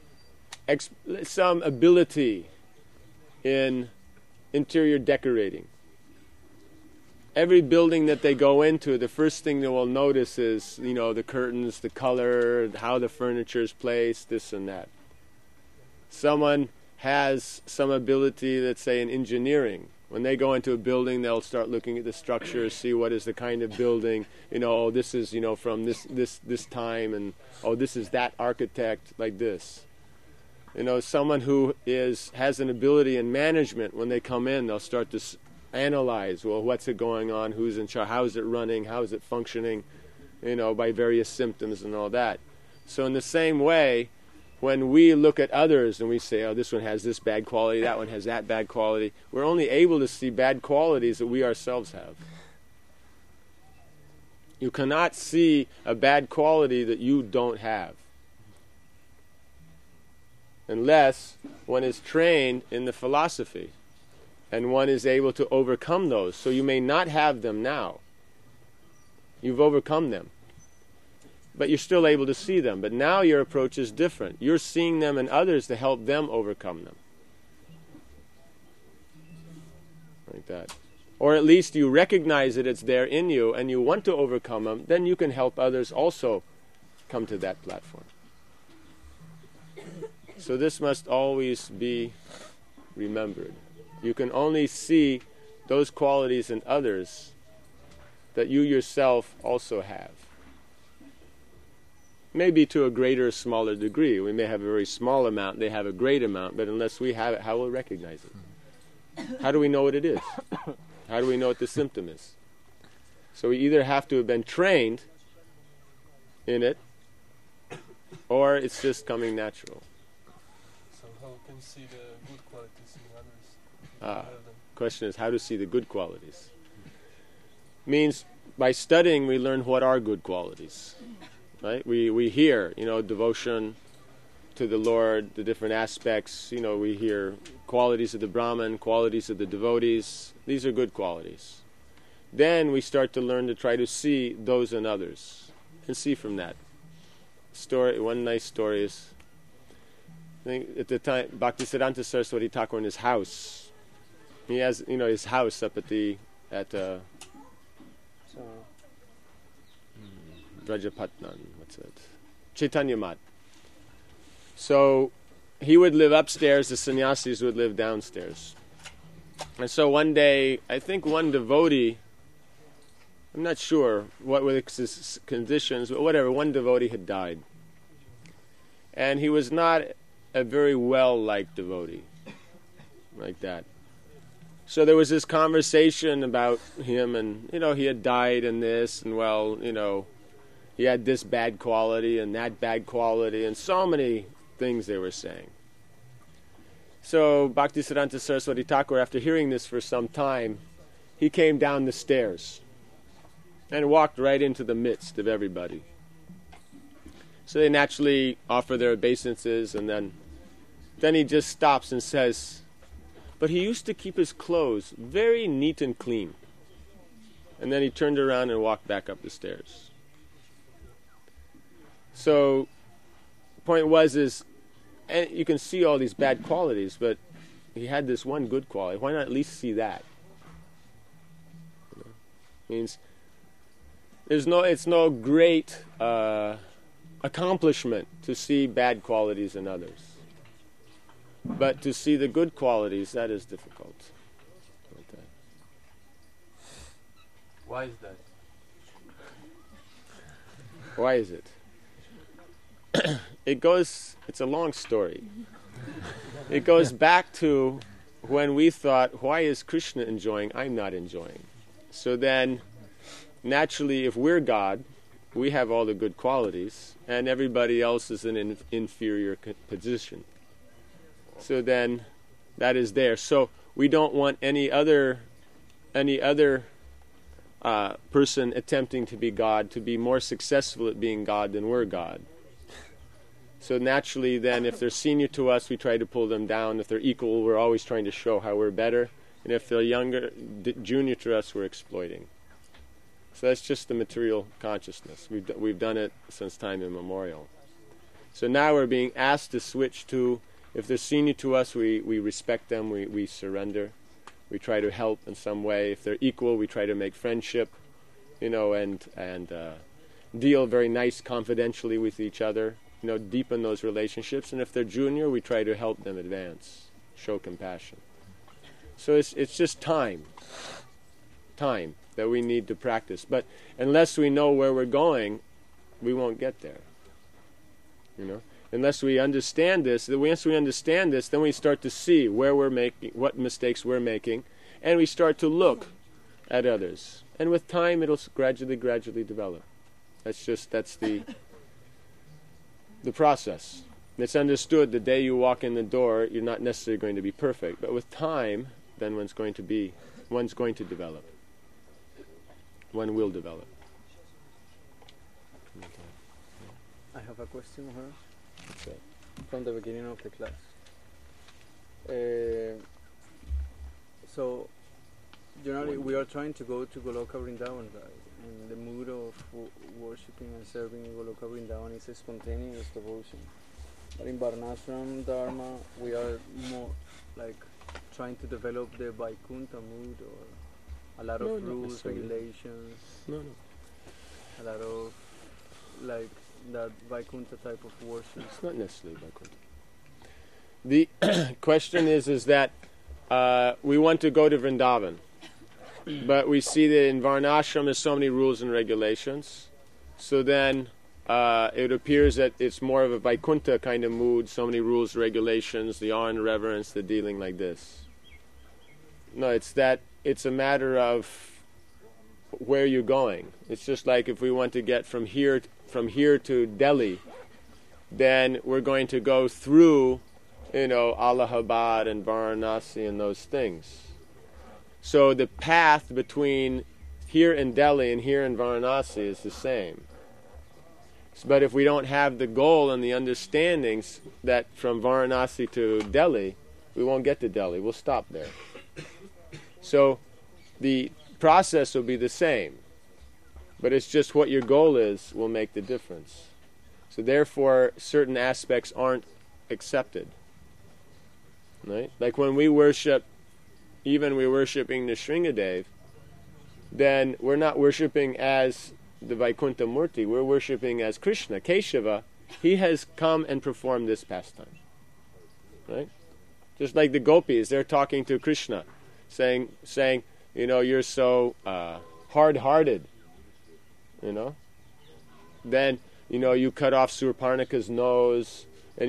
ability in interior decorating. Every building that they go into, the first thing they will notice is, the curtains, the color, how the furniture is placed, this and that. Someone has some ability, let's say, in engineering. When they go into a building, they'll start looking at the structure, see what is the kind of building, this is, from this time, and this is that architect, like this. Someone who has an ability in management, when they come in, they'll start to analyze, well, what's it going on, who's in charge, how is it running, how is it functioning, by various symptoms and all that. So in the same way, when we look at others and we say, this one has this bad quality, that one has that bad quality, we're only able to see bad qualities that we ourselves have. You cannot see a bad quality that you don't have, unless one is trained in the philosophy and one is able to overcome those. So you may not have them now. You've overcome them, but you're still able to see them. But now your approach is different. You're seeing them in others to help them overcome them. Like that. Or at least you recognize that it's there in you and you want to overcome them, then you can help others also come to that platform. So this must always be remembered. You can only see those qualities in others that you yourself also have. Maybe to a greater or smaller degree. We may have a very small amount, they have a great amount, but unless we have it, how will we recognize it? How do we know what it is? How do we know what the symptom is? So we either have to have been trained in it, or it's just coming natural. So how can you see the good qualities in others? Question is how to see the good qualities. Means by studying we learn what are good qualities. Right? We hear, devotion to the Lord, the different aspects. We hear qualities of the Brahman, qualities of the devotees. These are good qualities. Then we start to learn to try to see those in others and see from that. One nice story is, I think at the time, Bhaktisiddhanta Saraswati Thakur in his house. He has, his house up at Rajapatnan, what's it? Chaitanya Mat. So he would live upstairs, the sannyasis would live downstairs. And so one day, I think one devotee, I'm not sure what were his conditions, but whatever, one devotee had died. And he was not a very well-liked devotee, like that. So there was this conversation about him, and, he had died and this, and he had this bad quality and that bad quality, and so many things they were saying. So Bhaktisiddhanta Saraswati Thakur, after hearing this for some time, he came down the stairs and walked right into the midst of everybody. So they naturally offer their obeisances, and then he just stops and says, but he used to keep his clothes very neat and clean. And then he turned around and walked back up the stairs. So, the point was, and you can see all these bad qualities, but he had this one good quality. Why not at least see that? Means it's no great accomplishment to see bad qualities in others. But to see the good qualities, that is difficult. Okay. Why is that? Why is it? it's a long story. It goes back to when we thought, why is Krishna enjoying, I'm not enjoying? So then, naturally, if we're God, we have all the good qualities, and everybody else is in an inferior position. So then, that is there. So we don't want any other person attempting to be God to be more successful at being God than we're God. So naturally then, if they're senior to us, we try to pull them down. If they're equal, we're always trying to show how we're better. And if they're junior to us, we're exploiting. So that's just the material consciousness. We've done it since time immemorial. So now we're being asked to switch to, if they're senior to us, we respect them, we surrender. We try to help in some way. If they're equal, we try to make friendship, and deal very nice confidentially with each other, deepen those relationships. And if they're junior, we try to help them advance, show compassion. So it's just time that we need to practice. But unless we know where we're going, we won't get there. Unless we understand this, once we understand this, then we start to see where we're making, what mistakes we're making, and we start to look at others. And with time, it'll gradually develop. That's the process. It's understood the day you walk in the door, you're not necessarily going to be perfect. But with time, then one's going to develop. One will develop. I have a question of her. That's it. From the beginning of the class. So, generally, we are trying to go to Goloka Vrindavan, right? And the mood of worshipping and serving in Goloka Vrindavan is a spontaneous devotion. But in Varnashram Dharma, we are more like trying to develop the Vaikuntha mood, or a lot of rules, regulations. No. A lot of like that Vaikuntha type of worship. It's not necessarily Vaikuntha. The question is that we want to go to Vrindavan, but we see that in Varnashram there's so many rules and regulations. So then it appears that it's more of a Vaikuntha kind of mood, so many rules, regulations, the awe and reverence, the dealing like this. No, it's a matter of where you're going. It's just like if we want to get from here to Delhi, then we're going to go through, Allahabad and Varanasi and those things. So the path between here in Delhi and here in Varanasi is the same. But if we don't have the goal and the understandings that from Varanasi to Delhi, we won't get to Delhi. We'll stop there. So the process will be the same, but it's just what your goal is will make the difference. So therefore, certain aspects aren't accepted. Right? Like when we worship, even we're worshiping Nrsingadev, then we're not worshiping as the Vaikuntha Murti, we're worshiping as Krishna, Keshava. He has come and performed this pastime. Right? Just like the gopis, they're talking to Krishna, saying, you're so hard-hearted, Then, you cut off Surparnaka's nose, and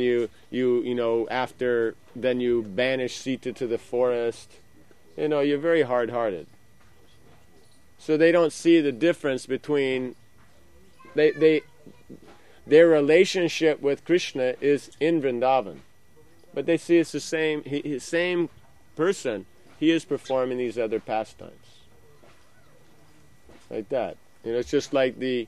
then you banish Sita to the forest. You're very hard-hearted. So they don't see the difference between their relationship with Krishna is in Vrindavan, but they see it's the same person. He is performing these other pastimes, like that. It's just like the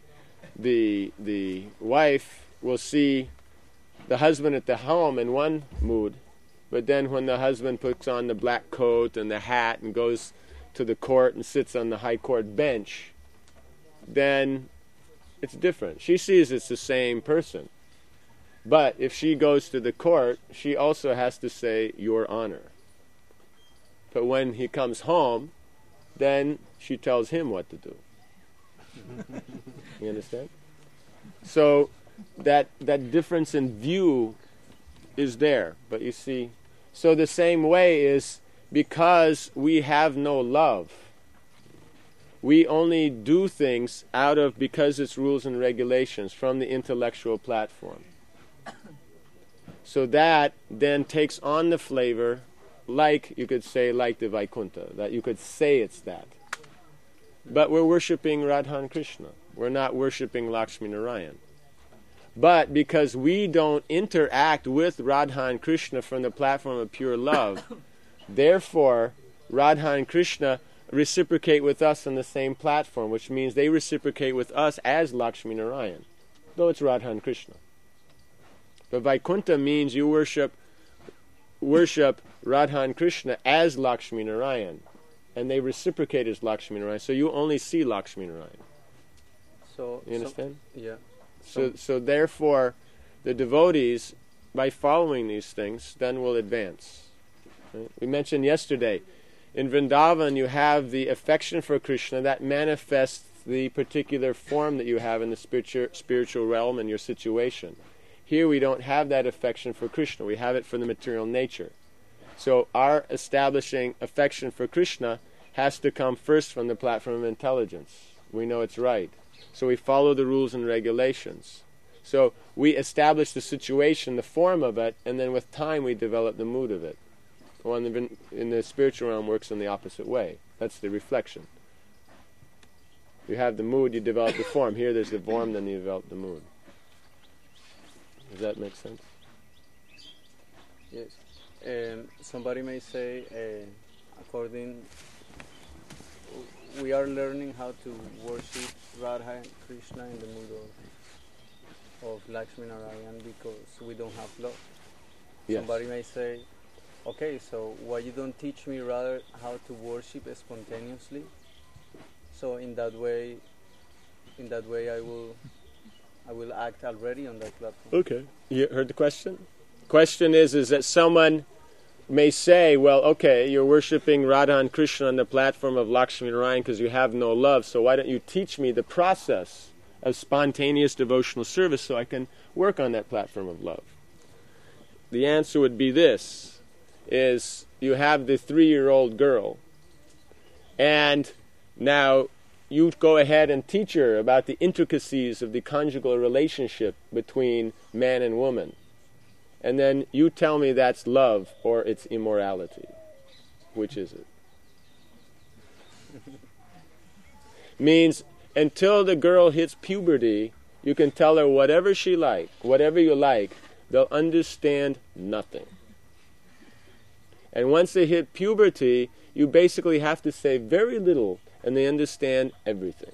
wife will see the husband at the home in one mood, but then when the husband puts on the black coat and the hat and goes to the court and sits on the high court bench, then it's different. She sees it's the same person. But if she goes to the court, she also has to say, Your Honor. But when he comes home, then she tells him what to do. You understand? So that difference in view is there. But you see, so the same way is because we have no love, we only do things because it's rules and regulations from the intellectual platform. So that then takes on the flavor, like you could say, like the Vaikuntha, that you could say it's that. But we're worshipping Radha and Krishna. We're not worshipping Lakshmi Narayan. But because we don't interact with Radha and Krishna from the platform of pure love, therefore Radha and Krishna reciprocate with us on the same platform, which means they reciprocate with us as Lakshmi Narayan, though it's Radha and Krishna. But Vaikuntha means you worship Radha and Krishna as Lakshmi Narayan, and they reciprocate as Lakshmi Narayan, so you only see Lakshmi Narayan. So You understand? yeah. So therefore, the devotees, by following these things, then will advance. Right? We mentioned yesterday, in Vrindavan you have the affection for Krishna that manifests the particular form that you have in the spiritual realm and your situation. Here we don't have that affection for Krishna. We have it for the material nature. So our establishing affection for Krishna has to come first from the platform of intelligence. We know it's right. So we follow the rules and regulations. So we establish the situation, the form of it, and then with time we develop the mood of it. Well, in the spiritual realm works in the opposite way. That's the reflection. You have the mood, you develop the form. Here there's the form, then you develop the mood. Does that make sense? Yes. Somebody may say, we are learning how to worship Radha and Krishna in the mood of Lakshmi Narayan because we don't have love. Yes. Somebody may say, okay, so why you don't teach me rather how to worship spontaneously? So in that way I will act already on that platform. Okay. You heard the question? Question is that someone may say, well, okay, you're worshipping Radha and Krishna on the platform of Lakshmi Narayan because you have no love, so why don't you teach me the process of spontaneous devotional service so I can work on that platform of love? The answer would be this, is you have the 3-year-old girl, and now you go ahead and teach her about the intricacies of the conjugal relationship between man and woman. And then you tell me that's love or it's immorality. Which is it? Means until the girl hits puberty, you can tell her whatever you like, they'll understand nothing. And once they hit puberty, you basically have to say very little and they understand everything.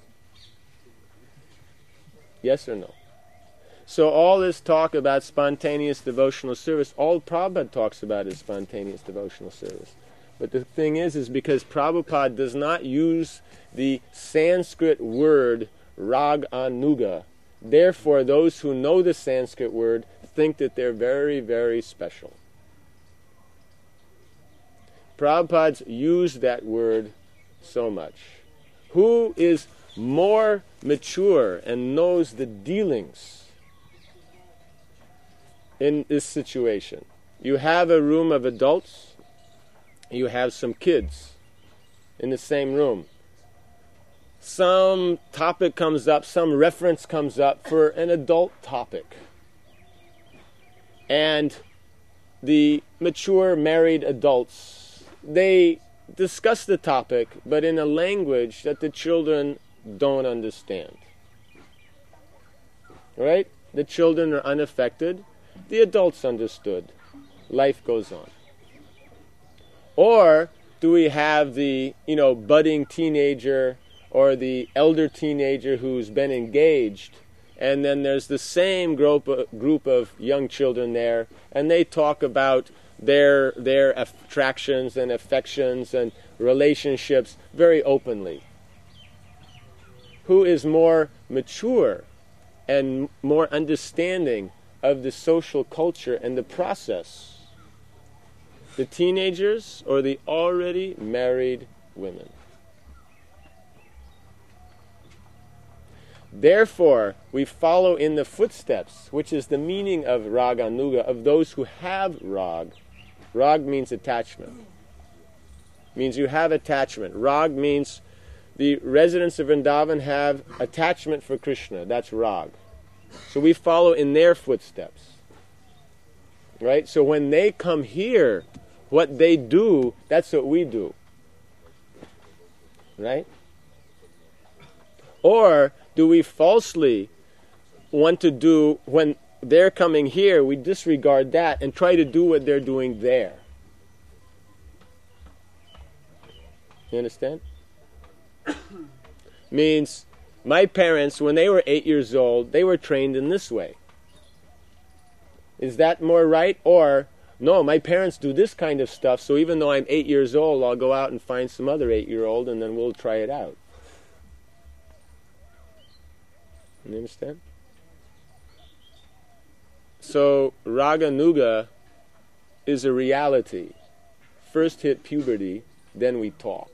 Yes or no? So all this talk about spontaneous devotional service, all Prabhupada talks about is spontaneous devotional service. But the thing is because Prabhupada does not use the Sanskrit word raganuga. Therefore, those who know the Sanskrit word think that they're very, very special. Prabhupada's used that word so much. Who is more mature and knows the dealings in this situation? You have a room of adults, you have some kids in the same room. Some topic comes up, some reference comes up for an adult topic. And the mature married adults, they discuss the topic, but in a language that the children don't understand. Right? The children are unaffected. The adults understood. Life goes on. Or do we have the, budding teenager or the elder teenager who's been engaged, and then there's the same group of young children there, and they talk about their attractions and affections and relationships very openly. Who is more mature and more understanding of the social culture and the process? The teenagers or the already married women? Therefore, we follow in the footsteps, which is the meaning of raganuga, of those who have rag. Rag means attachment. Means you have attachment. Rag means the residents of Vrindavan have attachment for Krishna. That's rag. So we follow in their footsteps. Right? So when they come here, what they do, that's what we do. Right? Or do we falsely want to do, when they're coming here, we disregard that and try to do what they're doing there? You understand? Means, my parents, when they were 8 years old, they were trained in this way. Is that more right? Or, no, my parents do this kind of stuff, so even though I'm 8 years old, I'll go out and find some other 8-year-old and then we'll try it out. You understand? So, Raga Nuga is a reality. First hit puberty, then we talk.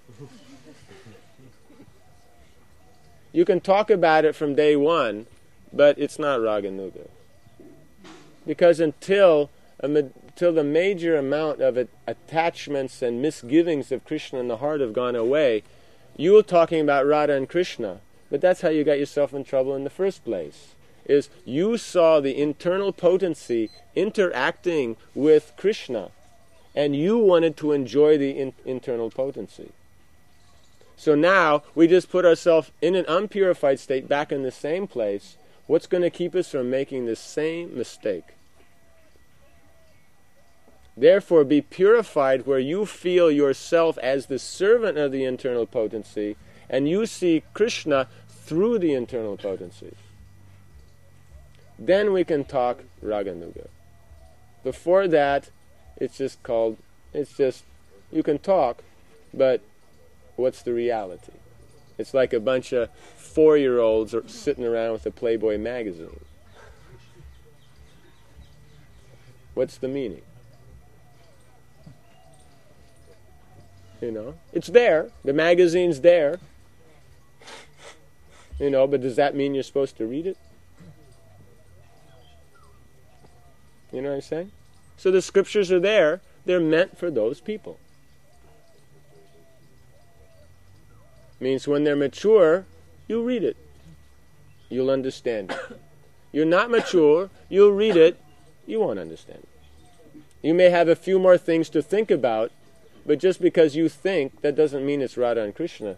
You can talk about it from day one, but it's not Raga Nuga. Because until the major amount of attachments and misgivings of Krishna in the heart have gone away, you're talking about Radha and Krishna. But that's how you got yourself in trouble in the first place. Is you saw the internal potency interacting with Krishna, and you wanted to enjoy the internal potency. So now we just put ourselves in an unpurified state back in the same place. What's going to keep us from making the same mistake? Therefore, be purified where you feel yourself as the servant of the internal potency, and you see Krishna through the internal potency. Then we can talk Raga Nuga. Before that, you can talk, but what's the reality? It's like a bunch of 4-year-olds sitting around with a Playboy magazine. What's the meaning? You know, it's there. The magazine's there. You know, but does that mean you're supposed to read it? You know what I'm saying? So the scriptures are there. They're meant for those people. Means when they're mature, you read it. You'll understand it. You're not mature, you'll read it, you won't understand it. You may have a few more things to think about, but just because you think, that doesn't mean it's Radha and Krishna.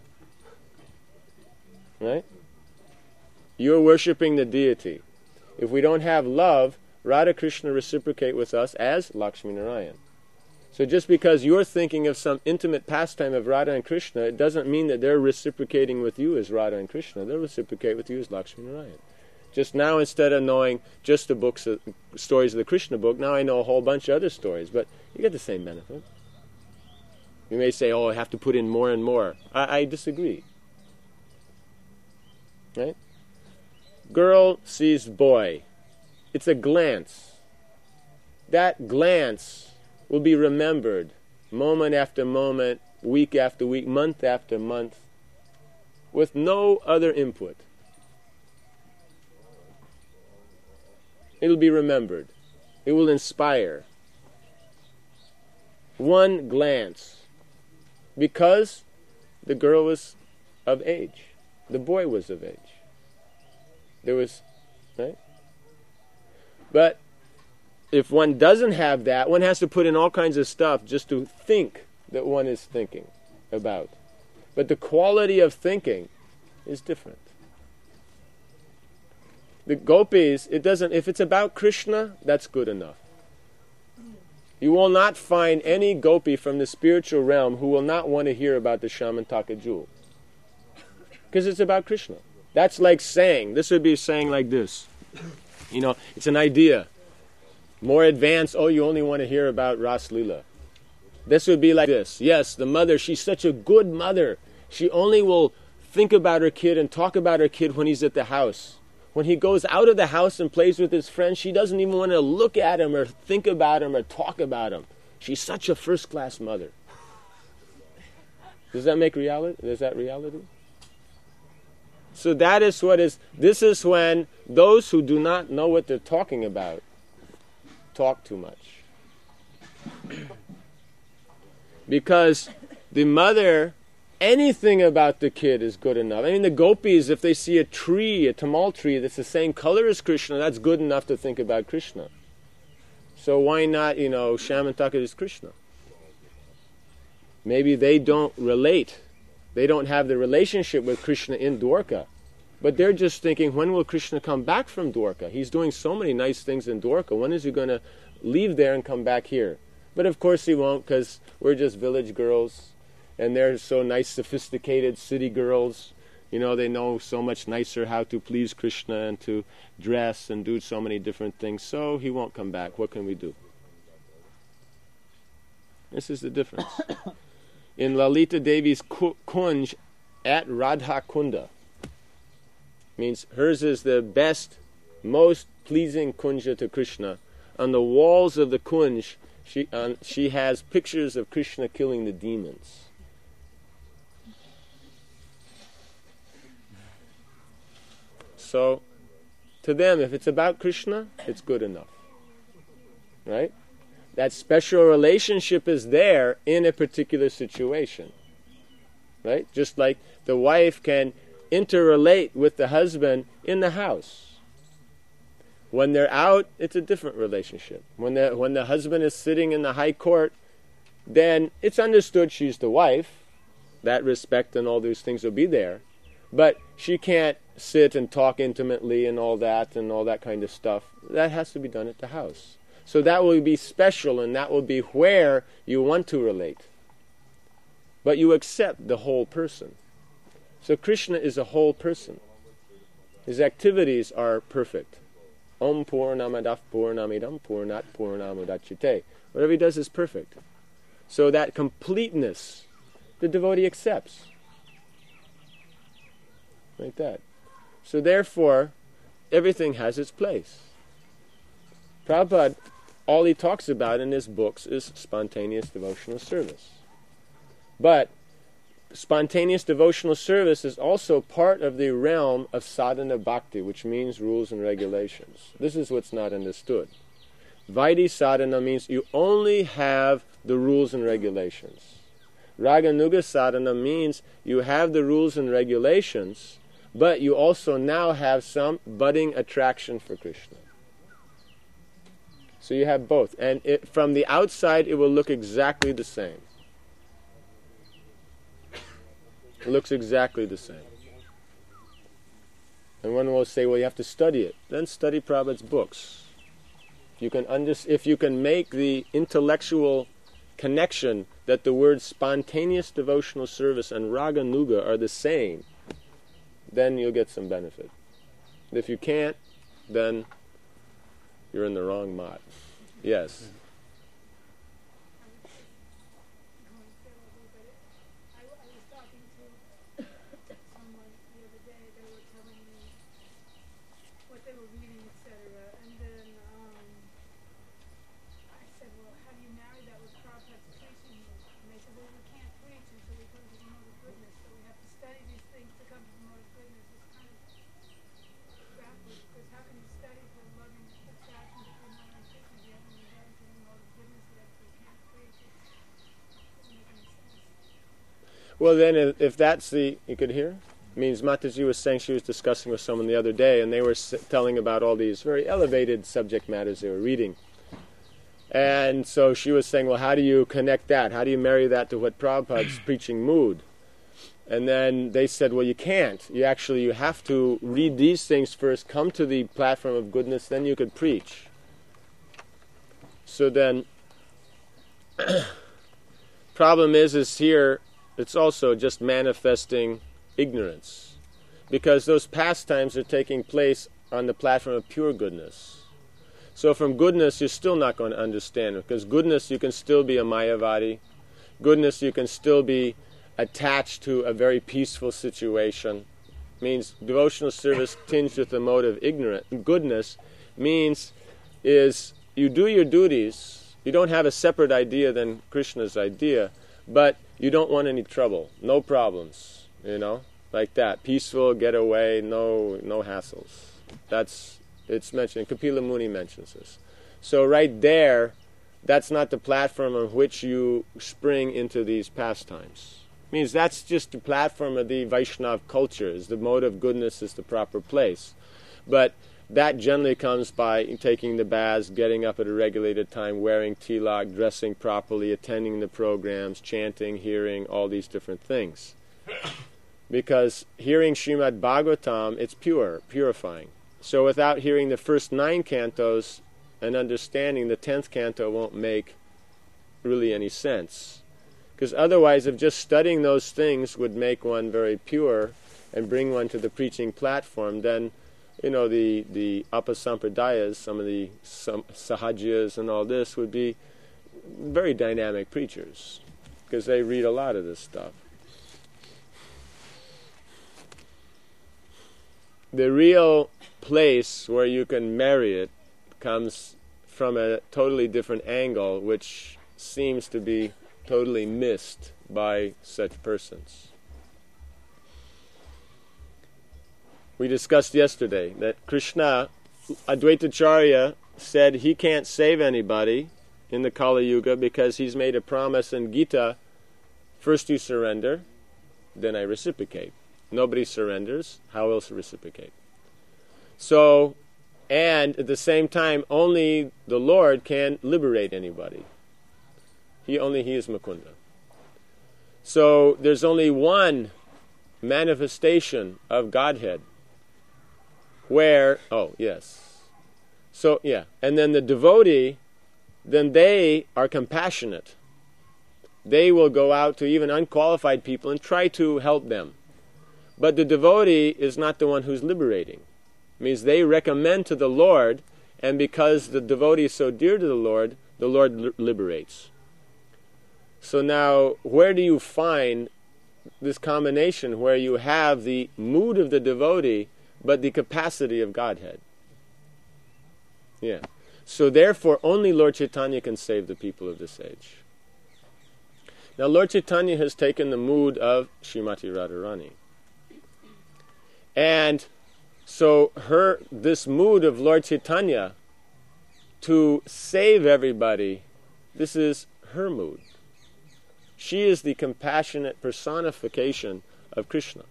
Right? You're worshipping the deity. If we don't have love, Radha Krishna reciprocate with us as Lakshmi Narayan. So just because you're thinking of some intimate pastime of Radha and Krishna, it doesn't mean that they're reciprocating with you as Radha and Krishna. They'll reciprocate with you as Lakshmi Narayan. Just now, instead of knowing just the stories of the Krishna book, now I know a whole bunch of other stories, but you get the same benefit. You may say, oh, I have to put in more and more. I disagree. Right? Girl sees boy. It's a glance. That glance will be remembered moment after moment, week after week, month after month, with no other input. It'll be remembered. It will inspire. One glance. Because the girl was of age. The boy was of age. There was, right? But if one doesn't have that, one has to put in all kinds of stuff just to think that one is thinking about. But the quality of thinking is different. The gopis, if it's about Krishna, that's good enough. You will not find any gopi from the spiritual realm who will not want to hear about the Shamantaka jewel. Because it's about Krishna. That's like saying, this would be saying like this. You know, it's an idea. More advanced, oh, you only want to hear about Ras Leela. This would be like this. Yes, the mother, she's such a good mother. She only will think about her kid and talk about her kid when he's at the house. When he goes out of the house and plays with his friends, she doesn't even want to look at him or think about him or talk about him. She's such a first-class mother. Does that make reality? Is that reality? So this is when those who do not know what they're talking about talk too much. Because the mother, anything about the kid is good enough. I mean, the gopis, if they see a tree, a tamal tree that's the same color as Krishna, that's good enough to think about Krishna. So why not, Shyamataka is Krishna? Maybe they don't relate. They don't have the relationship with Krishna in Dwarka. But they're just thinking, when will Krishna come back from Dwarka? He's doing so many nice things in Dwarka. When is he going to leave there and come back here? But of course he won't, because we're just village girls. And they're so nice, sophisticated city girls. They know so much nicer how to please Krishna and to dress and do so many different things. So he won't come back. What can we do? This is the difference. In Lalita Devi's kunj at Radha Kunda, means hers is the best, most pleasing kunja to Krishna. On the walls of the kunj, she has pictures of Krishna killing the demons. So, to them, if it's about Krishna, it's good enough. Right? That special relationship is there in a particular situation. Right? Just like the wife can interrelate with the husband in the house. When they're out, it's a different relationship. When the husband is sitting in the high court, then it's understood she's the wife. That respect and all these things will be there. But she can't sit and talk intimately and all that kind of stuff. That has to be done at the house. So that will be special, and that will be where you want to relate. But you accept the whole person. So Krishna is a whole person. His activities are perfect. Om Purnamadav Purnamidam Purnat Purnamudachyate. Whatever he does is perfect. So that completeness, the devotee accepts. Like that. So therefore, everything has its place. Prabhupada, all he talks about in his books is spontaneous devotional service. But spontaneous devotional service is also part of the realm of sadhana bhakti, which means rules and regulations. This is what's not understood. Vaidhi sadhana means you only have the rules and regulations. Raganuga sadhana means you have the rules and regulations, but you also now have some budding attraction for Krishna. So you have both. And from the outside, it will look exactly the same. It looks exactly the same. And one will say, well, you have to study it. Then study Prabhupada's books. If you can make the intellectual connection that the words spontaneous devotional service and Raganuga are the same, then you'll get some benefit. If you can't, then you're in the wrong mat. Yes. I was talking to someone the other day. They were telling me what they were reading, etc. And then I said, well, how do you marry that with Prabhupada's preaching? And they said, well, we can't preach until we come to the mode of goodness. So we have to study these things to come to the mode of goodness. It's kind of backwards, because how can you study for loving attraction between love and Krishna if you haven't even gotten to the mode of goodness yet? So you can't preach. It doesn't make any sense. Well, then, if that's you could hear? Means Mataji was saying she was discussing with someone the other day, and they were telling about all these very elevated subject matters they were reading. And so she was saying, well, how do you connect that? How do you marry that to what Prabhupada's preaching mood? And then they said, well, you can't. You have to read these things first, come to the platform of goodness, then you could preach. So then, problem is here, it's also just manifesting ignorance. Because those pastimes are taking place on the platform of pure goodness. So from goodness, you're still not going to understand it. Because goodness, you can still be a Mayavadi. Goodness, you can still be attached to a very peaceful situation. Means devotional service tinged with the mode of goodness means is you do your duties. You don't have a separate idea than Krishna's idea, but you don't want any trouble, no problems, like that. Peaceful, get away, no hassles. It's mentioned, Kapila Muni mentions this. So right there, that's not the platform on which you spring into these pastimes. Means that's just the platform of the Vaishnav culture. The mode of goodness is the proper place. But that generally comes by taking the baths, getting up at a regulated time, wearing tilak, dressing properly, attending the programs, chanting, hearing, all these different things. Because hearing Srimad Bhagavatam, it's purifying. So without hearing the first 9 cantos and understanding the 10th canto won't make really any sense. Because otherwise, if just studying those things would make one very pure and bring one to the preaching platform, then, the Apasampradayas, some of the Sahajiyas and all this would be very dynamic preachers, because they read a lot of this stuff. The real place where you can marry it comes from a totally different angle, which seems to be totally missed by such persons. We discussed yesterday that Krishna, Advaitacharya, said he can't save anybody in the Kali Yuga because he's made a promise in Gita, first you surrender, then I reciprocate. Nobody surrenders, how else reciprocate? So, and at the same time, only the Lord can liberate anybody. He is Mukunda. So there's only one manifestation of Godhead where, and then the devotee, then they are compassionate. They will go out to even unqualified people and try to help them. But the devotee is not the one who's liberating. It means they recommend to the Lord, and because the devotee is so dear to the Lord liberates. So now, where do you find this combination where you have the mood of the devotee, but the capacity of Godhead? Yeah. So therefore, only Lord Chaitanya can save the people of this age. Now, Lord Chaitanya has taken the mood of Srimati Radharani. And so this mood of Lord Chaitanya to save everybody, this is her mood. She is the compassionate personification of Krishna.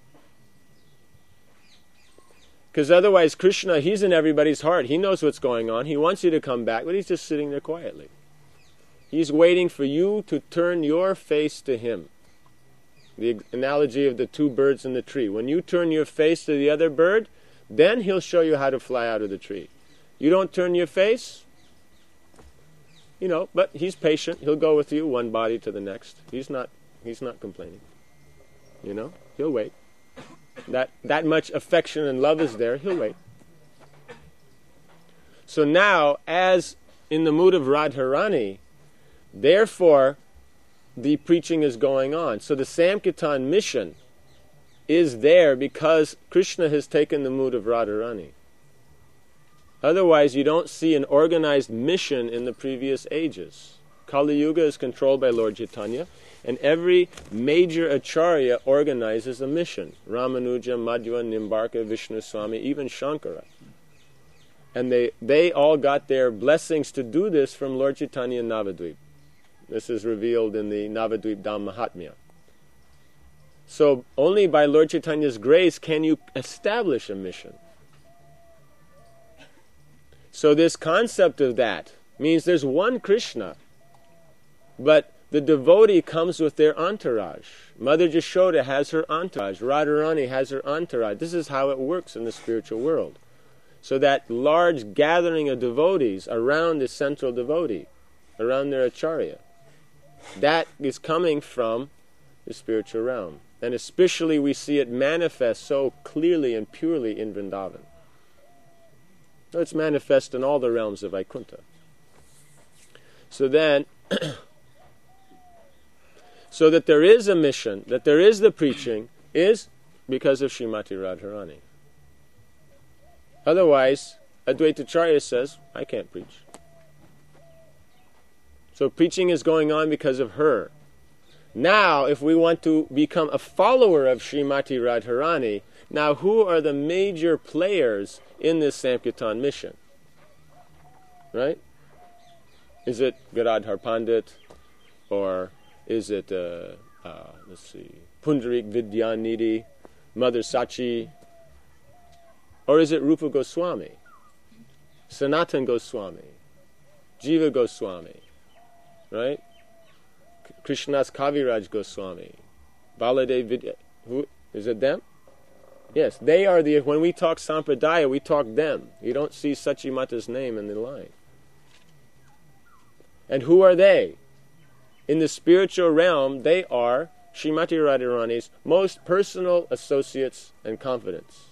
Because otherwise Krishna, he's in everybody's heart. He knows what's going on. He wants you to come back, but he's just sitting there quietly. He's waiting for you to turn your face to him. The analogy of the 2 birds in the tree. When you turn your face to the other bird, then he'll show you how to fly out of the tree. You don't turn your face, but he's patient. He'll go with you one body to the next. He's not complaining. He'll wait. That much affection and love is there, he'll wait. So now, as in the mood of Radharani, therefore, the preaching is going on. So the Sankirtan mission is there because Krishna has taken the mood of Radharani. Otherwise, you don't see an organized mission in the previous ages. Kali Yuga is controlled by Lord Chaitanya, and every major acharya organizes a mission. Ramanuja, Madhva, Nimbarka, Vishnu Swami, even Shankara. And they all got their blessings to do this from Lord Chaitanya in Navadvip. This is revealed in the Navadvip Dham Mahatmya. So only by Lord Chaitanya's grace can you establish a mission. So this concept of that means there's one Krishna, but the devotee comes with their entourage. Mother Jashoda has her entourage. Radharani has her entourage. This is how it works in the spiritual world. So that large gathering of devotees around the central devotee, around their acharya, that is coming from the spiritual realm. And especially we see it manifest so clearly and purely in Vrindavan. It's manifest in all the realms of Vaikuntha. So then, so that there is a mission, that there is the preaching, is because of Srimati Radharani. Otherwise, Advaitacharya says, I can't preach. So preaching is going on because of her. Now, if we want to become a follower of Srimati Radharani, now who are the major players in this Sankirtan mission? Right? Is it Gadadhar Pandit? Or is it, Pundarik Vidyanidhi, Mother Sachi? Or is it Rupa Goswami? Sanatan Goswami, Jiva Goswami, right? Krishnadas Kaviraj Goswami, Baladev Vidya. Who is it? Them? Yes, they are the. When we talk Sampradaya, we talk them. You don't see Sachimata's name in the line. And who are they? In the spiritual realm, they are Srimati Radharani's most personal associates and confidants.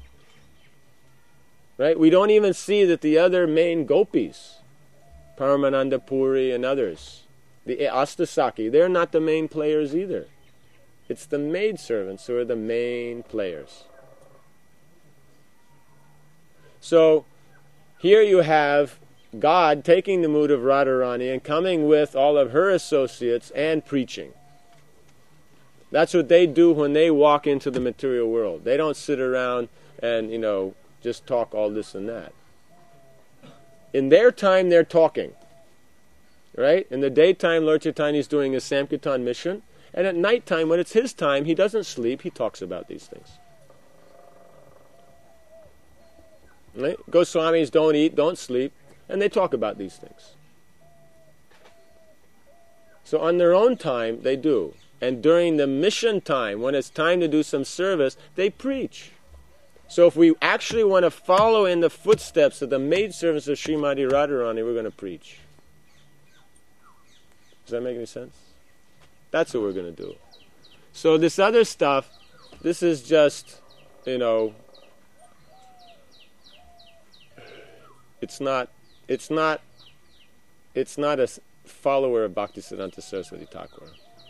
Right? We don't even see that the other main gopis, Paramananda Puri and others, the Astasaki, they're not the main players either. It's the maidservants who are the main players. So, here you have God taking the mood of Radharani and coming with all of her associates and preaching. That's what they do when they walk into the material world. They don't sit around and, just talk all this and that. In their time, they're talking. Right? In the daytime, Lord Chaitanya is doing his Sankirtan mission. And at nighttime, when it's his time, he doesn't sleep, he talks about these things. Right? Goswamis don't eat, don't sleep, and they talk about these things. So on their own time, they do. And during the mission time, when it's time to do some service, they preach. So if we actually want to follow in the footsteps of the maidservants of Srimati Radharani, we're going to preach. Does that make any sense? That's what we're going to do. So this other stuff, this is just, it's not a follower of Bhaktisiddhanta Saraswati Thakur.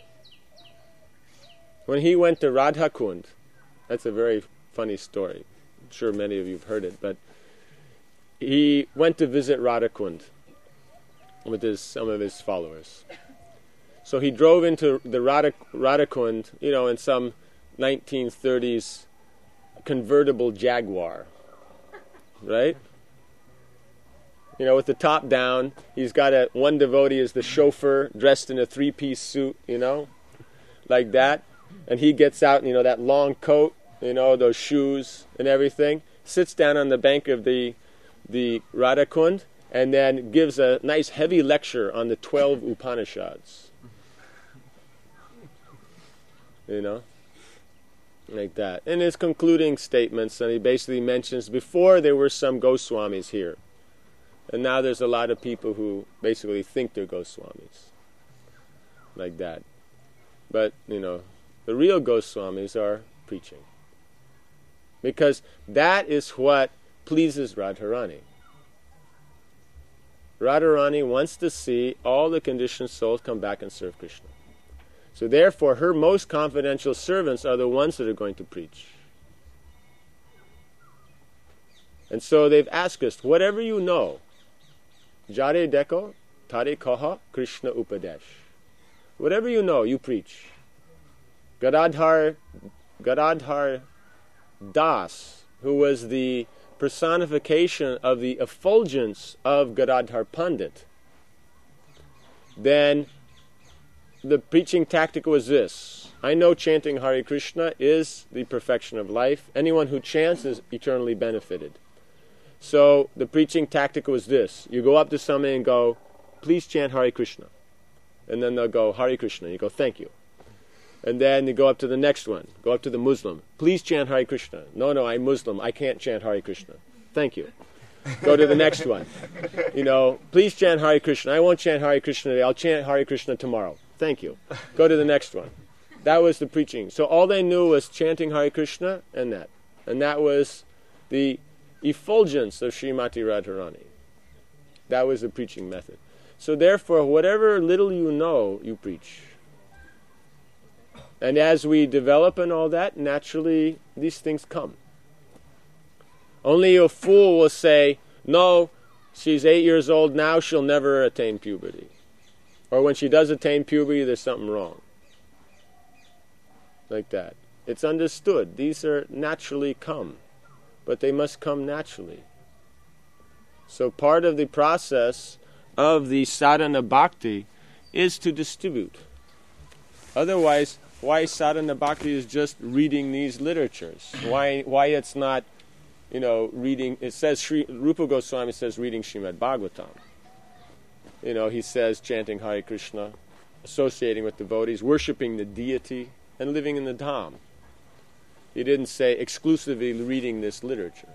When he went to Radha Kund, that's a very funny story. I'm sure many of you have heard it, but he went to visit Radha Kund with some of his followers. So he drove into the Radha Kund, in some 1930s convertible Jaguar, right? With the top down. He's got one devotee is the chauffeur, dressed in a three-piece suit, like that. And he gets out, that long coat, those shoes and everything, sits down on the bank of the Radha Kund, and then gives a nice heavy lecture on the 12 Upanishads. Like that. In his concluding statements, and he basically mentions before there were some Goswamis here. And now there's a lot of people who basically think they're Goswamis. Like that. But, the real Goswamis are preaching. Because that is what pleases Radharani. Radharani wants to see all the conditioned souls come back and serve Krishna. So therefore, her most confidential servants are the ones that are going to preach. And so they've asked us, whatever you know, Jare Deko, Tare Kaha, Krishna Upadesh. Whatever you know, you preach. Gadadhar Das, who was the personification of the effulgence of Gadadhar Pandit, then the preaching tactic was this. I know chanting Hare Krishna is the perfection of life. Anyone who chants is eternally benefited. So the preaching tactic was this. You go up to somebody and go, please chant Hare Krishna. And then they'll go, Hare Krishna. You go, thank you. And then you go up to the next one. Go up to the Muslim. Please chant Hare Krishna. No, I'm Muslim. I can't chant Hare Krishna. Thank you. Go to the next one. Please chant Hare Krishna. I won't chant Hare Krishna today. I'll chant Hare Krishna tomorrow. Thank you. Go to the next one. That was the preaching. So all they knew was chanting Hare Krishna and that. And that was the effulgence of Srimati Radharani. That was the preaching method. So therefore, whatever little you know, you preach. And as we develop and all that, naturally these things come. Only a fool will say, no, she's 8 years old now, she'll never attain puberty. Or when she does attain puberty, there's something wrong. Like that. It's understood. These are naturally come. But they must come naturally. So part of the process of the sadhana bhakti is to distribute. Otherwise, why sadhana bhakti is just reading these literatures? Why it's not, reading. It says Rupa Goswami says reading Srimad Bhagavatam. He says chanting Hare Krishna, associating with devotees, worshipping the deity, and living in the Dham. He didn't say exclusively reading this literature.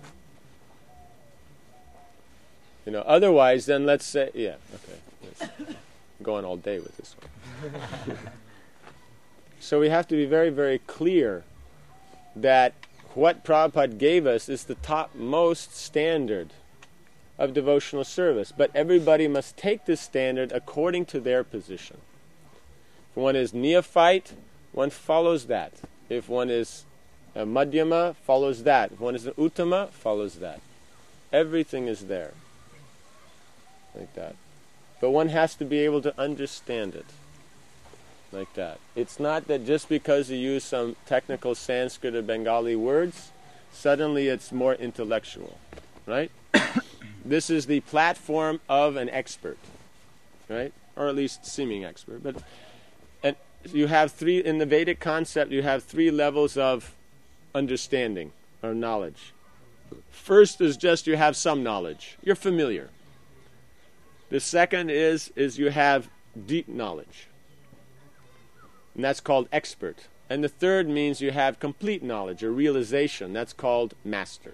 Otherwise, then let's say, let's go on all day with this one. So we have to be very, very clear that what Prabhupada gave us is the topmost standard of devotional service. But everybody must take this standard according to their position. If one is neophyte, one follows that. If one is a madhyama, follows that. If one is an uttama, follows that. Everything is there. Like that. But one has to be able to understand it. Like that. It's not that just because you use some technical Sanskrit or Bengali words, suddenly it's more intellectual. Right? This is the platform of an expert. Right? Or at least seeming expert. And you have in the Vedic concept, you have 3 levels of understanding or knowledge. First is just you have some knowledge. You're familiar. The second is you have deep knowledge. And that's called expert. And the third means you have complete knowledge or realization. That's called master.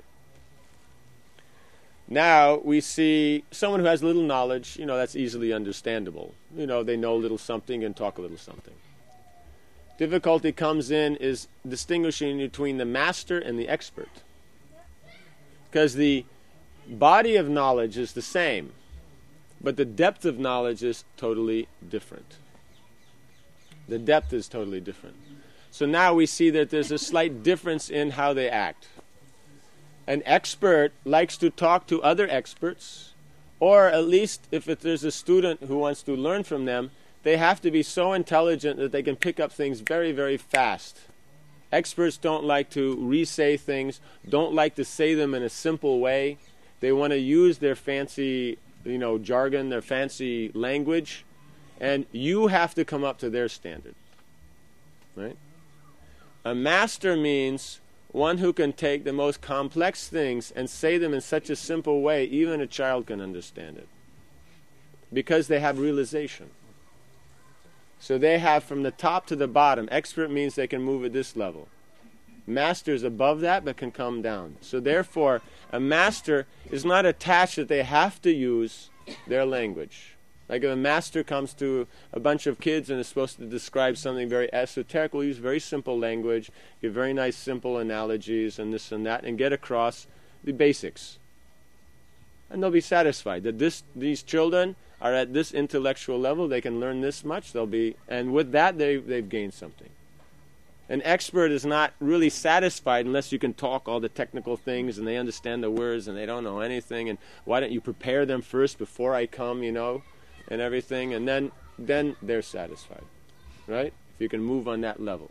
Now we see someone who has little knowledge, that's easily understandable. They know a little something and talk a little something. Difficulty comes in is distinguishing between the master and the expert. Because the body of knowledge is the same, but the depth of knowledge is totally different. The depth is totally different. So now we see that there's a slight difference in how they act. An expert likes to talk to other experts, or at least if there's a student who wants to learn from them, they have to be so intelligent that they can pick up things very, very fast. Experts don't like to re-say things, don't like to say them in a simple way. They want to use their fancy, jargon, their fancy language, and you have to come up to their standard. Right? A master means one who can take the most complex things and say them in such a simple way, even a child can understand it. Because they have realization. So they have from the top to the bottom. Expert means they can move at this level. Master is above that but can come down. So therefore, a master is not attached that they have to use their language. Like if a master comes to a bunch of kids and is supposed to describe something very esoteric, we'll use very simple language, give very nice simple analogies and this and that, and get across the basics. And they'll be satisfied that these children are at this intellectual level, they can learn this much, and with that they've gained something. An expert is not really satisfied unless you can talk all the technical things and they understand the words and they don't know anything, and why don't you prepare them first before I come, and everything, and then they're satisfied. Right? If you can move on that level.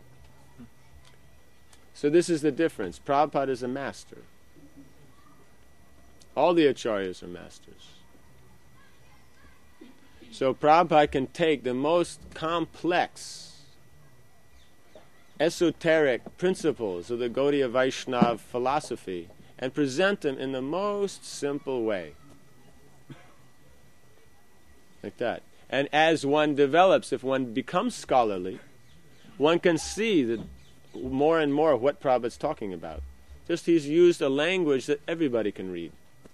So this is the difference. Prabhupada is a master. All the acharyas are masters. So Prabhupada can take the most complex, esoteric principles of the Gaudiya Vaishnava philosophy and present them in the most simple way. Like that. And as one develops, if one becomes scholarly, one can see that more and more of what Prabhupada's talking about. Just he's used a language that everybody can read.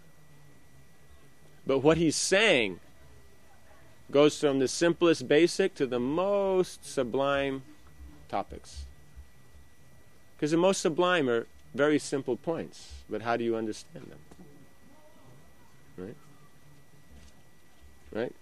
But what he's saying goes from the simplest basic to the most sublime topics. Because the most sublime are very simple points, but how do you understand them? Right? Right?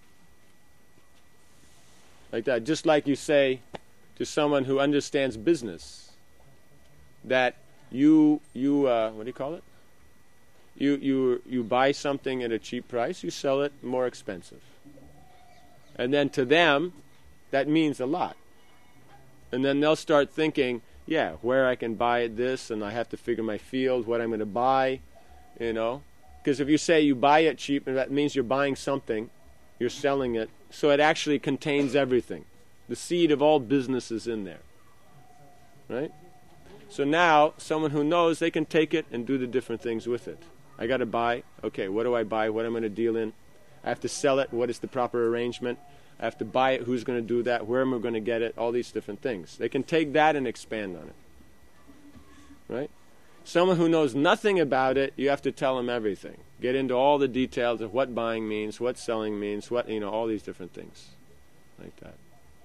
Like that. Just like you say to someone who understands business that you what do you call it? You buy something at a cheap price, you sell it more expensive. And then to them, that means a lot. And then they'll start thinking, where I can buy this, and I have to figure my field, what I'm going to buy, Because if you say you buy it cheap, and that means you're buying something, you're selling it, so it actually contains everything. The seed of all business is in there. Right? So now, someone who knows, they can take it and do the different things with it. I got to buy. Okay, what do I buy? What am I going to deal in? I have to sell it. What is the proper arrangement? I have to buy it. Who's going to do that? Where am I going to get it? All these different things. They can take that and expand on it. Right? Someone who knows nothing about it, you have to tell them everything. Get into all the details of what buying means, what selling means, what, all these different things. Like that.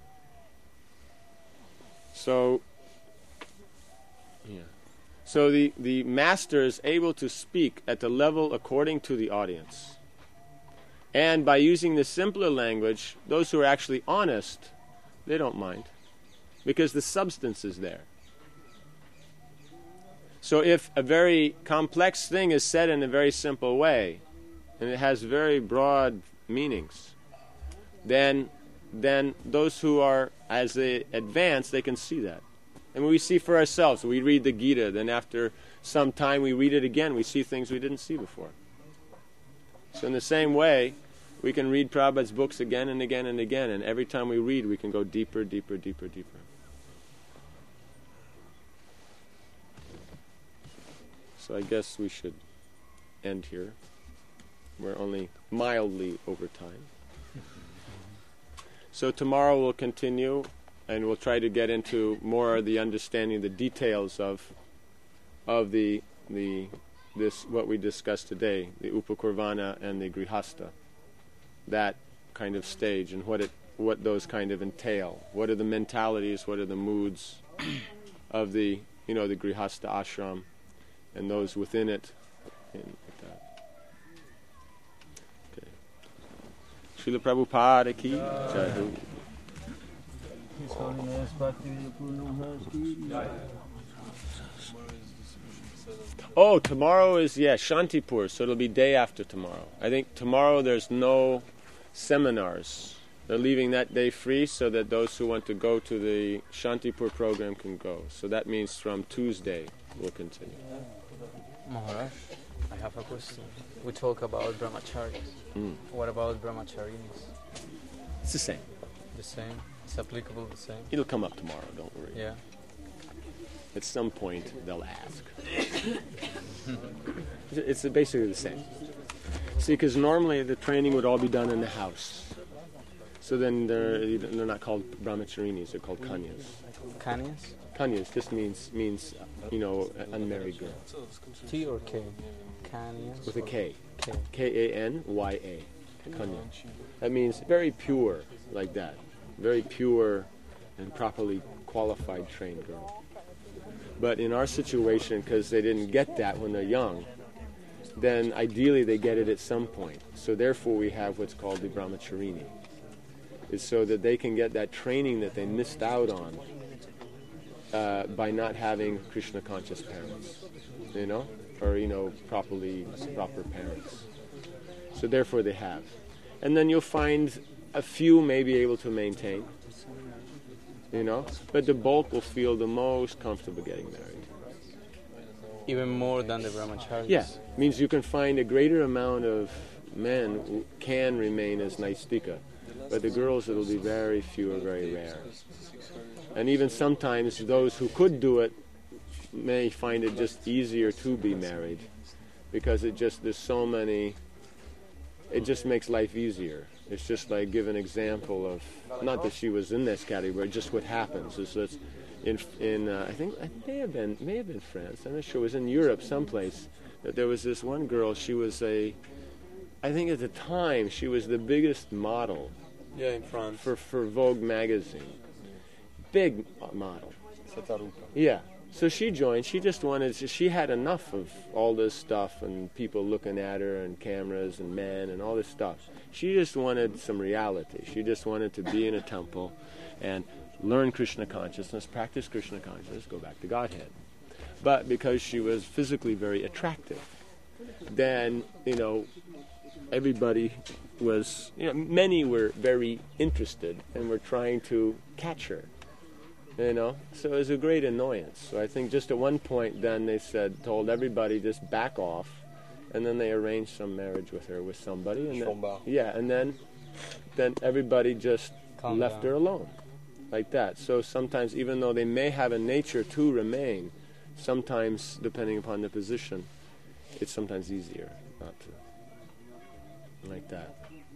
So, So the master is able to speak at the level according to the audience. And by using the simpler language, those who are actually honest, they don't mind. Because the substance is there. So if a very complex thing is said in a very simple way, and it has very broad meanings, then those who are, as they advance, they can see that. And we see for ourselves. We read the Gita, then after some time we read it again, we see things we didn't see before. So in the same way, we can read Prabhupada's books again and again and again, and every time we read, we can go deeper, deeper, deeper, deeper. So I guess we should end here. We're only mildly over time. So tomorrow we'll continue, and we'll try to get into more of the understanding, the details of this what we discussed today, the Upakurvana and the Grihastha, that kind of stage, and what those kind of entail. What are the mentalities? What are the moods of the the Grihastha ashram and those within it, and like that. Okay. Srila Prabhupada ki jai. His Holiness Bhaktivedanta Maharaj. Oh, tomorrow is, Shantipur, so it'll be day after tomorrow. I think tomorrow there's no seminars. They're leaving that day free so that those who want to go to the Shantipur program can go. So that means from Tuesday we'll continue. Maharaj, I have a question. We talk about brahmacharis. What about brahmacharinis? It's the same. The same? It's applicable the same? It'll come up tomorrow, don't worry. Yeah. At some point they'll ask. It's basically the same. See, because normally the training would all be done in the house. So then they're not called brahmacharinis, they're called kanyas. Kanyas? Kanyas just means unmarried girl. T or K? Kanyas? With a K. K. K-A-N-Y-A. Kanya. That means very pure, like that. Very pure and properly qualified, trained girl. But in our situation, because they didn't get that when they're young, then ideally they get it at some point. So therefore we have what's called the brahmacharini. It's so that they can get that training that they missed out on by not having Krishna conscious parents, or proper parents. So therefore they have. And then you'll find a few may be able to maintain, but the bulk will feel the most comfortable getting married. Even more than the brahmacharis? Yeah, means you can find a greater amount of men who can remain as naistika, but the girls it'll be very few or very rare. And even sometimes those who could do it may find it just easier to be married, because there's so many, it just makes life easier. It's just like, give an example of, not that she was in this category, just what happens is that I think it may have been France, I'm not sure, it was in Europe someplace, that there was this one girl, she was I think at the time she was the biggest model. Yeah, in France. For Vogue magazine. Big model. Yeah. So she joined. She had enough of all this stuff and people looking at her and cameras and men and all this stuff. She just wanted some reality. She just wanted to be in a temple and learn Krishna consciousness, practice Krishna consciousness, go back to Godhead. But because she was physically very attractive, then, everybody was, many were very interested and were trying to catch her. So it was a great annoyance. So I think just at one point then they told everybody just back off, and then they arranged some marriage with her with somebody, and then everybody just left her alone, like that. So sometimes even though they may have a nature to remain, sometimes, depending upon the position, it's sometimes easier not to. Like that.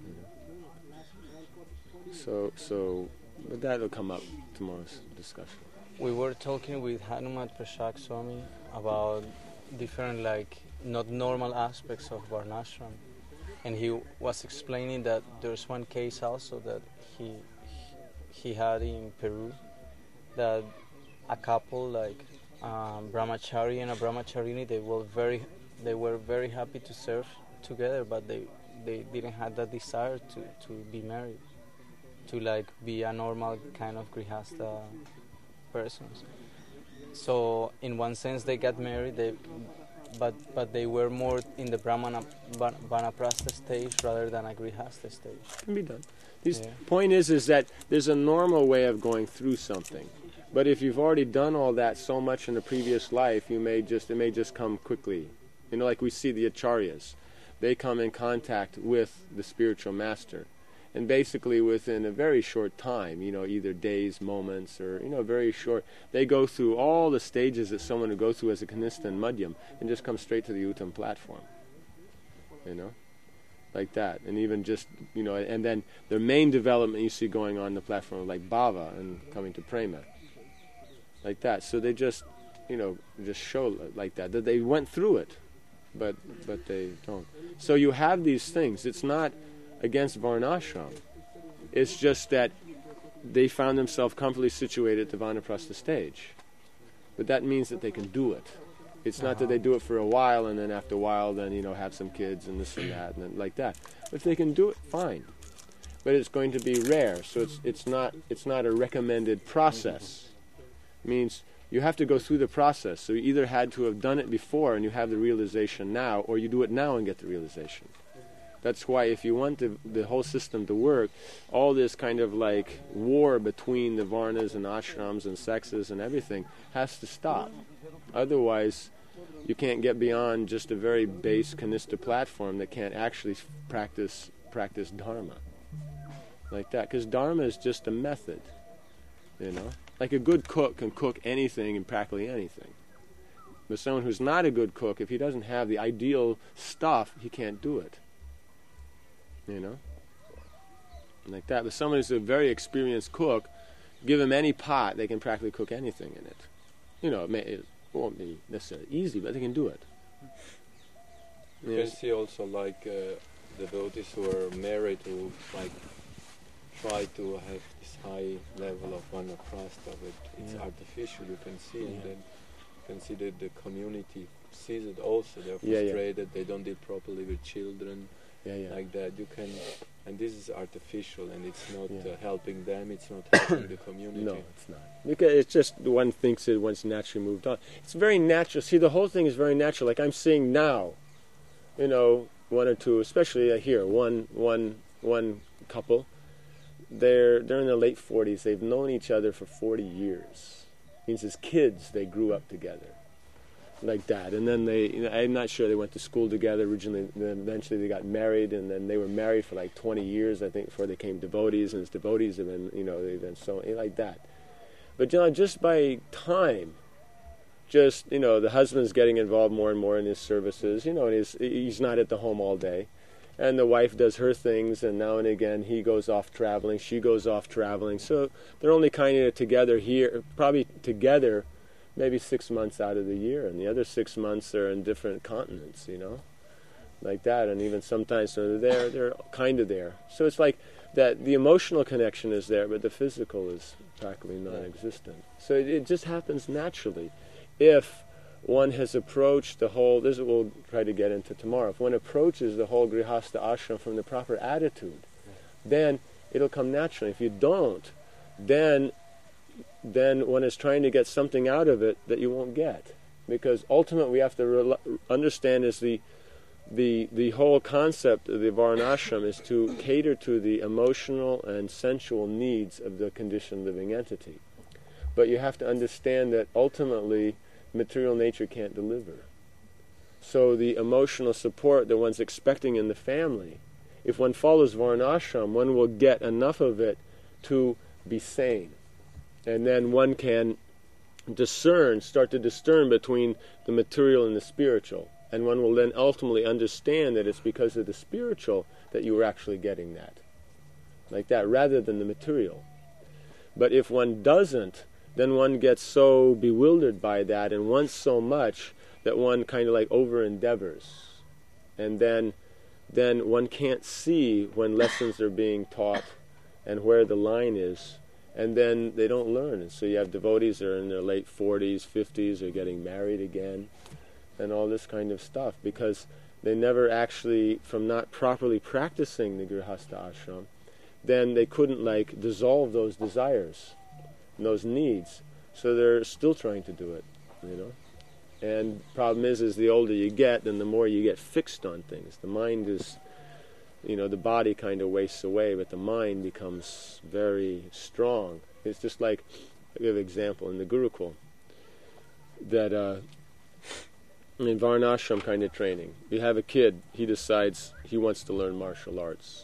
But that'll come up tomorrow's discussion. We were talking with Hanumat Prashak Swami about different, not normal aspects of Varnashram, and he was explaining that there's one case also that he had in Peru, that a couple brahmachari and a brahmacharini, they were very happy to serve together, but they didn't have that desire to be married, to be a normal kind of grihastha persons. So in one sense they got married, but they were more in the Vanaprastha stage rather than a grihastha stage. Can be done. Point is that there's a normal way of going through something. But if you've already done all that so much in the previous life, it may just come quickly. Like we see the acharyas. They come in contact with the spiritual master. And basically within a very short time, either days, moments, or, very short, they go through all the stages that someone would go through as a Kanistha and Madhyam and just come straight to the Uttam platform. Like that. And even just, and then the main development you see going on the platform, like Bhava and coming to Prema. Like that. So they just, just show like that they went through it, but they don't. So you have these things. It's not against Varnashram. It's just that they found themselves comfortably situated at the Vanaprastha stage. But that means that they can do it. It's not that they do it for a while and then after a while then, have some kids and this and that and then like that. If they can do it, fine. But it's going to be rare, so it's not a recommended process. It means you have to go through the process. So you either had to have done it before and you have the realization now, or you do it now and get the realization. That's why if you want the whole system to work, all this kind of war between the varnas and ashrams and sexes and everything has to stop. Otherwise, you can't get beyond just a very base Kanistha platform that can't actually practice dharma. Like that. Because dharma is just a method. Like a good cook can cook anything and practically anything. But someone who's not a good cook, if he doesn't have the ideal stuff, he can't do it. Like that. But someone who's a very experienced cook, give them any pot, they can practically cook anything in it. It won't be necessarily easy, but they can do it. You can see also devotees who are married who try to have this high level of vanaprastha, but it's artificial, you can see, and then you can see that the community sees it also. They're frustrated, they don't deal properly with children. Like that, you can, and this is artificial, and it's not helping them. It's not helping the community. No, it's not. Because it's just one thinks it once naturally moved on. It's very natural. See, the whole thing is very natural. Like I'm seeing now, one or two, especially here, one couple. They're in their late 40s. They've known each other for 40 years. Means as kids they grew up together. Like that, and then I'm not sure, they went to school together originally, then eventually they got married, and then they were married for 20 years, I think, before they became devotees, and as devotees have been, they've been so, like that. But, just by time, the husband's getting involved more and more in his services, and he's not at the home all day, and the wife does her things, and now and again he goes off traveling, she goes off traveling, so they're only kind of together here, probably together, maybe 6 months out of the year, and the other 6 months they're in different continents, like that, and even sometimes they're kind of there. So it's like that the emotional connection is there, but the physical is practically non-existent. So it just happens naturally. If one has approached the whole, this is what we'll try to get into tomorrow, if one approaches the whole Grihastha ashram from the proper attitude, then it'll come naturally. If you don't, then one is trying to get something out of it that you won't get. Because ultimately we have to understand is the whole concept of the Varnashram is to cater to the emotional and sensual needs of the conditioned living entity. But you have to understand that ultimately material nature can't deliver. So the emotional support that one's expecting in the family, if one follows Varnashram, one will get enough of it to be sane. And then one can start to discern between the material and the spiritual. And one will then ultimately understand that it's because of the spiritual that you were actually getting that. Like that, rather than the material. But if one doesn't, then one gets so bewildered by that and wants so much that one kind of like over-endeavors. And then one can't see when lessons are being taught and where the line is. And then they don't learn. And so you have devotees that are in their late 40s, 50s, or getting married again, and all this kind of stuff, because they never actually, from not properly practicing the Grihastha ashram, then they couldn't like dissolve those desires and those needs. So they're still trying to do it, you know. And problem is the older you get, then the more you get fixed on things. The mind is, you know, the body kind of wastes away, but the mind becomes very strong. It's just like, I'll give an example in the Gurukul, that in Varnashram kind of training, you have a kid, he decides he wants to learn martial arts.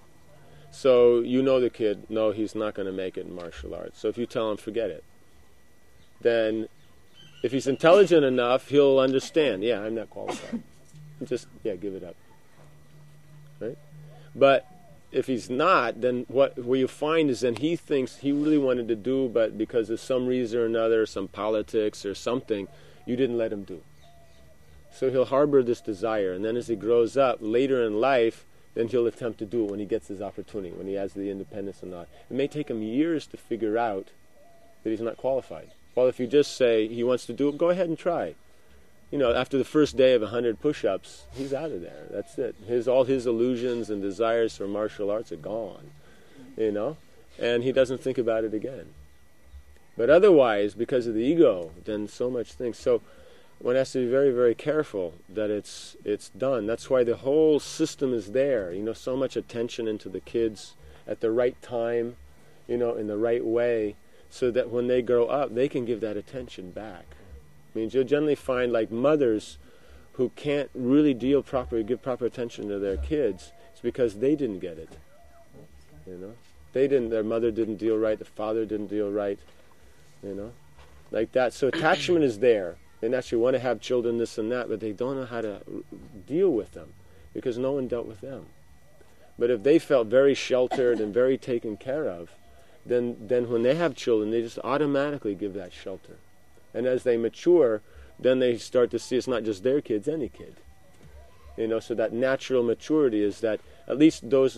So you know the kid, no, he's not going to make it in martial arts. So if you tell him, forget it, then if he's intelligent enough, he'll understand, yeah, I'm not qualified. Just, yeah, give it up. Right? But if he's not, then what you find is then he thinks he really wanted to do, but because of some reason or another, some politics or something, you didn't let him do. So he'll harbor this desire, and then as he grows up, later in life, then he'll attempt to do it when he gets his opportunity, when he has the independence or not. It may take him years to figure out that he's not qualified. Well, if you just say he wants to do it, go ahead and try. You know, after the first day of 100 push-ups, he's out of there. That's it. All his illusions and desires for martial arts are gone, you know, and he doesn't think about it again. But otherwise, because of the ego, then so much things. So one has to be very, very careful that it's done. That's why the whole system is there. You know, so much attention into the kids at the right time, you know, in the right way, so that when they grow up, they can give that attention back. I mean, you'll generally find like mothers who can't really give proper attention to their kids. It's because they didn't get it. You know, their mother didn't deal right, the father didn't deal right. You know, like that. So attachment is there. They naturally want to have children, this and that, but they don't know how to deal with them because no one dealt with them. But if they felt very sheltered and very taken care of, then when they have children, they just automatically give that shelter. And as they mature, then they start to see it's not just their kids, any kid. You know, so that natural maturity is that at least those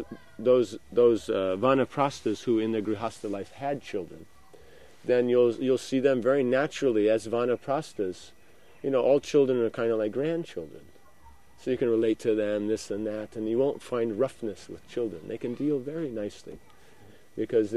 vanaprasthas who in their grihastha life had children, then you'll see them very naturally as vanaprasthas. You know, all children are kind of like grandchildren. So you can relate to them, this and that, and you won't find roughness with children. They can deal very nicely. Because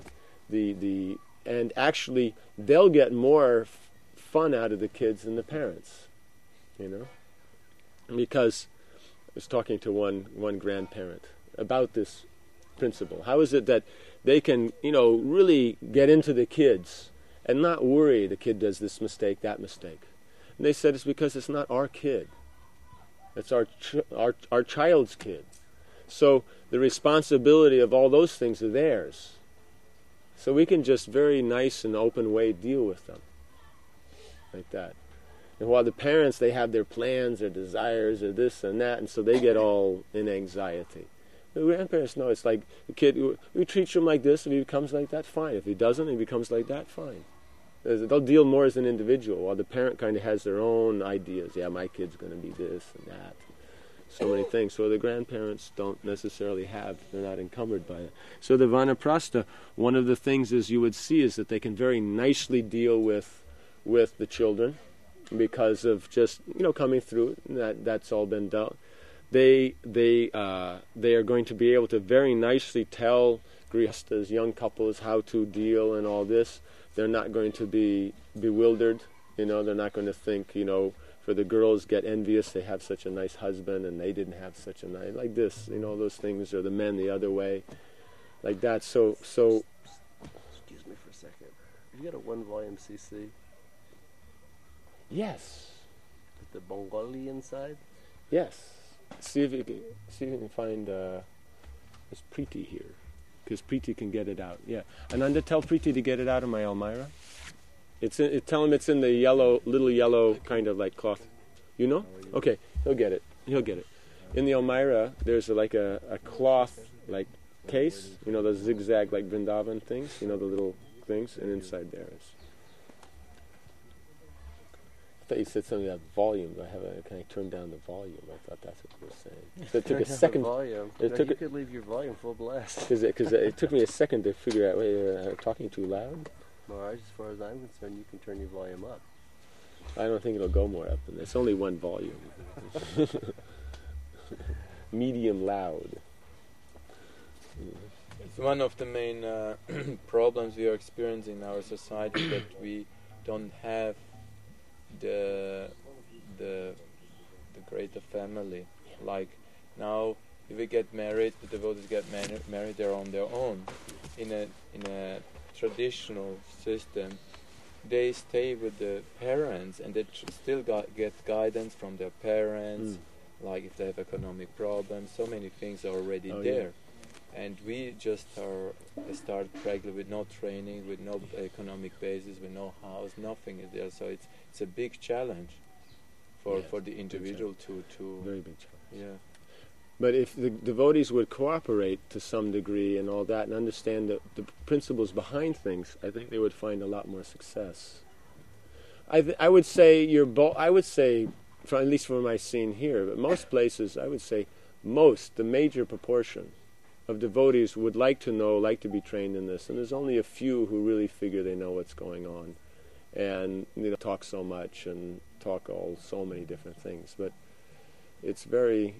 and actually they'll get more fun out of the kids than the parents, you know. Because I was talking to one grandparent about this principle. How is it that they can, you know, really get into the kids and not worry the kid does this mistake, that mistake? And they said it's because it's not our kid. It's our child's kid. So the responsibility of all those things are theirs. So we can just very nice and open way deal with them. Like that. And while the parents, they have their plans, their desires, or this and that, and so they get all in anxiety. The grandparents know it's like the kid, we treat him like this, if he becomes like that, fine. If he doesn't, he becomes like that, fine. They'll deal more as an individual, while the parent kind of has their own ideas. Yeah, my kid's going to be this and that. So many things. So the grandparents don't necessarily have, they're not encumbered by it. So the vanaprastha, one of the things is you would see is that they can very nicely deal with the children because of just, you know, coming through it. That's all been dealt. They are going to be able to very nicely tell grihasthas, young couples, how to deal and all this. They're not going to be bewildered. You know, they're not going to think, you know, for the girls get envious, they have such a nice husband and they didn't have such a nice, like this, you know, those things, or the men the other way, like that. So excuse me for a second. Have you got a 1-volume CC? Yes. With the Bengali inside? Yes. See if you can find this Preeti here, because Preeti can get it out. Yeah, Ananda, tell Preeti to get it out of my Almira. Tell him it's in the little yellow kind of like cloth. You know? Okay, he'll get it. In the Elmira, there's like a cloth like case. You know, those zigzag like Vrindavan things. You know, the little things, and inside there is. I thought you said something about volume. Can I turn down the volume? I thought that's what you were saying. So it took a second. Volume. You could leave your volume full blast. Because it took me a second to figure out whether you're talking too loud. Well, as far as I'm concerned, you can turn your volume up. I don't think it'll go more up than that. It's only one volume. Medium loud. It's one of the main problems we are experiencing in our society, that we don't have the greater family. Like now, if we get married, the devotees get married, they're on their own. In a traditional system, they stay with the parents, and they still get guidance from their parents. Like if they have economic problems, so many things are already there. Yeah. And we just start regularly with no training, with no economic basis, with no house, nothing is there. So it's a big challenge for the individual to very big challenge. Yeah. But if the devotees would cooperate to some degree and all that, and understand the principles behind things, I think they would find a lot more success. I would say at least from my scene here, but most places, I would say the major proportion of devotees would like to be trained in this, and there's only a few who really figure they know what's going on, and talk so much and talk so many different things. But it's very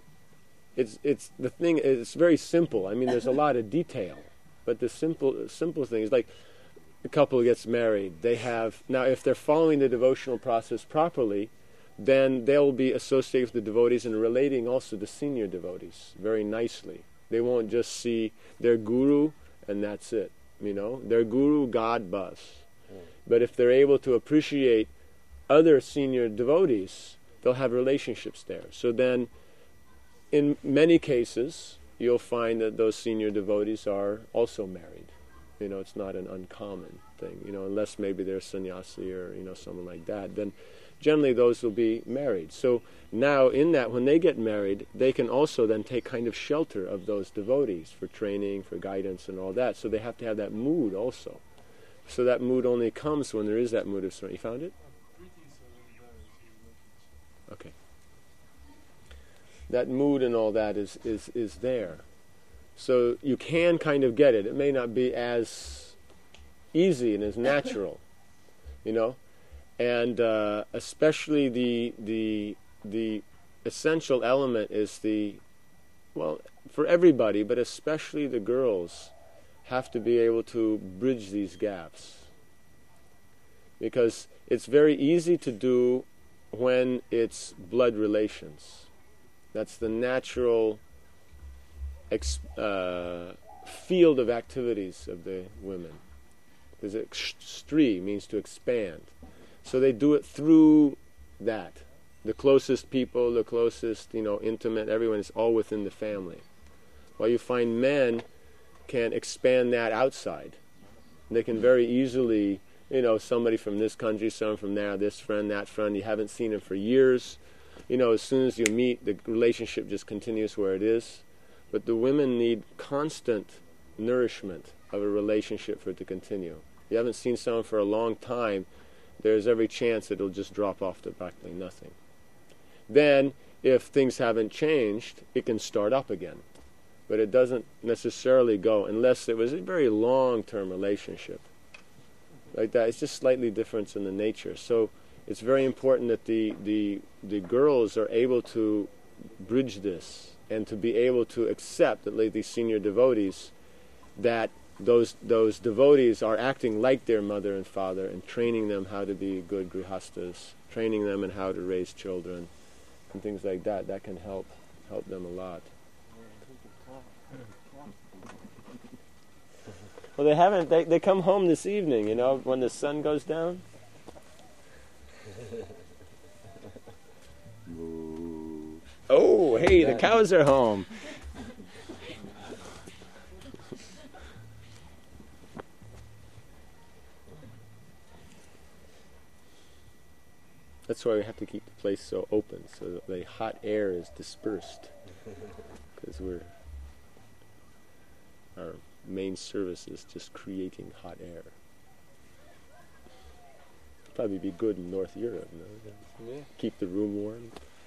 simple. I mean, there's a lot of detail, but the simple things, like a couple gets married, now if they're following the devotional process properly, then they'll be associated with the devotees and relating also to senior devotees very nicely. They won't just see their guru and that's it. Their guru, God, bus. But if they're able to appreciate other senior devotees, they'll have relationships there. So then, in many cases, you'll find that those senior devotees are also married. It's not an uncommon thing, unless maybe they're sannyasi or, someone like that. Then generally those will be married. So now in that, when they get married, they can also then take kind of shelter of those devotees for training, for guidance and all that. So they have to have that mood also. So that mood only comes when there is that mood of surrender. You found it? Okay. That mood and all that is there. So you can kind of get it. It may not be as easy and as natural, and especially the essential element is for everybody, but especially the girls have to be able to bridge these gaps, because it's very easy to do when it's blood relations. That's the natural field of activities of the women. Because stri means to expand. So they do it through that. The closest people, the closest, intimate, everyone is all within the family. While you find men can expand that outside. They can very easily, somebody from this country, someone from there, this friend, that friend, you haven't seen him for years. As soon as you meet, the relationship just continues where it is. But the women need constant nourishment of a relationship for it to continue. You haven't seen someone for a long time, there's every chance that it'll just drop off to practically nothing. Then, if things haven't changed, it can start up again. But it doesn't necessarily go unless it was a very long-term relationship. Like that, it's just slightly different in the nature. So it's very important that the girls are able to bridge this and to be able to accept that, like these senior devotees, that those devotees are acting like their mother and father and training them how to be good grihastas, training them in how to raise children and things like that. That can help them a lot. Well, they haven't. They come home this evening, when the sun goes down. Oh, hey, the cows are home. That's why we have to keep the place so open, so that the hot air is dispersed. Because our main service is just creating hot air. Probably be good in North Europe, no? Yeah. Keep the room warm.